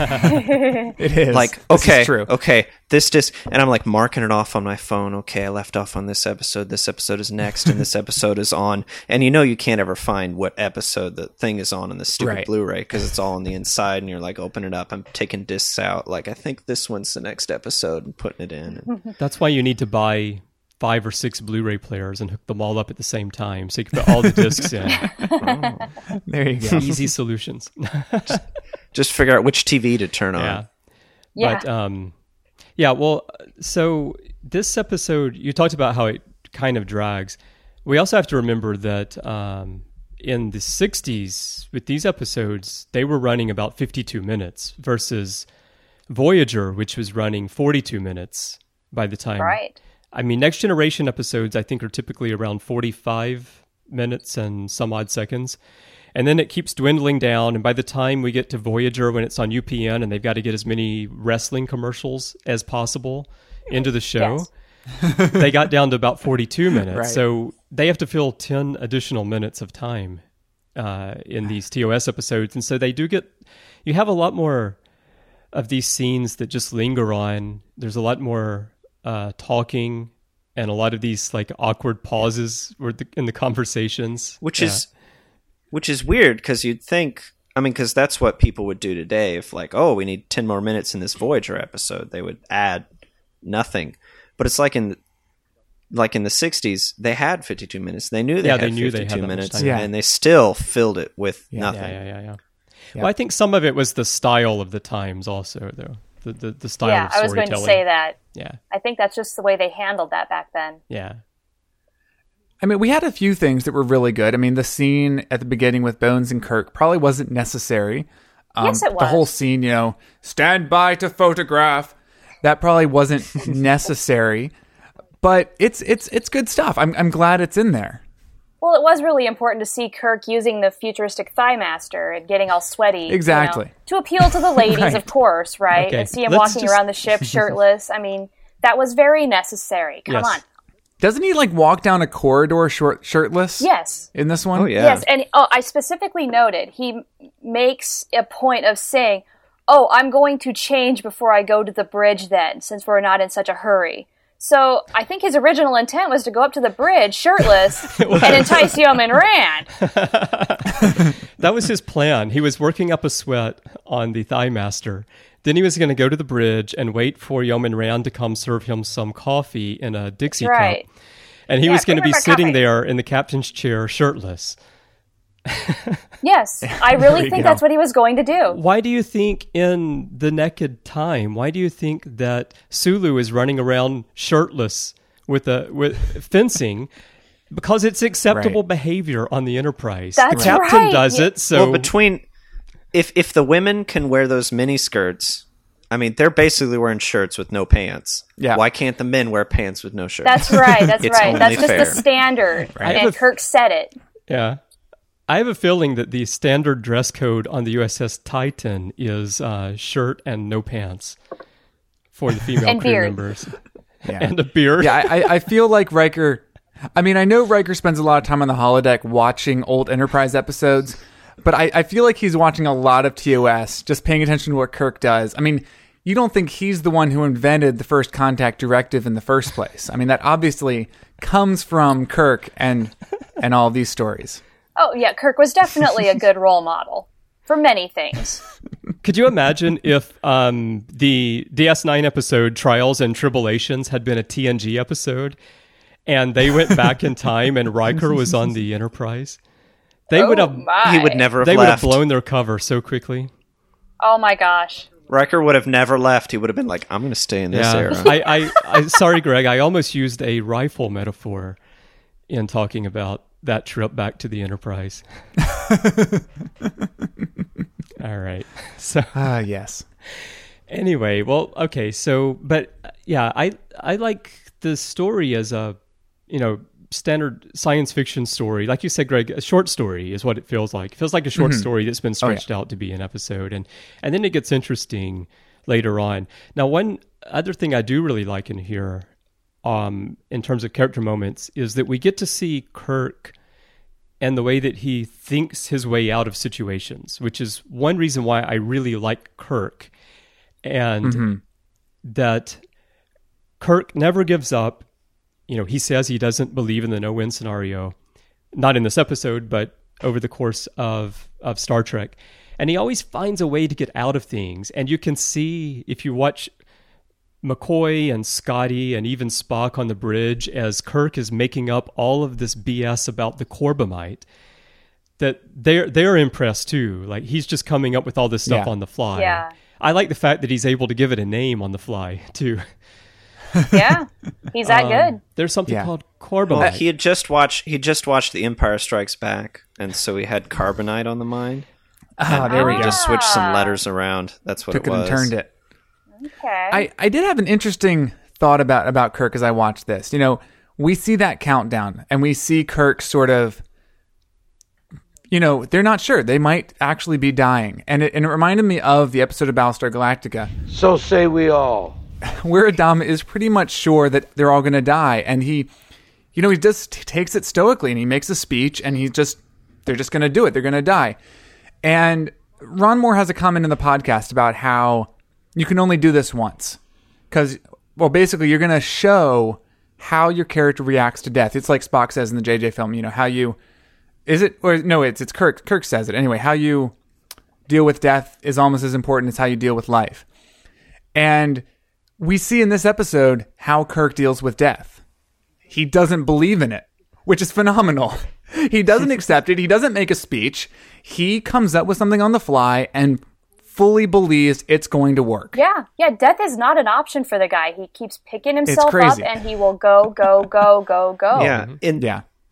It is. Like, this okay, is true. okay, this just, and I'm like marking it off on my phone. Okay, I left off on this episode. This episode is next, and this episode is on. And you know you can't ever find what episode the thing is on in the stupid right. Blu-ray because it's all on the inside, and you're like, open it up. I'm taking discs out. Like, I think this one's the next episode, and putting it in. And that's why you need to buy five or six Blu-ray players and hook them all up at the same time, so you can put all the discs in. Oh. There you go. Easy solutions. just, just figure out which T V to turn on. Yeah. Yeah. But, um, yeah, well, so this episode, you talked about how it kind of drags. We also have to remember that um, in the sixties, with these episodes, they were running about fifty-two minutes versus Voyager, which was running forty-two minutes by the time. Right. I mean, Next Generation episodes, I think, are typically around forty-five minutes and some odd seconds. And then it keeps dwindling down. And by the time we get to Voyager, when it's on U P N and they've got to get as many wrestling commercials as possible into the show, yes. they got down to about forty-two minutes. Right. So they have to fill ten additional minutes of time uh, in these T O S episodes. And so they do get, you have a lot more of these scenes that just linger on. There's a lot more uh, talking and a lot of these like awkward pauses in the conversations. Which yeah. is... Which is weird because you'd think, I mean, because that's what people would do today. If like, oh, we need ten more minutes in this Voyager episode, they would add nothing. But it's like in, like in the sixties, they had fifty-two minutes. They knew they yeah, had they knew fifty-two they had minutes, yeah. and they still filled it with yeah. nothing. Yeah, yeah, yeah, yeah. Yeah. Well, I think some of it was the style of the times, also, though. The the, the style Yeah, of I was storytelling. going to say that. Yeah, I think that's just the way they handled that back then. yeah. I mean, we had a few things that were really good. I mean, the scene at the beginning with Bones and Kirk probably wasn't necessary. Um, Yes, it was. The whole scene, you know, stand by to photograph. That probably wasn't necessary, but it's it's it's good stuff. I'm I'm glad it's in there. Well, it was really important to see Kirk using the futuristic Thighmaster and getting all sweaty. you know, Exactly. to appeal to the ladies, Right. of course, right? Okay, And see him let's walking just- around the ship shirtless. I mean, that was very necessary. Come Yes. on. Doesn't he like walk down a corridor short shirtless? Yes. In this one? Oh yeah. Yes, and oh, I specifically noted he m- makes a point of saying, "Oh, I'm going to change before I go to the bridge then, since we're not in such a hurry." So I think his original intent was to go up to the bridge shirtless and entice Yeoman Rand. That was his plan. He was working up a sweat on the Thighmaster. Then he was going to go to the bridge and wait for Yeoman Rand to come serve him some coffee in a Dixie That's right. cup. And he Yeah, was going to bring be her my sitting coffee. there in the captain's chair shirtless. Yes, I really you think go. that's what he was going to do. Why do you think in the Naked Time, why do you think that Sulu is running around shirtless with a with fencing? Because it's acceptable Right. behavior on the Enterprise. That's the captain right. does Yeah. it, so Well, between if if the women can wear those mini skirts, I mean, they're basically wearing shirts with no pants. Yeah. Why can't the men wear pants with no shirts? That's right. That's It's right. only That's just fair. the standard, I have and a- Kirk said it. yeah. I have a feeling that the standard dress code on the U S S Titan is uh, shirt and no pants for the female And crew beard. members. Yeah. And a beard. Yeah, I, I- I feel like Riker. I mean, I know Riker spends a lot of time on the holodeck watching old Enterprise episodes, but I, I feel like he's watching a lot of T O S, just paying attention to what Kirk does. I mean, you don't think he's the one who invented the first contact directive in the first place? I mean, that obviously comes from Kirk and and all these stories. Oh, yeah, Kirk was definitely a good role model for many things. Could you imagine if um, the D S nine episode Trials and Tribulations had been a T N G episode and they went back in time and Riker was on the Enterprise? They would Oh, have my. He would never have they would have left. blown their cover so quickly. Oh, my gosh. Riker would have never left. He would have been like, "I'm going to stay in this Yeah. era." I, I, I sorry, Greg, I almost used a rifle metaphor in talking about that trip back to the Enterprise. All right. So Ah, yes. anyway, well, okay. So, but uh, yeah, I I like the story as a, you know, standard science fiction story. Like you said, Greg, a short story is what it feels like. It feels like a short story that's been stretched out to be an episode, and and then it gets interesting later on. Now, one other thing I do really like in here, um, in terms of character moments, is that we get to see Kirk and the way that he thinks his way out of situations, which is one reason why I really like Kirk. And that Kirk never gives up. You know, he says he doesn't believe in the no-win scenario. Not in this episode, but over the course of, of Star Trek. And he always finds a way to get out of things. And you can see, if you watch McCoy and Scotty and even Spock on the bridge, as Kirk is making up all of this B S about the Corbomite, that they're they're impressed too. Like, he's just coming up with all this stuff Yeah. on the fly. Yeah. I like the fact that he's able to give it a name on the fly too. Yeah, he's that Um, good. There's something Yeah. called Well, Corbomite. he had just watched. He just watched The Empire Strikes Back, and so he had carbonite on the mind. Ah, there we He go. just switched some letters around. That's what Took it it was. and turned it. Okay. I, I did have an interesting thought about, about Kirk as I watched this. You know, we see that countdown and we see Kirk sort of, you know, they're not sure. They might actually be dying. And it, and it reminded me of the episode of Battlestar Galactica So say we all. where Adama is pretty much sure that they're all going to die. And he, you know, he just t- takes it stoically and he makes a speech and he just, they're just going to do it. They're going to die. And Ron Moore has a comment in the podcast about how you can only do this once. Because, well, basically, you're going to show how your character reacts to death. It's like Spock says in the J J film, you know, how you, is it, or no, it's it's Kirk. Kirk says it. Anyway, how you deal with death is almost as important as how you deal with life. And we see in this episode how Kirk deals with death. He doesn't believe in it, which is phenomenal. He doesn't accept it. He doesn't make a speech. He comes up with something on the fly and fully believes it's going to work. Yeah, yeah, death is not an option for the guy. He keeps picking himself up crazy. and he will go, go, go, go, go. Yeah, in Yeah.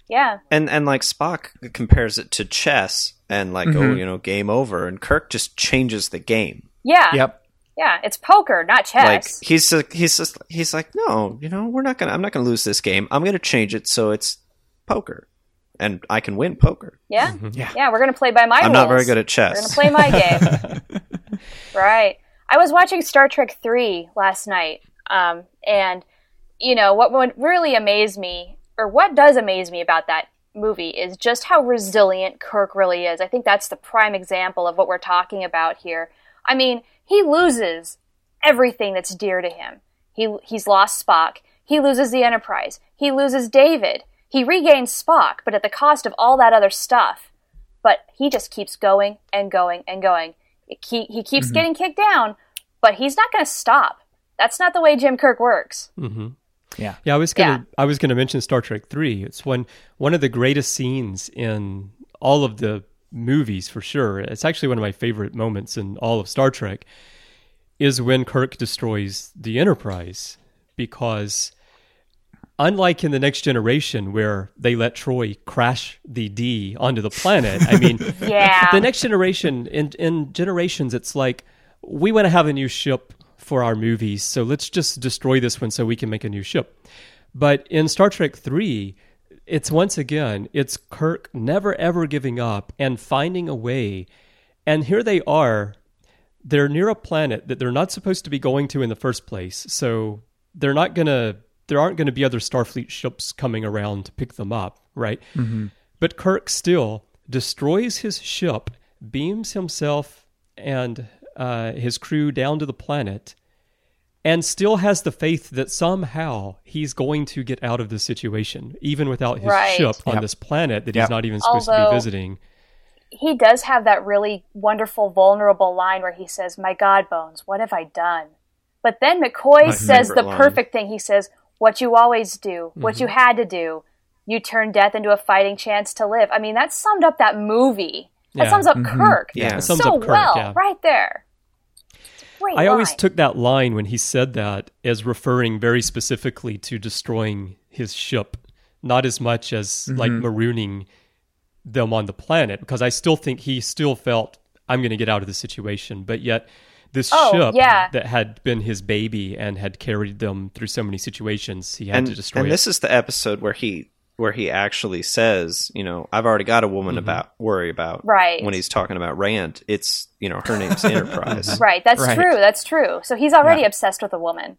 Yeah. And and like Spock compares it to chess and like, Mm-hmm. oh, you know, game over. And Kirk just changes the game. Yeah. Yep. Yeah. It's poker, not Like chess. he's he's just he's like, no, you know, we're not gonna. I'm not gonna lose this game. I'm gonna change it so it's poker, and I can win poker. yeah. Yeah. Yeah. We're gonna play by my I'm rules. not very good at We're chess. gonna play my game. Right. I was watching Star Trek three last night, um, and you know what? What really amazed me, or what does amaze me about that movie, is just how resilient Kirk really is. I think that's the prime example of what we're talking about here. I mean, he loses everything that's dear to him. He he's lost Spock. He loses the Enterprise. He loses David. He regains Spock, but at the cost of all that other stuff. But he just keeps going and going and going. He, he keeps getting kicked down, but he's not going to stop. That's not the way Jim Kirk works. Mm-hmm. Yeah. Yeah, I was gonna Yeah. I was gonna mention Star Trek three. It's one one of the greatest scenes in all of the movies for sure. It's actually one of my favorite moments in all of Star Trek, is when Kirk destroys the Enterprise, because unlike in the Next Generation where they let Troy crash the D onto the planet, I mean, Yeah. the Next Generation, in, in Generations, it's like, we want to have a new ship for our movies, so let's just destroy this one so we can make a new ship. But in Star Trek three, it's once again, it's Kirk never ever giving up and finding a way. And here they are, they're near a planet that they're not supposed to be going to in the first place, so they're not going to, there aren't going to be other Starfleet ships coming around to pick them up, right? Mm-hmm. But Kirk still destroys his ship, beams himself and uh, his crew down to the planet, and still has the faith that somehow he's going to get out of this situation, even without his Right. ship on Yep. this planet that Yep. he's not even supposed to Although- be visiting. He does have that really wonderful, vulnerable line where he says, "My God, Bones, what have I done?" But then McCoy My says the favorite line. perfect thing. He says, "What you always do, what Mm-hmm. you had to do. You turned death into a fighting chance to live." I mean, that summed up that movie. That Yeah. sums up Mm-hmm. Kirk Yeah. It sums so up Kirk, well, yeah. right there. It's a great I always line. took that line when he said that as referring very specifically to destroying his ship, not as much as like marooning them on the planet, because I still think he still felt, I'm going to get out of the situation. But yet this Oh, ship yeah. that had been his baby and had carried them through so many situations, he had and to destroy and it. this is the episode where he where he actually says, you know, I've already got a woman about worry about. Right. When he's talking about Rand, it's, you know, her name's Enterprise. Right, that's Right. true. That's true. So he's already Yeah. obsessed with a woman.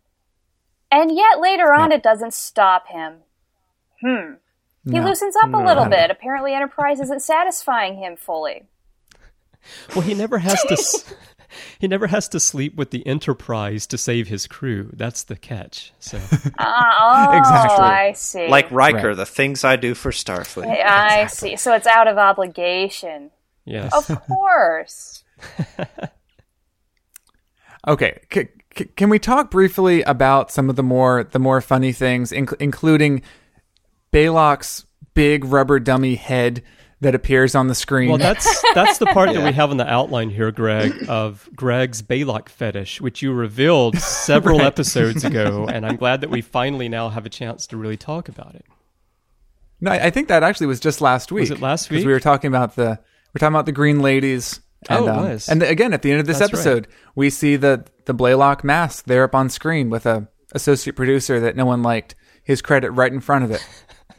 And yet later on, it doesn't stop him. Hmm. He No. loosens up a No. little bit. Apparently, Enterprise isn't satisfying him fully. Well, he never has to. s- He never has to sleep with the Enterprise to save his crew. That's the catch. So Ah, oh, Exactly. I see. Like Riker, Right. the things I do for Starfleet. I see. So it's out of obligation. yes, Of course. Okay, c- c- can we talk briefly about some of the more the more funny things, inc- including Baylock's big rubber dummy head that appears on the screen? well, that's that's the part that we have on the outline here, Greg, of Greg's Baylock fetish, which you revealed several episodes ago, and I'm glad that we finally now have a chance to really talk about it. No, I I think that actually was just last week. Was it last Because week? we were talking about the we're talking about the Green Ladies. And, Oh, it um, was. And the, again, at the end of this That's right. episode, we see the the Blaylock mask there up on screen with a associate producer that no one liked. His credit right in front of it.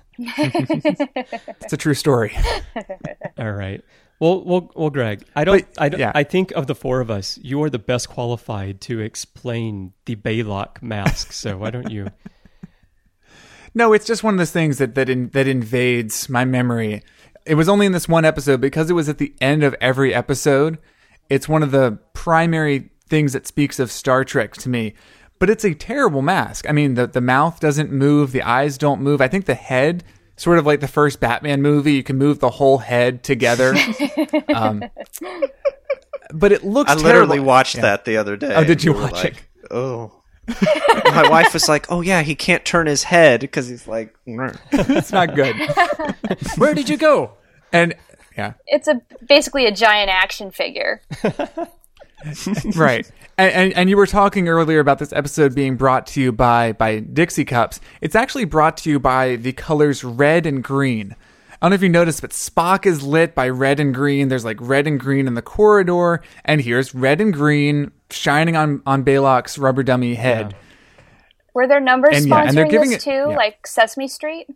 It's a true story. All right. Well, well, well, Greg, I don't, But, I don't, yeah. I think of the four of us, you are the best qualified to explain the Baylock mask. So why don't you? No, it's just one of those things that that in, that invades my memory. It was only in this one episode because it was at the end of every episode. It's one of the primary things that speaks of Star Trek to me. But it's a terrible mask. I mean, the the mouth doesn't move, the eyes don't move. I think the head, sort of like the first Batman movie, you can move the whole head together. um, but it looks I terrible. literally watched Yeah. that the other day. Oh, did you We were watch like, it? Oh. My wife was like, "Oh yeah, he can't turn his head because he's like." "Meh." It's not good. Where did you go? And yeah. It's a basically a giant action figure. Right. And, and and you were talking earlier about this episode being brought to you by by Dixie Cups. It's actually brought to you by the colors red and green. I don't know if you noticed, but Spock is lit by red and green. There's like red and green in the corridor, and here's red and green shining on on Baylock's rubber dummy head. Yeah. Were there numbers And, sponsoring yeah, and they're giving this it- too, yeah. like Sesame Street?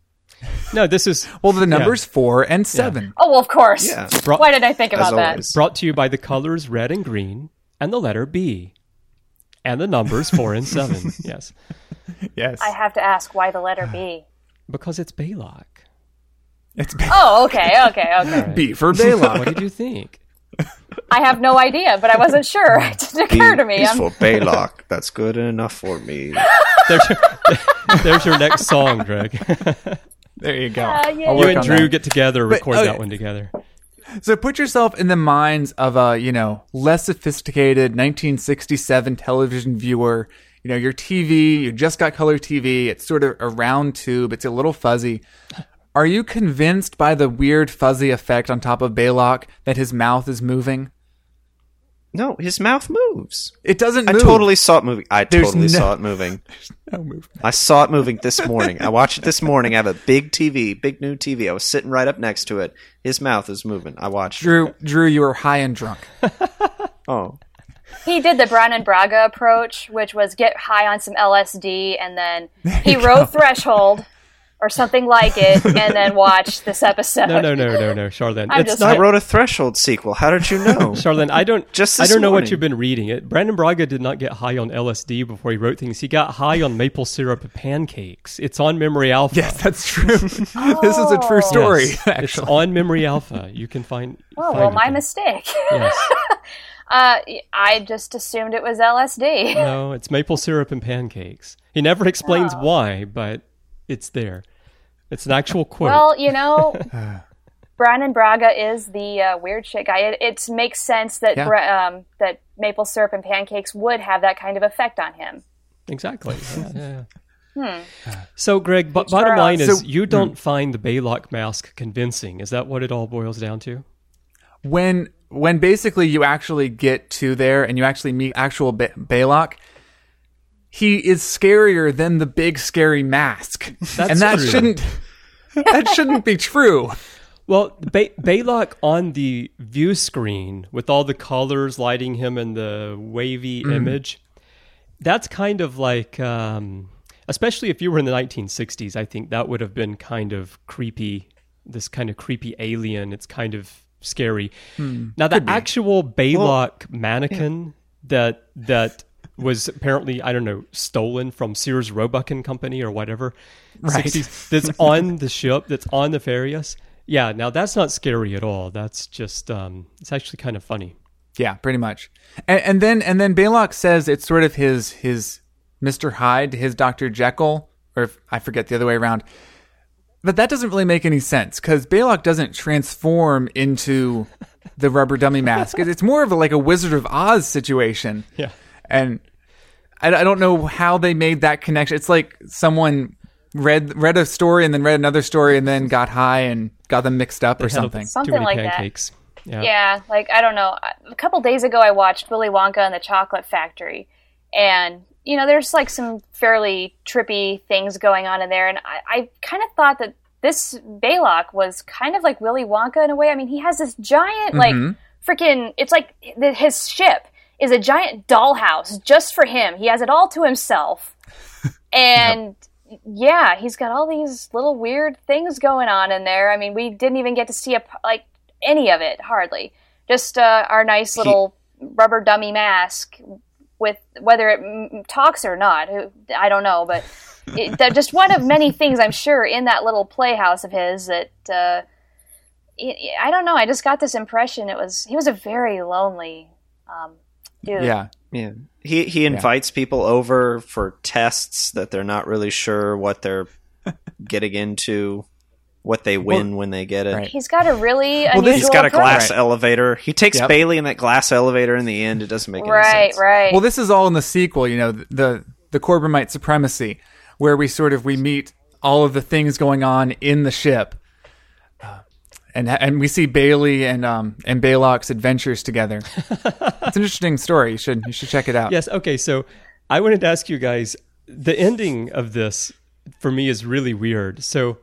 No, this is Well, the numbers four and seven. Oh, well, of course. Yeah. Brought- Why did I think As about that? always. brought to you by the colors red and green and the letter B. And the numbers four and seven. Yes. Yes. I have to ask, why the letter B? Because it's Baylock. It's Oh, okay, okay, okay. B for What Baylock. did you think? I have no idea, but I wasn't sure. It didn't occur to me. He's I'm- for Baylock. That's good enough for me. There's your, there's your next song, Greg. There you go. Uh, yeah. I'll You work and on Drew that. get together, But, record okay. that one together. So put yourself in the minds of a, you know, less sophisticated nineteen sixty-seven television viewer. You know, your T V, you just got color T V. It's sort of a round tube. It's a little fuzzy. Are you convinced by the weird fuzzy effect on top of Baylock that his mouth is moving? No, his mouth moves. It doesn't I move. totally saw it moving. I There's totally no- saw it moving. No movement. I saw it moving this morning. I watched it this morning. I have a big T V, big new T V. I was sitting right up next to it. His mouth is moving. I watched it. Drew, Drew, you were high and drunk. Oh. He did the Brannon Braga approach, which was get high on some L S D, and then he wrote Threshold or something like it, and then watched this episode. No, no, no, no, no, Charlene. I'm It's just- I not, wrote a Threshold sequel. How did you know? Charlene, I don't, Just I this don't know morning. what you've been reading. It. Brandon Braga did not get high on L S D before he wrote things. He got high on maple syrup and pancakes. It's on Memory Alpha. Yes, that's true. This is a true story, Yes, it's actually. on Memory Alpha. You can find. Oh, find well, it my there. mistake. Yes. Uh, I just assumed it was L S D. No, it's maple syrup and pancakes. He never explains Oh. why, but it's there. It's an actual quote. Well, you know, Brannon Braga is the uh, weird shit guy. It, it makes sense that Yeah. Bra- um, that maple syrup and pancakes would have that kind of effect on him. Exactly. Yeah, yeah. So, Greg, b- Each bottom for line us. is So- you don't find the Baylock mask convincing. Is that what it all boils down to? when when basically you actually get to there and you actually meet actual ba- Baylock, he is scarier than the big scary mask, That's and that true. shouldn't that shouldn't be true. Well, ba- Baylock on the view screen with all the colors lighting him in the wavy Mm. image, that's kind of like, um, especially if you were in the nineteen sixties, I think that would have been kind of creepy, this kind of creepy alien. It's kind of scary. Now, the actual Baylock mannequin that that was apparently, I don't know, stolen from Sears Roebuck and Company or whatever, Right. sixties, that's on the ship, that's on the Farius. Yeah, now that's not scary at all. That's just, um, it's actually kind of funny. Yeah, pretty much. And, and then and then Baylock says it's sort of his his Mister Hyde, his Doctor Jekyll, or if, I forget the other way around. But that doesn't really make any sense because Baylock doesn't transform into the rubber dummy mask. It's more of a, like a Wizard of Oz situation. Yeah. And I, I don't know how they made that connection. It's like someone read read a story and then read another story and then got high and got them mixed up or Had a- something. Something Too many like that. pancakes. Yeah. Yeah, like, I don't know. A couple days ago, I watched Willy Wonka and the Chocolate Factory. And, you know, there's like some fairly trippy things going on in there. And I, I kind of thought that this Baylock was kind of like Willy Wonka in a way. I mean, he has this giant, like, freaking, it's like the, his ship is a giant dollhouse just for him. He has it all to himself. And yeah, he's got all these little weird things going on in there. I mean, we didn't even get to see a, like any of it, hardly. Just uh, our nice little rubber dummy mask with whether it m- talks or not. who- I don't know, but it, that just one of many things I'm sure in that little playhouse of his that uh, it, I don't know. I just got this impression it was he was a very lonely um, dude. Yeah. Yeah. He he invites people over for tests that they're not really sure what they're getting into, what they win when they get it. right. He's got a really this- unusual He's got a approach. glass Right. elevator. He takes Yep. Bailey in that glass elevator in the end. It doesn't make any Right, sense. right. Well, this is all in the sequel, you know, the the Corbomite supremacy, where we sort of we meet all of the things going on in the ship. Uh, and and we see Bailey and um and Baylock's adventures together. It's an interesting story. You should you should check it out. Yes. Okay. So I wanted to ask you guys, the ending of this for me is really weird. So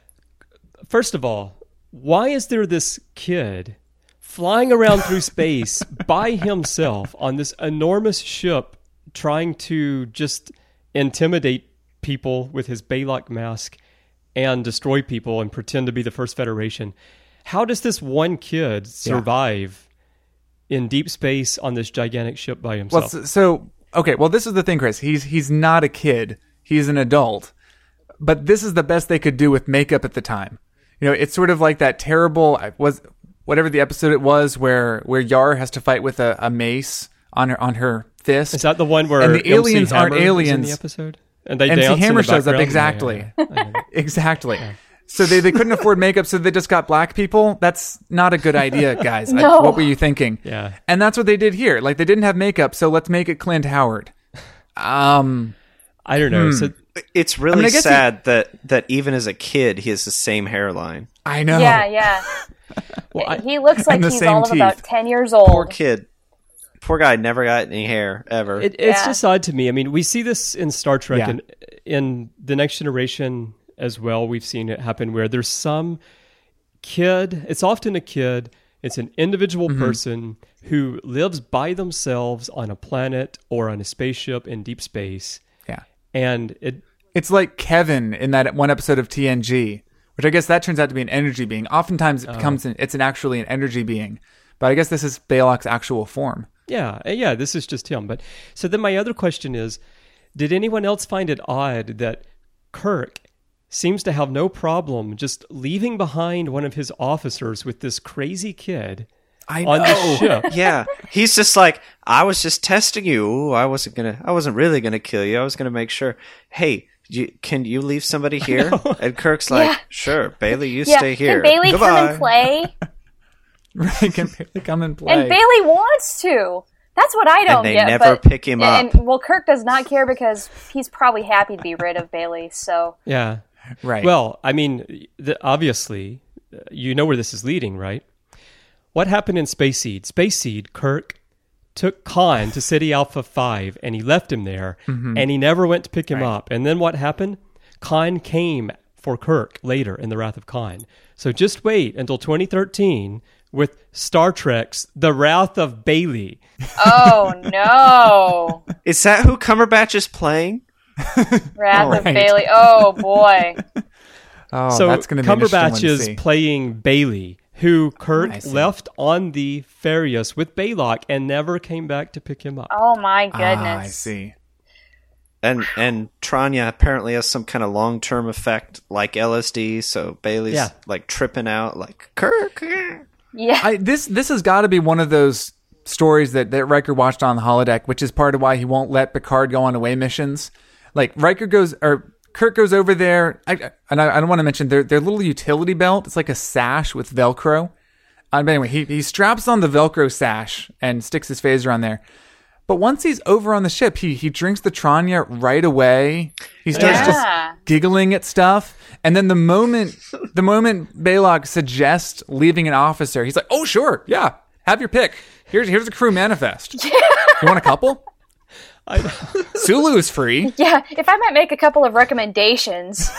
first of all, why is there this kid flying around through space by himself on this enormous ship trying to just intimidate people with his Baylock mask and destroy people and pretend to be the First Federation? How does this one kid survive yeah. in deep space on this gigantic ship by himself? Well, so, so okay, well, this is the thing, Chris. He's he's not a kid. He's an adult. But this is the best they could do with makeup at the time. You know, it's sort of like that terrible was whatever the episode it was where where Yar has to fight with a, a mace on her on her fist. Is that the one where and the aliens aren't aliens in the episode? And they M C dance Hammer in the shows up background? exactly, Yeah, yeah, yeah. exactly. Yeah. So they, they couldn't afford makeup, so they just got black people. That's not a good idea, guys. No. I, what were you thinking? Yeah, and that's what they did here. Like they didn't have makeup, so let's make it Clint Howard. Um, I don't know. Hmm. So It's really I mean, I guess sad he- that that even as a kid, he has the same hairline. I know. Yeah, yeah. well, I, He looks like And the he's same all of about teeth. ten years old. Poor kid. Poor guy never got any hair ever. It, it's Yeah. just odd to me. I mean, we see this in Star Trek Yeah. and in The Next Generation as well. We've seen it happen where there's some kid, it's often a kid, it's an individual Mm-hmm. person who lives by themselves on a planet or on a spaceship in deep space. Yeah. And it, It's like Kevin in that one episode of T N G, which I guess that turns out to be an energy being. Oftentimes it becomes an, it's an actually an energy being, but I guess this is Baylock's actual form. yeah, yeah, this is just him. But so then my other question is, did anyone else find it odd that Kirk seems to have no problem just leaving behind one of his officers with this crazy kid I on know. the ship? yeah, he's just like, I was just testing you. Ooh, I wasn't gonna. I wasn't really gonna kill you. I was gonna make sure. Hey, you, can you leave somebody here? And Kirk's like, Yeah. sure, Bailey, you yeah, stay here. can Bailey Goodbye. come and play? Right, can Bailey come and play? And Bailey wants to. That's what I don't And they get. never but, pick him up. And well, Kirk does not care because he's probably happy to be rid of Bailey. So Yeah. Right. Well, I mean, the, obviously, uh, you know where this is leading, right? What happened in Space Seed? Space Seed, Kirk took Khan to City Alpha five, and he left him there, and he never went to pick him Right. up. And then what happened? Khan came for Kirk later in The Wrath of Khan. So just wait until twenty thirteen with Star Trek's The Wrath of Bailey. oh no, Is that who Cumberbatch is playing? Wrath of Right. Bailey. Oh boy. oh, so that's going to be an interesting one Cumberbatch to is see. playing Bailey, who Kirk I see. left on the Farius with Baylock and never came back to pick him up. Oh my goodness. Ah, I see. And and Tranya apparently has some kind of long term effect like L S D. So Bailey's Yeah. like tripping out, like Kirk. Yeah. I, this this has got to be one of those stories that, that Riker watched on the holodeck, which is part of why he won't let Picard go on away missions. Like Riker goes, or Kirk goes over there, I, and I, I don't want to mention their their little utility belt. It's like a sash with Velcro. Uh, but anyway, he he straps on the Velcro sash and sticks his phaser on there. But once he's over on the ship, he he drinks the Tranya right away. He starts Yeah. just giggling at stuff, and then the moment the moment Baylock suggests leaving an officer, he's like, "Oh sure, yeah, have your pick. Here's here's a crew manifest. You want a couple? Sulu is free." Yeah, if I might make a couple of recommendations.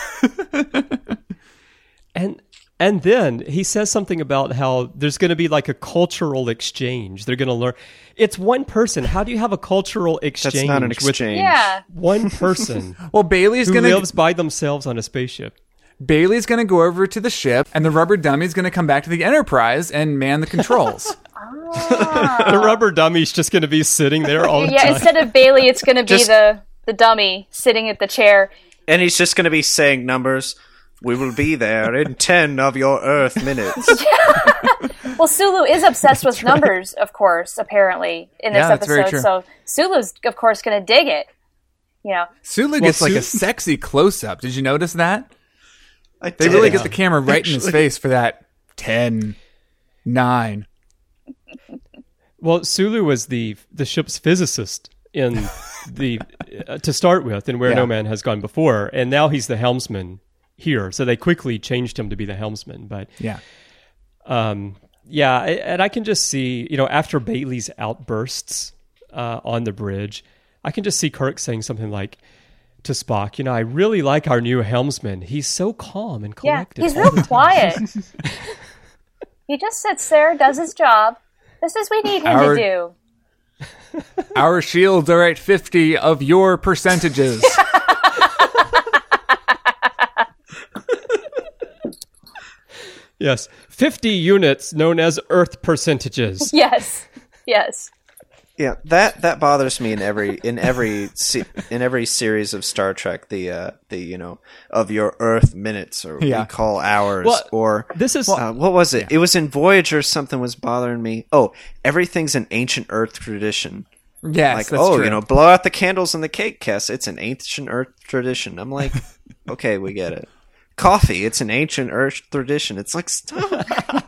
And and then he says something about how there's going to be like a cultural exchange. They're going to learn. It's one person. How do you have a cultural exchange? That's not an with exchange. Yeah. one person Well, Bailey's who gonna lives by themselves on a spaceship. Bailey's gonna go over to the ship, and the rubber dummy's gonna come back to the Enterprise and man the controls. The rubber dummy's just going to be sitting there all the Yeah, time. instead of Bailey, it's going to be Just- the, the dummy sitting at the chair. And he's just going to be saying numbers. We will be there in ten of your Earth minutes. Well, Sulu is obsessed with numbers, of course, apparently, in this Yeah, that's very episode. true. So Sulu's, of course, going to dig it. You know, Sulu gets like Su- a sexy close up. Did you notice that? I They did. really get the camera right in his face for that ten, nine. Well, Sulu was the the ship's physicist in the uh, to start with, and where Yeah. no man has gone before, and now he's the helmsman here. So they quickly changed him to be the helmsman. But Yeah. Um, yeah, I- and I can just see, you know, after Bailey's outbursts uh, on the bridge, I can just see Kirk saying something like to Spock, you know, I really like our new helmsman. He's so calm and Yeah, collected. he's all real the time." quiet. He just sits there, does his job. This is what we need him Our- to do. Our shields are at fifty of your percentages. Yes, fifty units known as Earth percentages. Yes, yes. Yeah, that that bothers me in every in every se- in every series of Star Trek. The uh, the you know of your Earth minutes or Yeah. we call hours Well, or This is uh, what was it? It was in Voyager. Something was bothering me. Oh, everything's an ancient Earth tradition. Yes, Like that's oh, true. you know, blow out the candles in the cake, Kess. It's an ancient Earth tradition. I'm like, okay, we get it. Coffee, it's an ancient Earth tradition. It's like stop.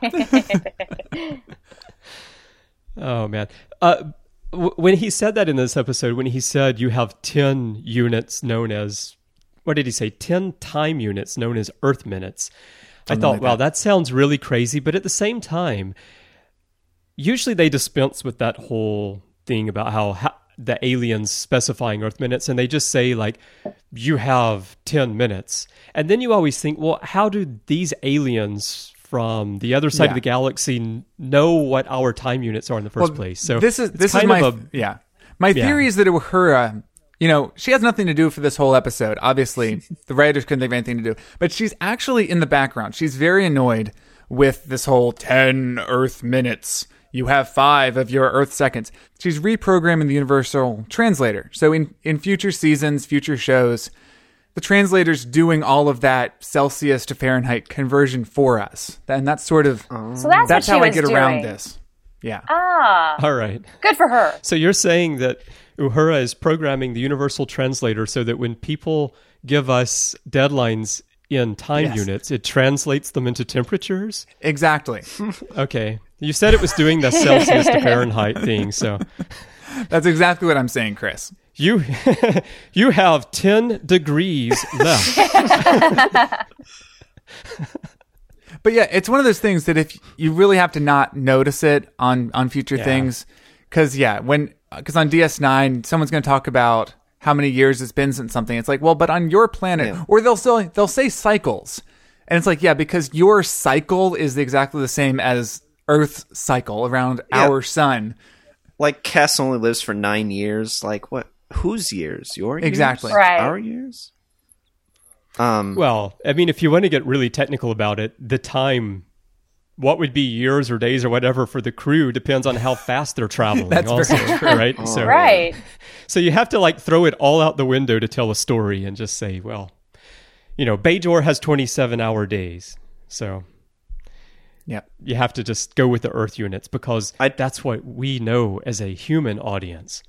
Oh man. Uh, w- when he said that in this episode, when he said you have ten units known as, what did he say? ten time units known as Earth minutes. I thought, like wow, that. that sounds really crazy. But at the same time, usually they dispense with that whole thing about how, how the aliens specifying Earth minutes, and they just say like, you have ten minutes. And then you always think, well, how do these aliens from the other side Yeah. of the galaxy n- know what our time units are in the first Well, place? So this is it's this is kind my of a, yeah. My theory is that Uhura, you know, she has nothing to do for this whole episode. Obviously, the writers couldn't think of anything to do, but she's actually in the background. She's very annoyed with this whole ten Earth minutes. You have five of your Earth seconds. She's reprogramming the universal translator. So in, in future seasons, future shows, the translator's doing all of that Celsius to Fahrenheit conversion for us. And that's sort of, So that's, that's what how she I was get doing. around this. Yeah. Ah, all right. good for her. So you're saying that Uhura is programming the universal translator so that when people give us deadlines in time Yes. units, it translates them into temperatures? Exactly. Okay. You said it was doing the Celsius to Fahrenheit thing, so That's exactly what I'm saying, Chris. you you have ten degrees left. But yeah, it's one of those things that if you really have to not notice it on, on future Yeah. things, because yeah, when because on D S nine, someone's going to talk about how many years it's been since something. It's like, well, but on your planet, Yeah. or they'll say they'll say cycles, and it's like, yeah, because your cycle is exactly the same as Earth's cycle around Yeah. our sun. Like Kess only lives for nine years. Like what? Whose years? Your years? Exactly. Right. Our years? Um. Well, I mean, if you want to get really technical about it, the time, what would be years or days or whatever for the crew depends on how fast they're traveling. That's also, very true. right? So, Right. so you have to like throw it all out the window to tell a story and just say, well, you know, Bajor has twenty-seven hour days. So Yeah. you have to just go with the Earth units because I- that's what we know as a human audience.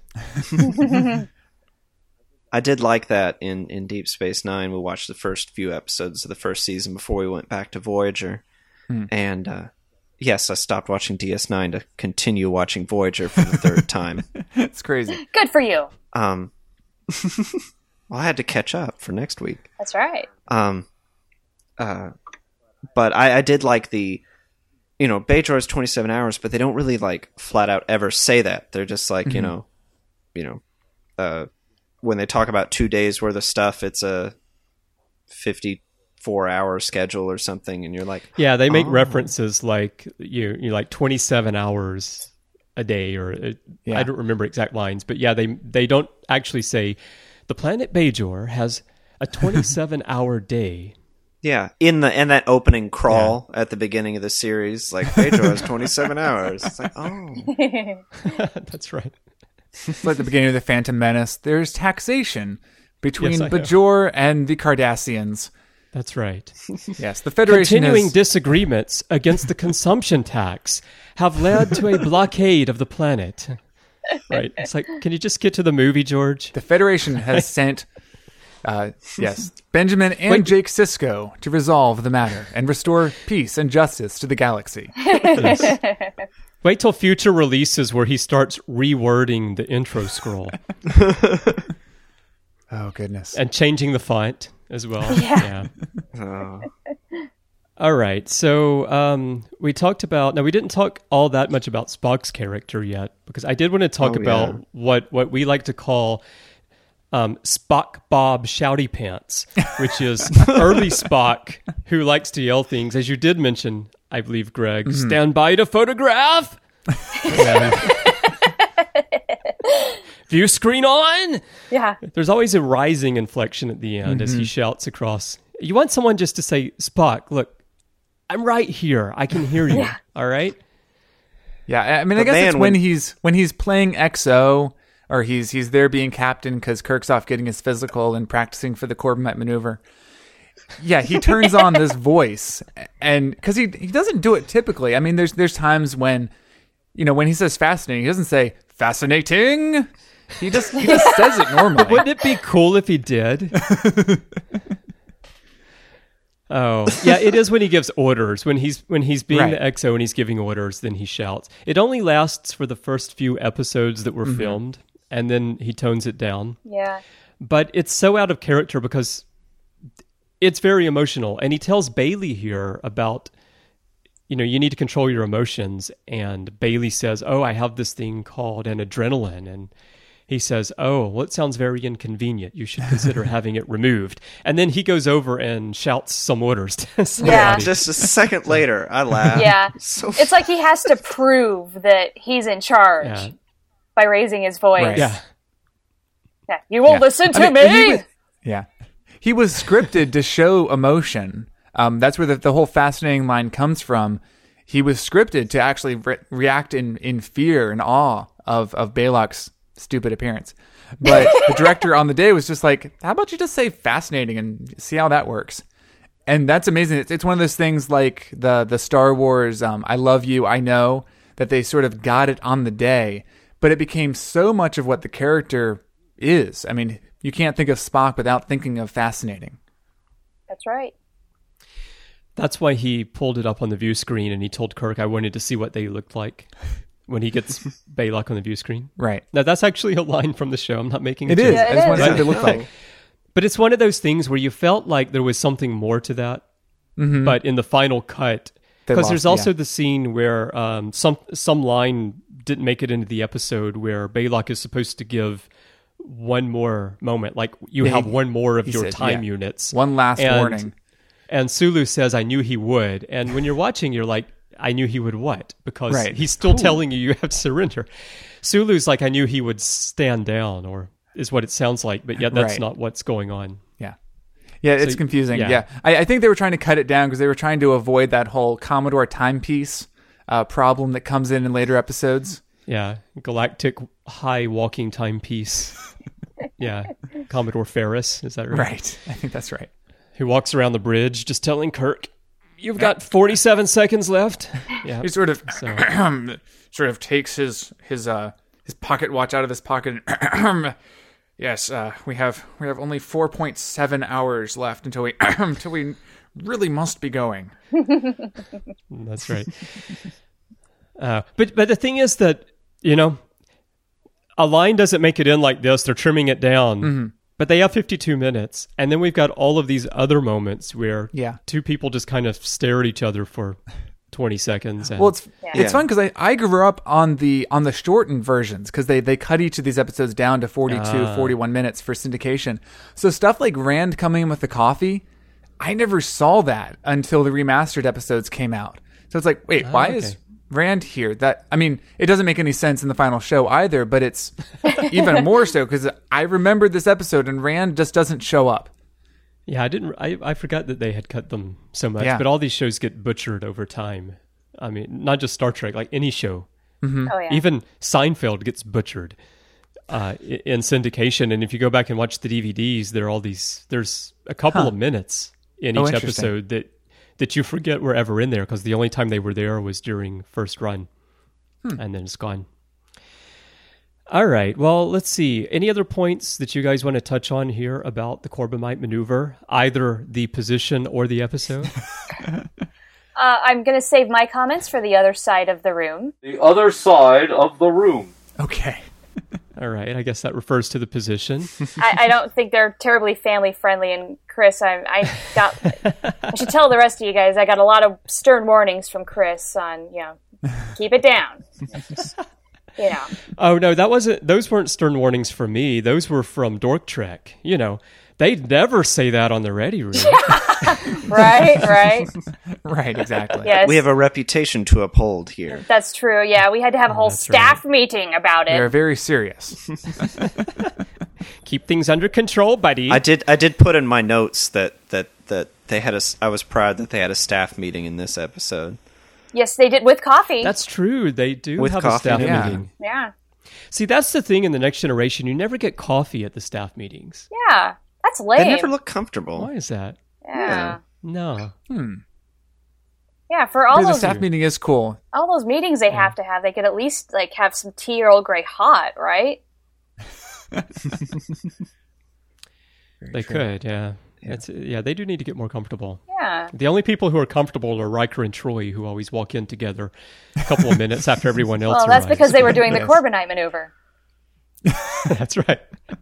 I did like that in, in Deep Space Nine. We watched the first few episodes of the first season before we went back to Voyager. And uh, yes, I stopped watching D S nine to continue watching Voyager for the third time. It's crazy. Good for you. Um, well, I had to catch up for next week. That's right. Um, uh, but I, I did like the, you know, Bajor is twenty-seven hours, but they don't really like flat out ever say that. They're just like, you know, you know, uh, when they talk about two days worth of stuff, it's a fifty-four hour schedule or something. And you're like, Yeah, they make Oh. references like you you like twenty-seven hours a day, or uh, Yeah. I don't remember exact lines, but yeah, they they don't actually say the planet Bajor has a twenty-seven hour day. yeah, in the, and that opening crawl at the beginning of the series, like Bajor has twenty-seven hours. It's like, oh, That's right. It's like the beginning of the Phantom Menace. There's taxation between Yes, I know. Bajor and the Cardassians. That's right. Yes, the Federation Continuing has... disagreements against the consumption tax have led to a blockade of the planet. Right. It's like, can you just get to the movie, George? The Federation has sent, uh, yes, Benjamin and Wait. Jake Sisko to resolve the matter and restore peace and justice to the galaxy. Yes. Wait till future releases where he starts rewording the intro scroll Oh, goodness. and changing the font as well. Yeah. oh. All right, so um, we talked about. Now we didn't talk all that much about Spock's character yet, because I did want to talk Oh, about yeah. what what we like to call um, Spock Bob Shouty Pants, which is early Spock who likes to yell things, as you did mention, I believe, Greg. Mm-hmm. Stand by to photograph. And- View screen on. Yeah. There's always a rising inflection at the end as he shouts across. You want someone just to say, Spock, look, I'm right here. I can hear you. Yeah. All right? Yeah, I mean, I But guess man, it's when, when- he's when he's playing X O, or he's he's there being captain because Kirk's off getting his physical and practicing for the Corbomite maneuver. Yeah, he turns on this voice, and because he he doesn't do it typically. I mean, there's there's times when, you know, when he says fascinating, he doesn't say fascinating. He just he just says it normally. Wouldn't it be cool if he did? Oh, yeah, it is when he gives orders. When he's when he's being Right. the X O and he's giving orders, then he shouts. It only lasts for the first few episodes that were filmed, and then he tones it down. Yeah. But it's so out of character because it's very emotional. And he tells Bailey here about, you know, you need to control your emotions. And Bailey says, oh, I have this thing called an adrenaline. And he says, oh, well, it sounds very inconvenient. You should consider having it removed. And then he goes over and shouts some orders to somebody. Yeah. Just a second later, I laughed. Yeah. So It's like he has to prove that he's in charge Yeah. by raising his voice. Right. Yeah. Yeah. You won't Yeah. listen to I mean, me. he was- yeah, he was scripted to show emotion. Um, that's where the, the whole fascinating line comes from. He was scripted to actually re- react in, in fear and awe of of Baylock's stupid appearance. But the director on the day was just like, "How about you just say fascinating and see how that works?" And that's amazing. It's, it's one of those things like the the Star Wars um, "I love you, I know," that they sort of got it on the day, but it became so much of what the character is. I mean, you can't think of Spock without thinking of fascinating. That's right. That's why he pulled it up on the view screen and he told Kirk, I wanted to see what they looked like when he gets Baylock on the view screen. Right. Now, that's actually a line from the show. I'm not making a It joke. is. Yeah, it I just want to see is. what they look like. But it's one of those things where you felt like there was something more to that. But in the final cut, They because lost, there's also yeah. the scene where um, some some line didn't make it into the episode where Baylock is supposed to give one more moment. Like you Yeah, have he- one more of he your said, time yeah. units. One last And- warning. And Sulu says, I knew he would. And when you're watching, you're like, I knew he would what? Because Right. he's still telling you you have to surrender. Sulu's like, I knew he would stand down, or is what it sounds like. But yet that's Right. not what's going on. Yeah. Yeah, it's So, confusing. yeah. Yeah. I, I think they were trying to cut it down because they were trying to avoid that whole Commodore timepiece uh, problem that comes in in later episodes. Yeah. Galactic high walking timepiece. Yeah. Commodore Ferris. Is that right? Right. I think that's right. Who walks around the bridge just telling Kirk, you've got forty-seven seconds left. Yeah. He sort of So, sort of takes his his uh his pocket watch out of his pocket. And yes, uh, we have we have only four point seven hours left until we until we really must be going. that's right. Uh, but but the thing is that, you know, a line doesn't make it in like this. They're trimming it down. Mm-hmm. But they have fifty-two minutes. And then we've got all of these other moments where Yeah. two people just kind of stare at each other for twenty seconds. And, Well, it's Yeah. it's fun because I, I grew up on the on the shortened versions because they, they cut each of these episodes down to forty-two, forty-one minutes for syndication. So stuff like Rand coming in with the coffee, I never saw that until the remastered episodes came out. So it's like, wait, why okay. is Rand here? That I mean, it doesn't make any sense in the final show either, but it's even more so because I remembered this episode and Rand just doesn't show up. yeah, I didn't. I, I forgot that they had cut them so much. Yeah. But all these shows get butchered over time. I mean, not just Star Trek, like any show. Oh yeah. Even Seinfeld gets butchered uh, i- in syndication. And if you go back and watch the D V Ds, there are all these. There's a couple Huh. of minutes in Oh, each interesting. episode that that you forget were ever in there because the only time they were there was during first run, Hmm. and then it's gone. All right. Well, let's see. Any other points that you guys want to touch on here about the Corbomite maneuver, either the position or the episode? Uh, I'm going to save my comments for the other side of the room. The other side of the room. Okay. All right. I guess that refers to the position. I, I don't think they're terribly family friendly. And Chris, I, I got. I should tell the rest of you guys. I got a lot of stern warnings from Chris on, you know, keep it down. You know. Oh no, that wasn't. Those weren't stern warnings for me. Those were from Dork Trek. You know, they'd never say that on the Ready Room. Right, right. Right, exactly. Yes. We have a reputation to uphold here. That's true. Yeah, we had to have a whole That's staff right. meeting about We are it. very serious. Keep things under control, buddy. I did. I did put in my notes that that that they had a. s- I was proud that they had a staff meeting in this episode. Yes, they did with coffee. That's true. They do With have coffee, a staff yeah. meeting. yeah, See, that's the thing in the Next Generation. You never get coffee at the staff meetings. yeah. That's lame. They never look comfortable. Why is that? yeah. No. yeah, For all the those staff meeting is cool. all those meetings they have to have, they could at least like have some tea or Earl Grey hot, right? They could, yeah. It's, yeah, they do need to get more comfortable. Yeah. The only people who are comfortable are Riker and Troy, who always walk in together a couple of minutes after everyone else Well, that's arrives. because they were doing the Yes. Corbinite maneuver. That's right.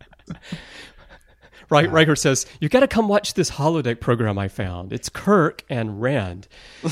Right, Riker says, "You got to come watch this holodeck program I found. It's Kirk and Rand."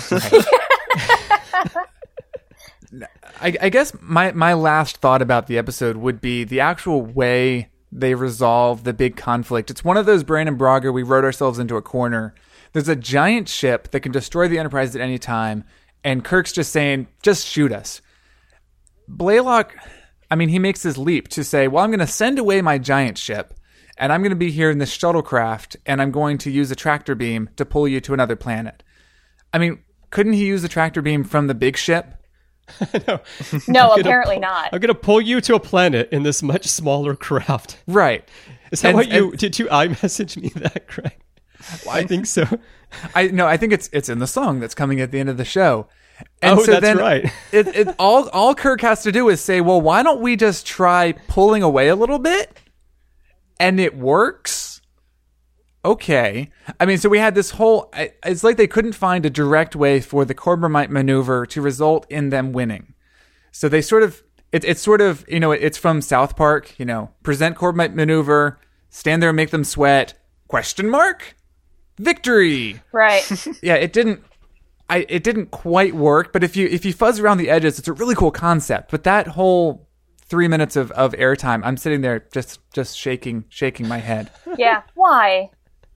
I, I guess my, my last thought about the episode would be the actual way they resolve the big conflict. It's one of those Brandon Braga, we wrote ourselves into a corner. There's a giant ship that can destroy the Enterprise at any time, and Kirk's just saying, just shoot us. Blaylock, I mean, he makes this leap to say, well, I'm going to send away my giant ship, and I'm going to be here in this shuttlecraft, and I'm going to use a tractor beam to pull you to another planet. I mean, couldn't he use the tractor beam from the big ship? No, gonna apparently pull- not. I'm going to pull you to a planet in this much smaller craft. Right. Is that And- what you and- did? You iMessage me that, Craig? I think so. I no, I think it's it's in the song that's coming at the end of the show. And Oh, so that's then right. it, it all all Kirk has to do is say, well, why don't we just try pulling away a little bit? And it works. Okay. I mean, so we had this whole. I- It's like they couldn't find a direct way for the Corbomite maneuver to result in them winning. So they sort of. It, it's sort of, you know, it's from South Park. You know, present Corbomite maneuver, stand there and make them sweat. Question mark. Victory. Right. Yeah, it didn't. I it didn't quite work. But if you if you fuzz around the edges, it's a really cool concept. But that whole three minutes of, of airtime, I'm sitting there just just shaking shaking my head. Yeah. Why?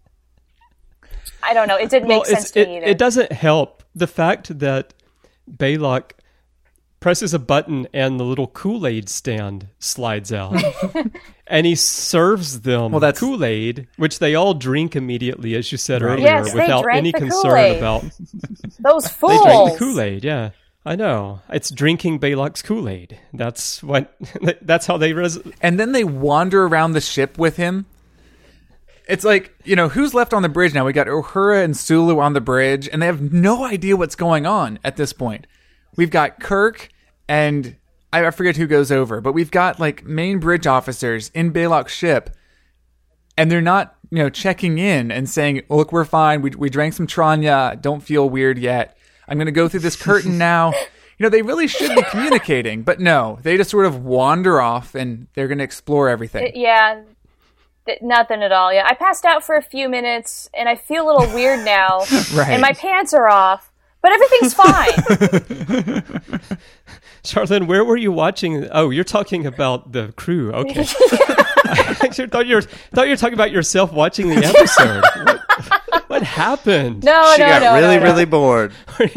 I don't know. It didn't make sense it's, to it, me either. it doesn't help the fact that Baylock presses a button and the little Kool-Aid stand slides out. And he serves them Well, that's- Kool-Aid, which they all drink immediately, as you said earlier, Yes, they without drank any the concern Kool-Aid. about... Those They fools. drank the Kool-Aid, yeah. I know. It's drinking Baylock's Kool-Aid. That's what... That's how they... Res- And then they wander around the ship with him. It's like, you know, who's left on the bridge now? We got Uhura and Sulu on the bridge, and they have no idea what's going on at this point. We've got Kirk and I forget who goes over, but we've got like main bridge officers in Baylock's ship, and they're not, you know, checking in and saying, "Look, we're fine. We we drank some Tranya. Don't feel weird yet. I'm going to go through this curtain now." You know, they really should be communicating, but no, they just sort of wander off and they're going to explore everything. Yeah. Th- Nothing at all. Yeah. I passed out for a few minutes and I feel a little weird now. Right. And my pants are off, but everything's fine. Charlene, where were you watching? Oh, you're talking about the crew. Okay. I actually thought you were thought you were talking about yourself watching the episode. What, what happened? No, she no, got no. really, no, no. really bored.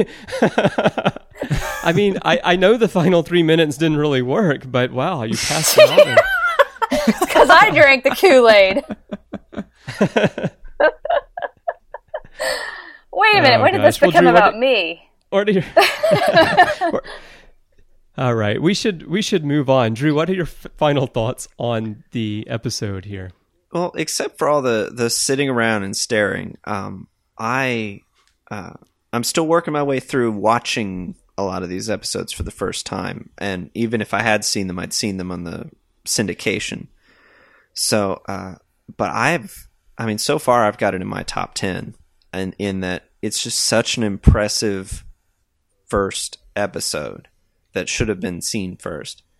I mean, I, I know the final three minutes didn't really work, but wow, you passed out. And, Because I drank the Kool-Aid. Wait a minute. Oh, when did gosh. this Well, become Drew, what about did- me? or do you, or- all right, we should we should move on. Drew, what are your f- final thoughts on the episode here? Well, except for all the, the sitting around and staring, um, I uh, I'm still working my way through watching a lot of these episodes for the first time, and even if I had seen them, I'd seen them on the syndication. So, uh, but I've, I mean, so far I've got it in my top ten, and in that it's just such an impressive first episode that should have been seen first.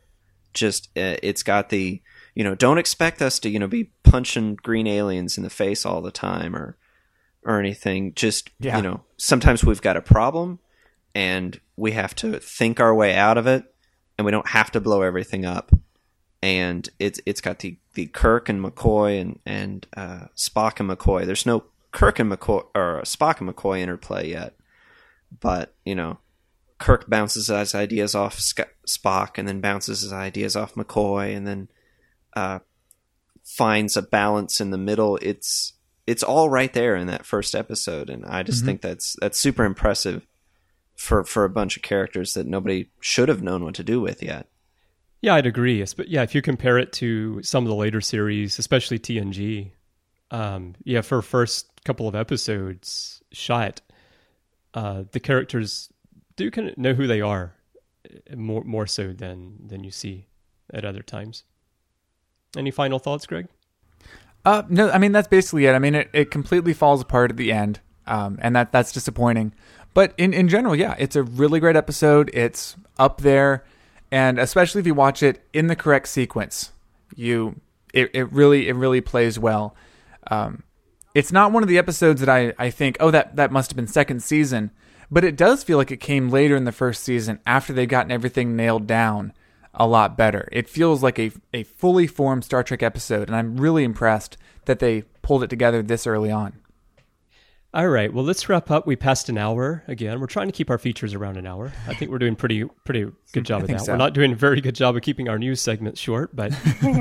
just uh, it's got the, you know, don't expect us to, you know, be punching green aliens in the face all the time or or anything. Just, Yeah. you know, sometimes we've got a problem and we have to think our way out of it, and we don't have to blow everything up. And it's it's got the, the Kirk and McCoy and and uh, Spock and McCoy. There's no Kirk and McCoy or Spock and McCoy interplay yet, but you know, Kirk bounces his ideas off Sc- Spock, and then bounces his ideas off McCoy, and then uh, finds a balance in the middle. It's it's all right there in that first episode, and I just mm-hmm. think that's that's super impressive for for a bunch of characters that nobody should have known what to do with yet. Yeah, I'd agree. But yeah, if you compare it to some of the later series, especially T N G, um, yeah, for first couple of episodes shot, uh, the characters do kind of know who they are more more so than than you see at other times. Any final thoughts, Greg? Uh, no, I mean, that's basically it. I mean, it, it completely falls apart at the end, um, and that that's disappointing. But in, in general, yeah, it's a really great episode. It's up there, and especially if you watch it in the correct sequence, you it, it really it really plays well. Um, it's not one of the episodes that I, I think, oh, that, that must have been second season, but it does feel like it came later in the first season after they'd gotten everything nailed down a lot better. It feels like a, a fully formed Star Trek episode, and I'm really impressed that they pulled it together this early on. All right, well, let's wrap up. We passed an hour again. We're trying to keep our features around an hour. I think we're doing pretty pretty good job of that. So. We're not doing a very good job of keeping our news segments short, but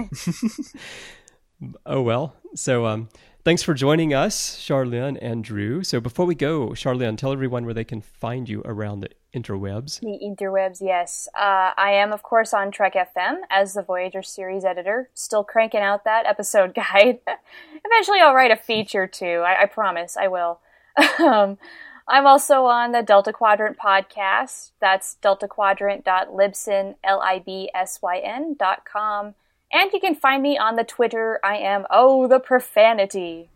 oh well. So um, thanks for joining us, Charlene and Drew. So before we go, Charlene, tell everyone where they can find you around the interwebs. The interwebs, yes. Uh, I am, of course, on Trek F M as the Voyager series editor, still cranking out that episode guide. Eventually I'll write a feature too. I, I promise I will. um, I'm also on the Delta Quadrant podcast. That's delta quadrant dot libsyn, L I B S Y N dot com. And you can find me on the Twitter. I am, oh, the profanity.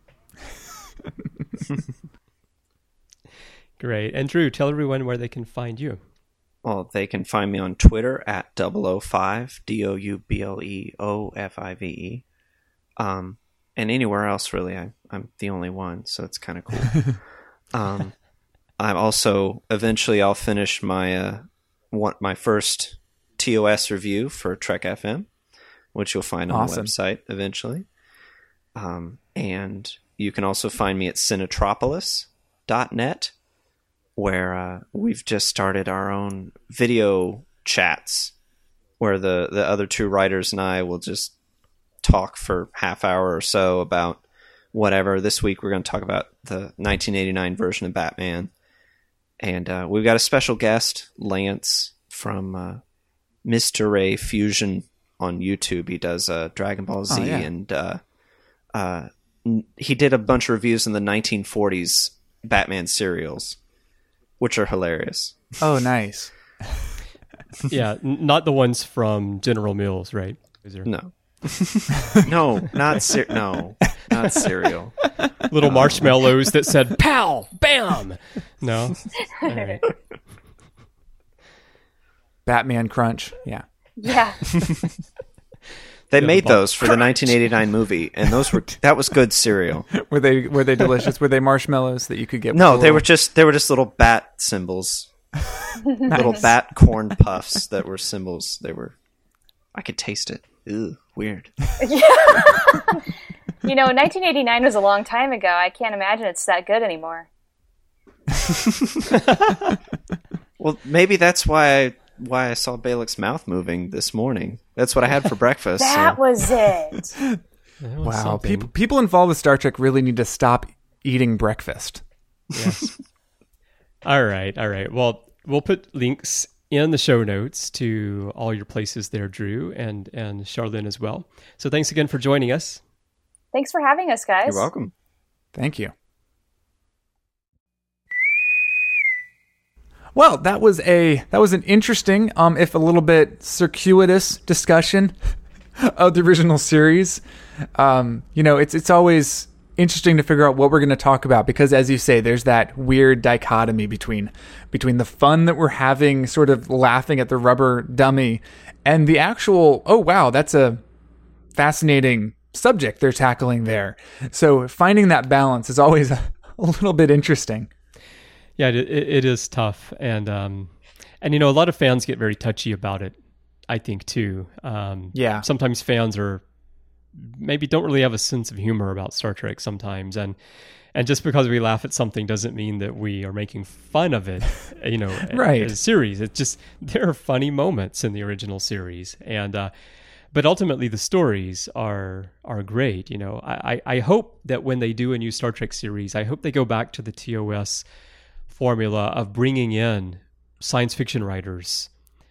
Great. And Drew, tell everyone where they can find you. Well, they can find me on Twitter at double oh five, D O U B L E O F I V E. Um, and anywhere else, really, I, I'm the only one, so it's kind of cool. um, I'm also, eventually I'll finish my, uh, one, my first T O S review for Trek F M, which you'll find on Awesome. the website eventually. Um, and you can also find me at cinetropolis dot net, where uh, we've just started our own video chats where the, the other two writers and I will just talk for half hour or so about whatever. This week we're going to talk about the nineteen eighty-nine version of Batman. And uh, we've got a special guest, Lance, from uh, Mister Ray Fusion on YouTube. He does uh, Dragon Ball Z, oh, yeah. and uh, uh, he did a bunch of reviews in the nineteen forties Batman serials, which are hilarious. Oh, nice. Yeah, n- not the ones from General Mills, right? Is there... No. no, not cer- no, not cereal. Little marshmallows that said "pow, bam." No, all right. Batman Crunch. Yeah. Yeah. They Yeah, made the those for the nineteen eighty-nine movie, and those were that was good cereal. Were they were they delicious? Were they marshmallows that you could get? No, with they little- were just they were just little bat symbols, little bat corn puffs that were symbols. They were, I could taste it. Ew, weird. You know, nineteen eighty-nine was a long time ago. I can't imagine it's that good anymore. Well, maybe that's why I, why I saw Balak's mouth moving this morning. That's what I had for breakfast. That so. was it. That was Wow, something. people people involved with Star Trek really need to stop eating breakfast. Yes. All right, all right. Well, we'll put links in the show notes to all your places there, Drew, and and Charlene as well. So thanks again for joining us. Thanks for having us, guys. You're welcome. Thank you. Well, that was a that was an interesting, um, if a little bit circuitous discussion of the original series. Um, you know, it's it's always interesting to figure out what we're going to talk about, because as you say, there's that weird dichotomy between between the fun that we're having, sort of laughing at the rubber dummy, and the actual, oh wow, that's a fascinating subject they're tackling there. So finding that balance is always a, a little bit interesting. Yeah, it, it is tough, and um, and you know, a lot of fans get very touchy about it, I think too. Um, yeah, sometimes fans are maybe don't really have a sense of humor about Star Trek sometimes, and and just because we laugh at something doesn't mean that we are making fun of it, you know, right. as a series. It's just, there are funny moments in the original series, and uh, but ultimately the stories are are great. You know, I, I hope that when they do a new Star Trek series, I hope they go back to the T O S formula of bringing in science fiction writers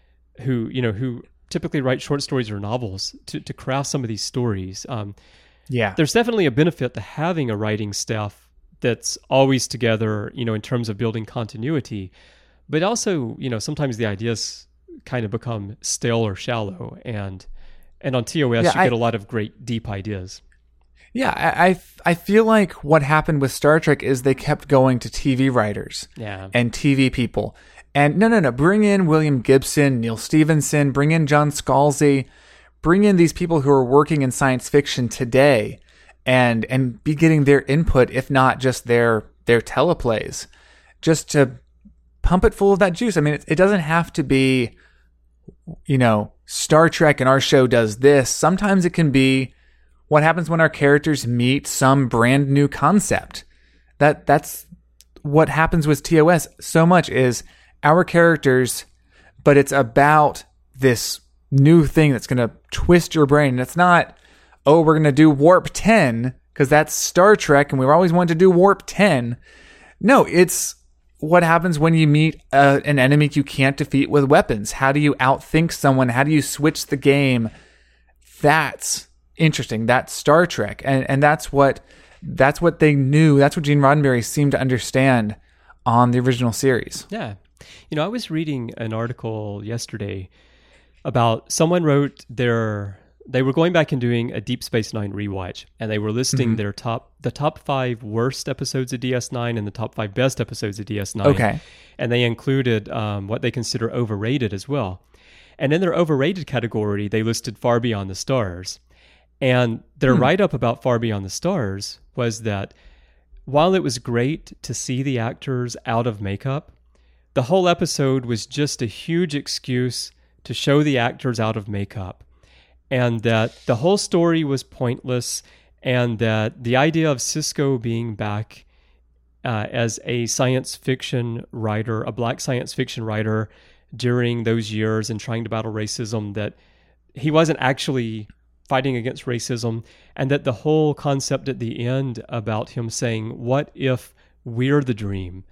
who, you know, who typically write short stories or novels to, to craft some of these stories. Um, yeah. There's definitely a benefit to having a writing staff that's always together, you know, in terms of building continuity. But also, you know, sometimes the ideas kind of become stale or shallow. And and on T O S, yeah, you I, get a lot of great, deep ideas. Yeah, I, I I feel like what happened with Star Trek is they kept going to T V writers yeah. and T V people. And no, no, no, bring in William Gibson, Neil Stephenson, bring in John Scalzi, bring in these people who are working in science fiction today and and be getting their input, if not just their their teleplays, just to pump it full of that juice. I mean, it, it doesn't have to be, you know, Star Trek and our show does this. Sometimes it can be what happens when our characters meet some brand new concept. That that's what happens with T O S so much is our characters, but it's about this new thing that's going to twist your brain. And it's not, oh, we're going to do Warp ten because that's Star Trek and we've always wanted to do Warp ten. No, it's what happens when you meet uh, an enemy you can't defeat with weapons. How do you outthink someone? How do you switch the game? That's interesting. That's Star Trek. And and that's what that's what they knew. That's what Gene Roddenberry seemed to understand on the original series. Yeah. You know, I was reading an article yesterday about someone wrote their, they were going back and doing a Deep Space Nine rewatch, and they were listing mm-hmm. their top, the top five worst episodes of D S nine and the top five best episodes of D S nine. Okay. And they included um, what they consider overrated as well. And in their overrated category, they listed Far Beyond the Stars. And their hmm. write-up about Far Beyond the Stars was that while it was great to see the actors out of makeup, the whole episode was just a huge excuse to show the actors out of makeup, and that the whole story was pointless, and that the idea of Sisko being back uh, as a science fiction writer, a black science fiction writer during those years and trying to battle racism, that he wasn't actually fighting against racism, and that the whole concept at the end about him saying, what if we're the dream?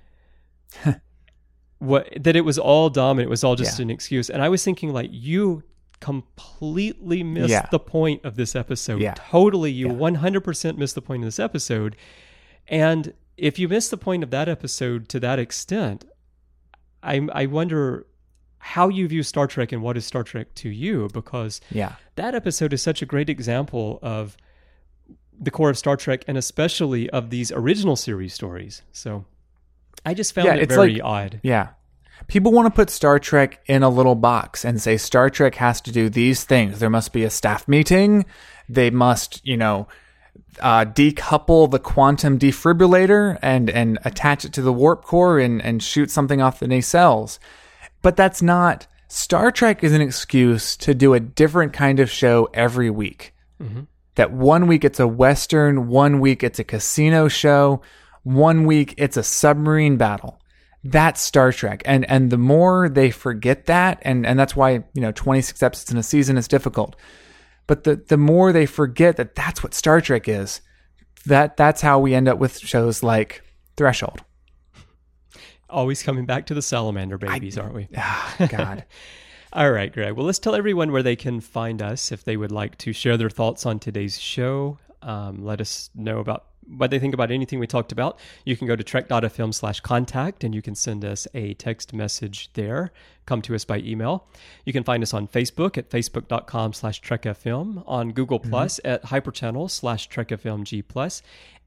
What, that it was all dumb and it was all just yeah. an excuse. And I was thinking, like, you completely missed yeah. the point of this episode. Yeah. Totally, you yeah. one hundred percent missed the point of this episode. And if you miss the point of that episode to that extent, I I wonder how you view Star Trek and what is Star Trek to you, because yeah. that episode is such a great example of the core of Star Trek, and especially of these original series stories. So I just found yeah, it it's very like, odd. Yeah. People want to put Star Trek in a little box and say Star Trek has to do these things. There must be a staff meeting. They must, you know, uh, decouple the quantum defibrillator and, and attach it to the warp core and, and shoot something off the nacelles. But that's not... Star Trek is an excuse to do a different kind of show every week. Mm-hmm. That one week it's a Western, one week it's a casino show, one week it's a submarine battle. That's Star Trek. And and the more they forget that, and, and that's why, you know, twenty-six episodes in a season is difficult. But the, the more they forget that that's what Star Trek is, that that's how we end up with shows like Threshold. Always coming back to the salamander babies, I, aren't we? Oh, God. All right, Greg. Well, let's tell everyone where they can find us if they would like to share their thoughts on today's show. Um, let us know about what they think about anything we talked about. You can go to trek.fm slash contact and you can send us a text message there. Come to us by email. You can find us on Facebook at facebook.com slash trekfm, on Google Plus mm-hmm. at hyperchannel slash trekfmg plus,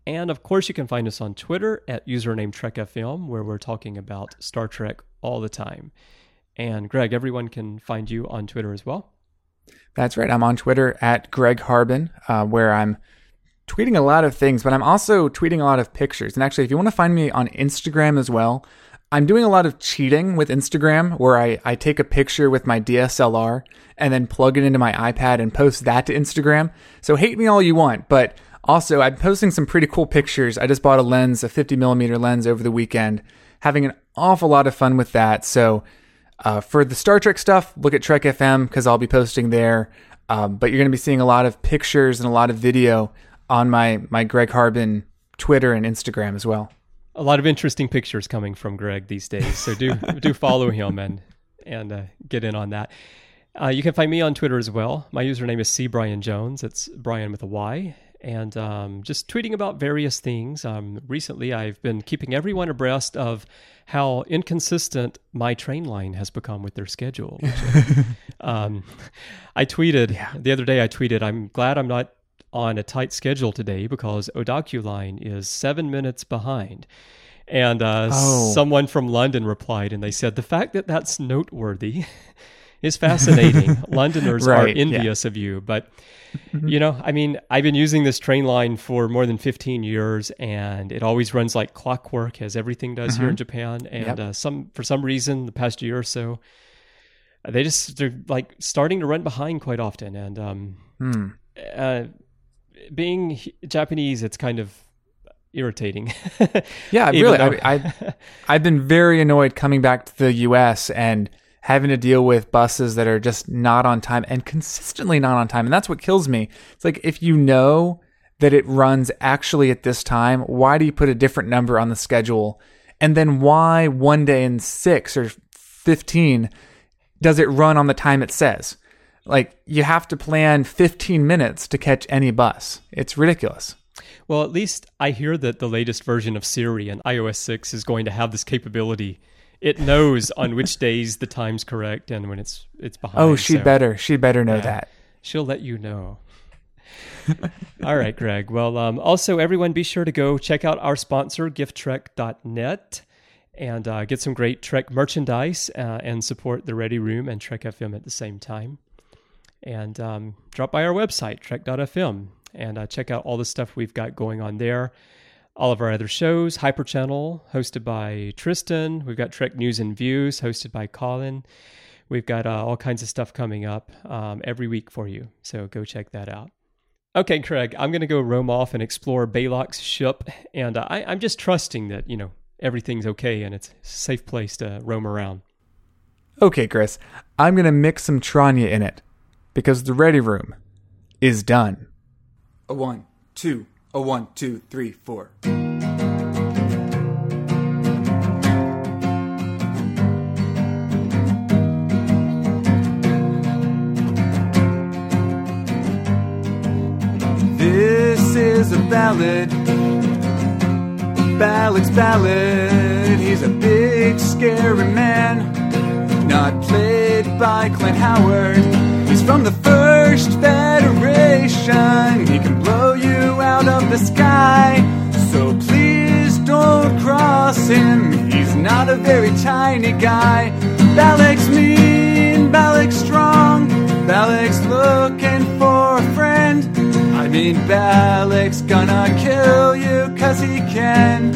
And of course, you can find us on Twitter at username Trek F M, where we're talking about Star Trek all the time. And Greg, everyone can find you on Twitter as well. That's right. I'm on Twitter at Greg Harbin, uh, where I'm tweeting a lot of things, but I'm also tweeting a lot of pictures. And actually, if you want to find me on Instagram as well, I'm doing a lot of cheating with Instagram, where I, I take a picture with my D S L R and then plug it into my iPad and post that to Instagram. So hate me all you want, but also I'm posting some pretty cool pictures. I just bought a lens, a fifty millimeter lens over the weekend, having an awful lot of fun with that. So uh, for the Star Trek stuff, look at Trek F M because I'll be posting there. Um, but you're going to be seeing a lot of pictures and a lot of video on my, my Greg Harbin Twitter and Instagram as well. A lot of interesting pictures coming from Greg these days, so do do follow him and and uh, get in on that. Uh, you can find me on Twitter as well. My username is C Brian Jones. It's Brian with a Y, and um, just tweeting about various things. Um, recently, I've been keeping everyone abreast of how inconsistent my train line has become with their schedule. Which, um, I tweeted yeah. the other day. I tweeted, "I'm glad I'm not on a tight schedule today because Odaku Line is seven minutes behind." And uh, oh. someone from London replied and they said, the fact that that's noteworthy is fascinating. Londoners right, are envious yeah. of you. But, mm-hmm. you know, I mean, I've been using this train line for more than fifteen years and it always runs like clockwork, as everything does mm-hmm. here in Japan. And yep. uh, some for some reason, the past year or so, they just, they're like starting to run behind quite often. And, um, hmm. uh, being Japanese, it's kind of irritating. yeah, really. Though... I, I, I've been very annoyed coming back to the U S and having to deal with buses that are just not on time and consistently not on time. And that's what kills me. It's like, if you know that it runs actually at this time, why do you put a different number on the schedule? And then why one day in six or fifteen does it run on the time it says? Like, you have to plan fifteen minutes to catch any bus. It's ridiculous. Well, at least I hear that the latest version of Siri in i O S six is going to have this capability. It knows on which days the time's correct and when it's it's behind. Oh, she'd so, better. She'd better know yeah, that. She'll let you know. All right, Greg. Well, um, also, everyone be sure to go check out our sponsor, gift trek dot net, and uh, get some great Trek merchandise uh, and support the Ready Room and Trek F M at the same time. And um, drop by our website, trek dot f m, and uh, check out all the stuff we've got going on there. All of our other shows, Hyper Channel, hosted by Tristan. We've got Trek News and Views, hosted by Colin. We've got uh, all kinds of stuff coming up um, every week for you, so go check that out. Okay, Craig, I'm going to go roam off and explore Balok's ship, and uh, I, I'm just trusting that, you know, everything's okay and it's a safe place to roam around. Okay, Chris, I'm going to mix some Tranya in it, because the Ready Room is done. A one, two, a one, two, three, four. This is a ballad, Balok's ballad. He's a big, scary man, not played by Clint Howard. He's from the First Federation. He can blow you out of the sky, so please don't cross him. He's not a very tiny guy. Balok's mean, Balok's strong, Balok's looking for a friend. I mean, Balok's gonna kill you 'cause he can.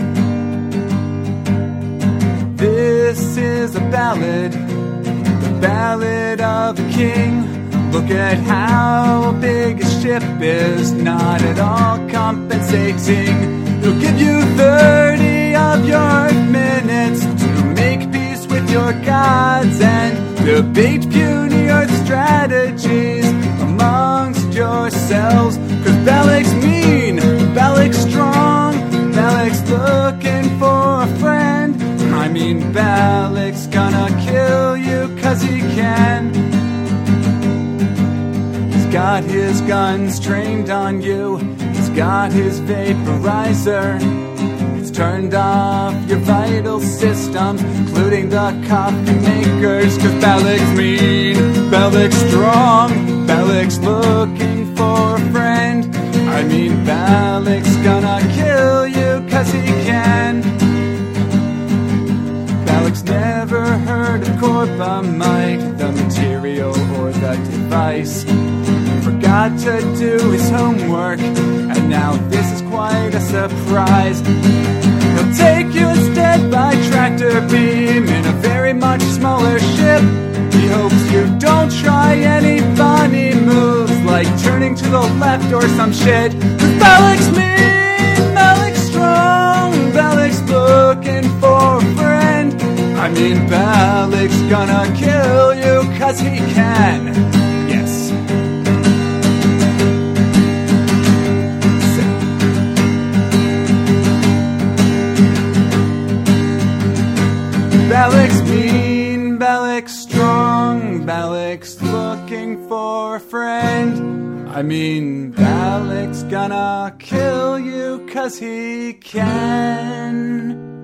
This is a ballad, the ballad of the king. Look at how big his ship is, not at all compensating. He'll give you thirty of your minutes to make peace with your gods and debate puny earth strategies amongst yourselves. 'Cause Balok's mean, Balok's strong, Balok's looking for a friend. I mean, Balok's gonna kill you 'cause he can. He's got his guns trained on you, he's got his vaporizer. He's turned off your vital systems, including the coffee makers. 'Cause Balok's mean, Balok's strong, Balok's looking for a friend. I mean, Balak's gonna kill you cause he can. Balak's never heard of Corbomite, the material or the device. Forgot to do his homework, and now this is quite a surprise. He'll take you instead by tractor beam in a very much smaller ship. He hopes you don't try any funny moves, like turning to the left or some shit. 'Cause Balak's mean, Balak's strong, Balak's looking for a friend. I mean, Balak's gonna kill you cause he can. Yes. Balak's mean, Balak's strong, Balak's looking for a friend. I mean, Balak's gonna kill you cause he can.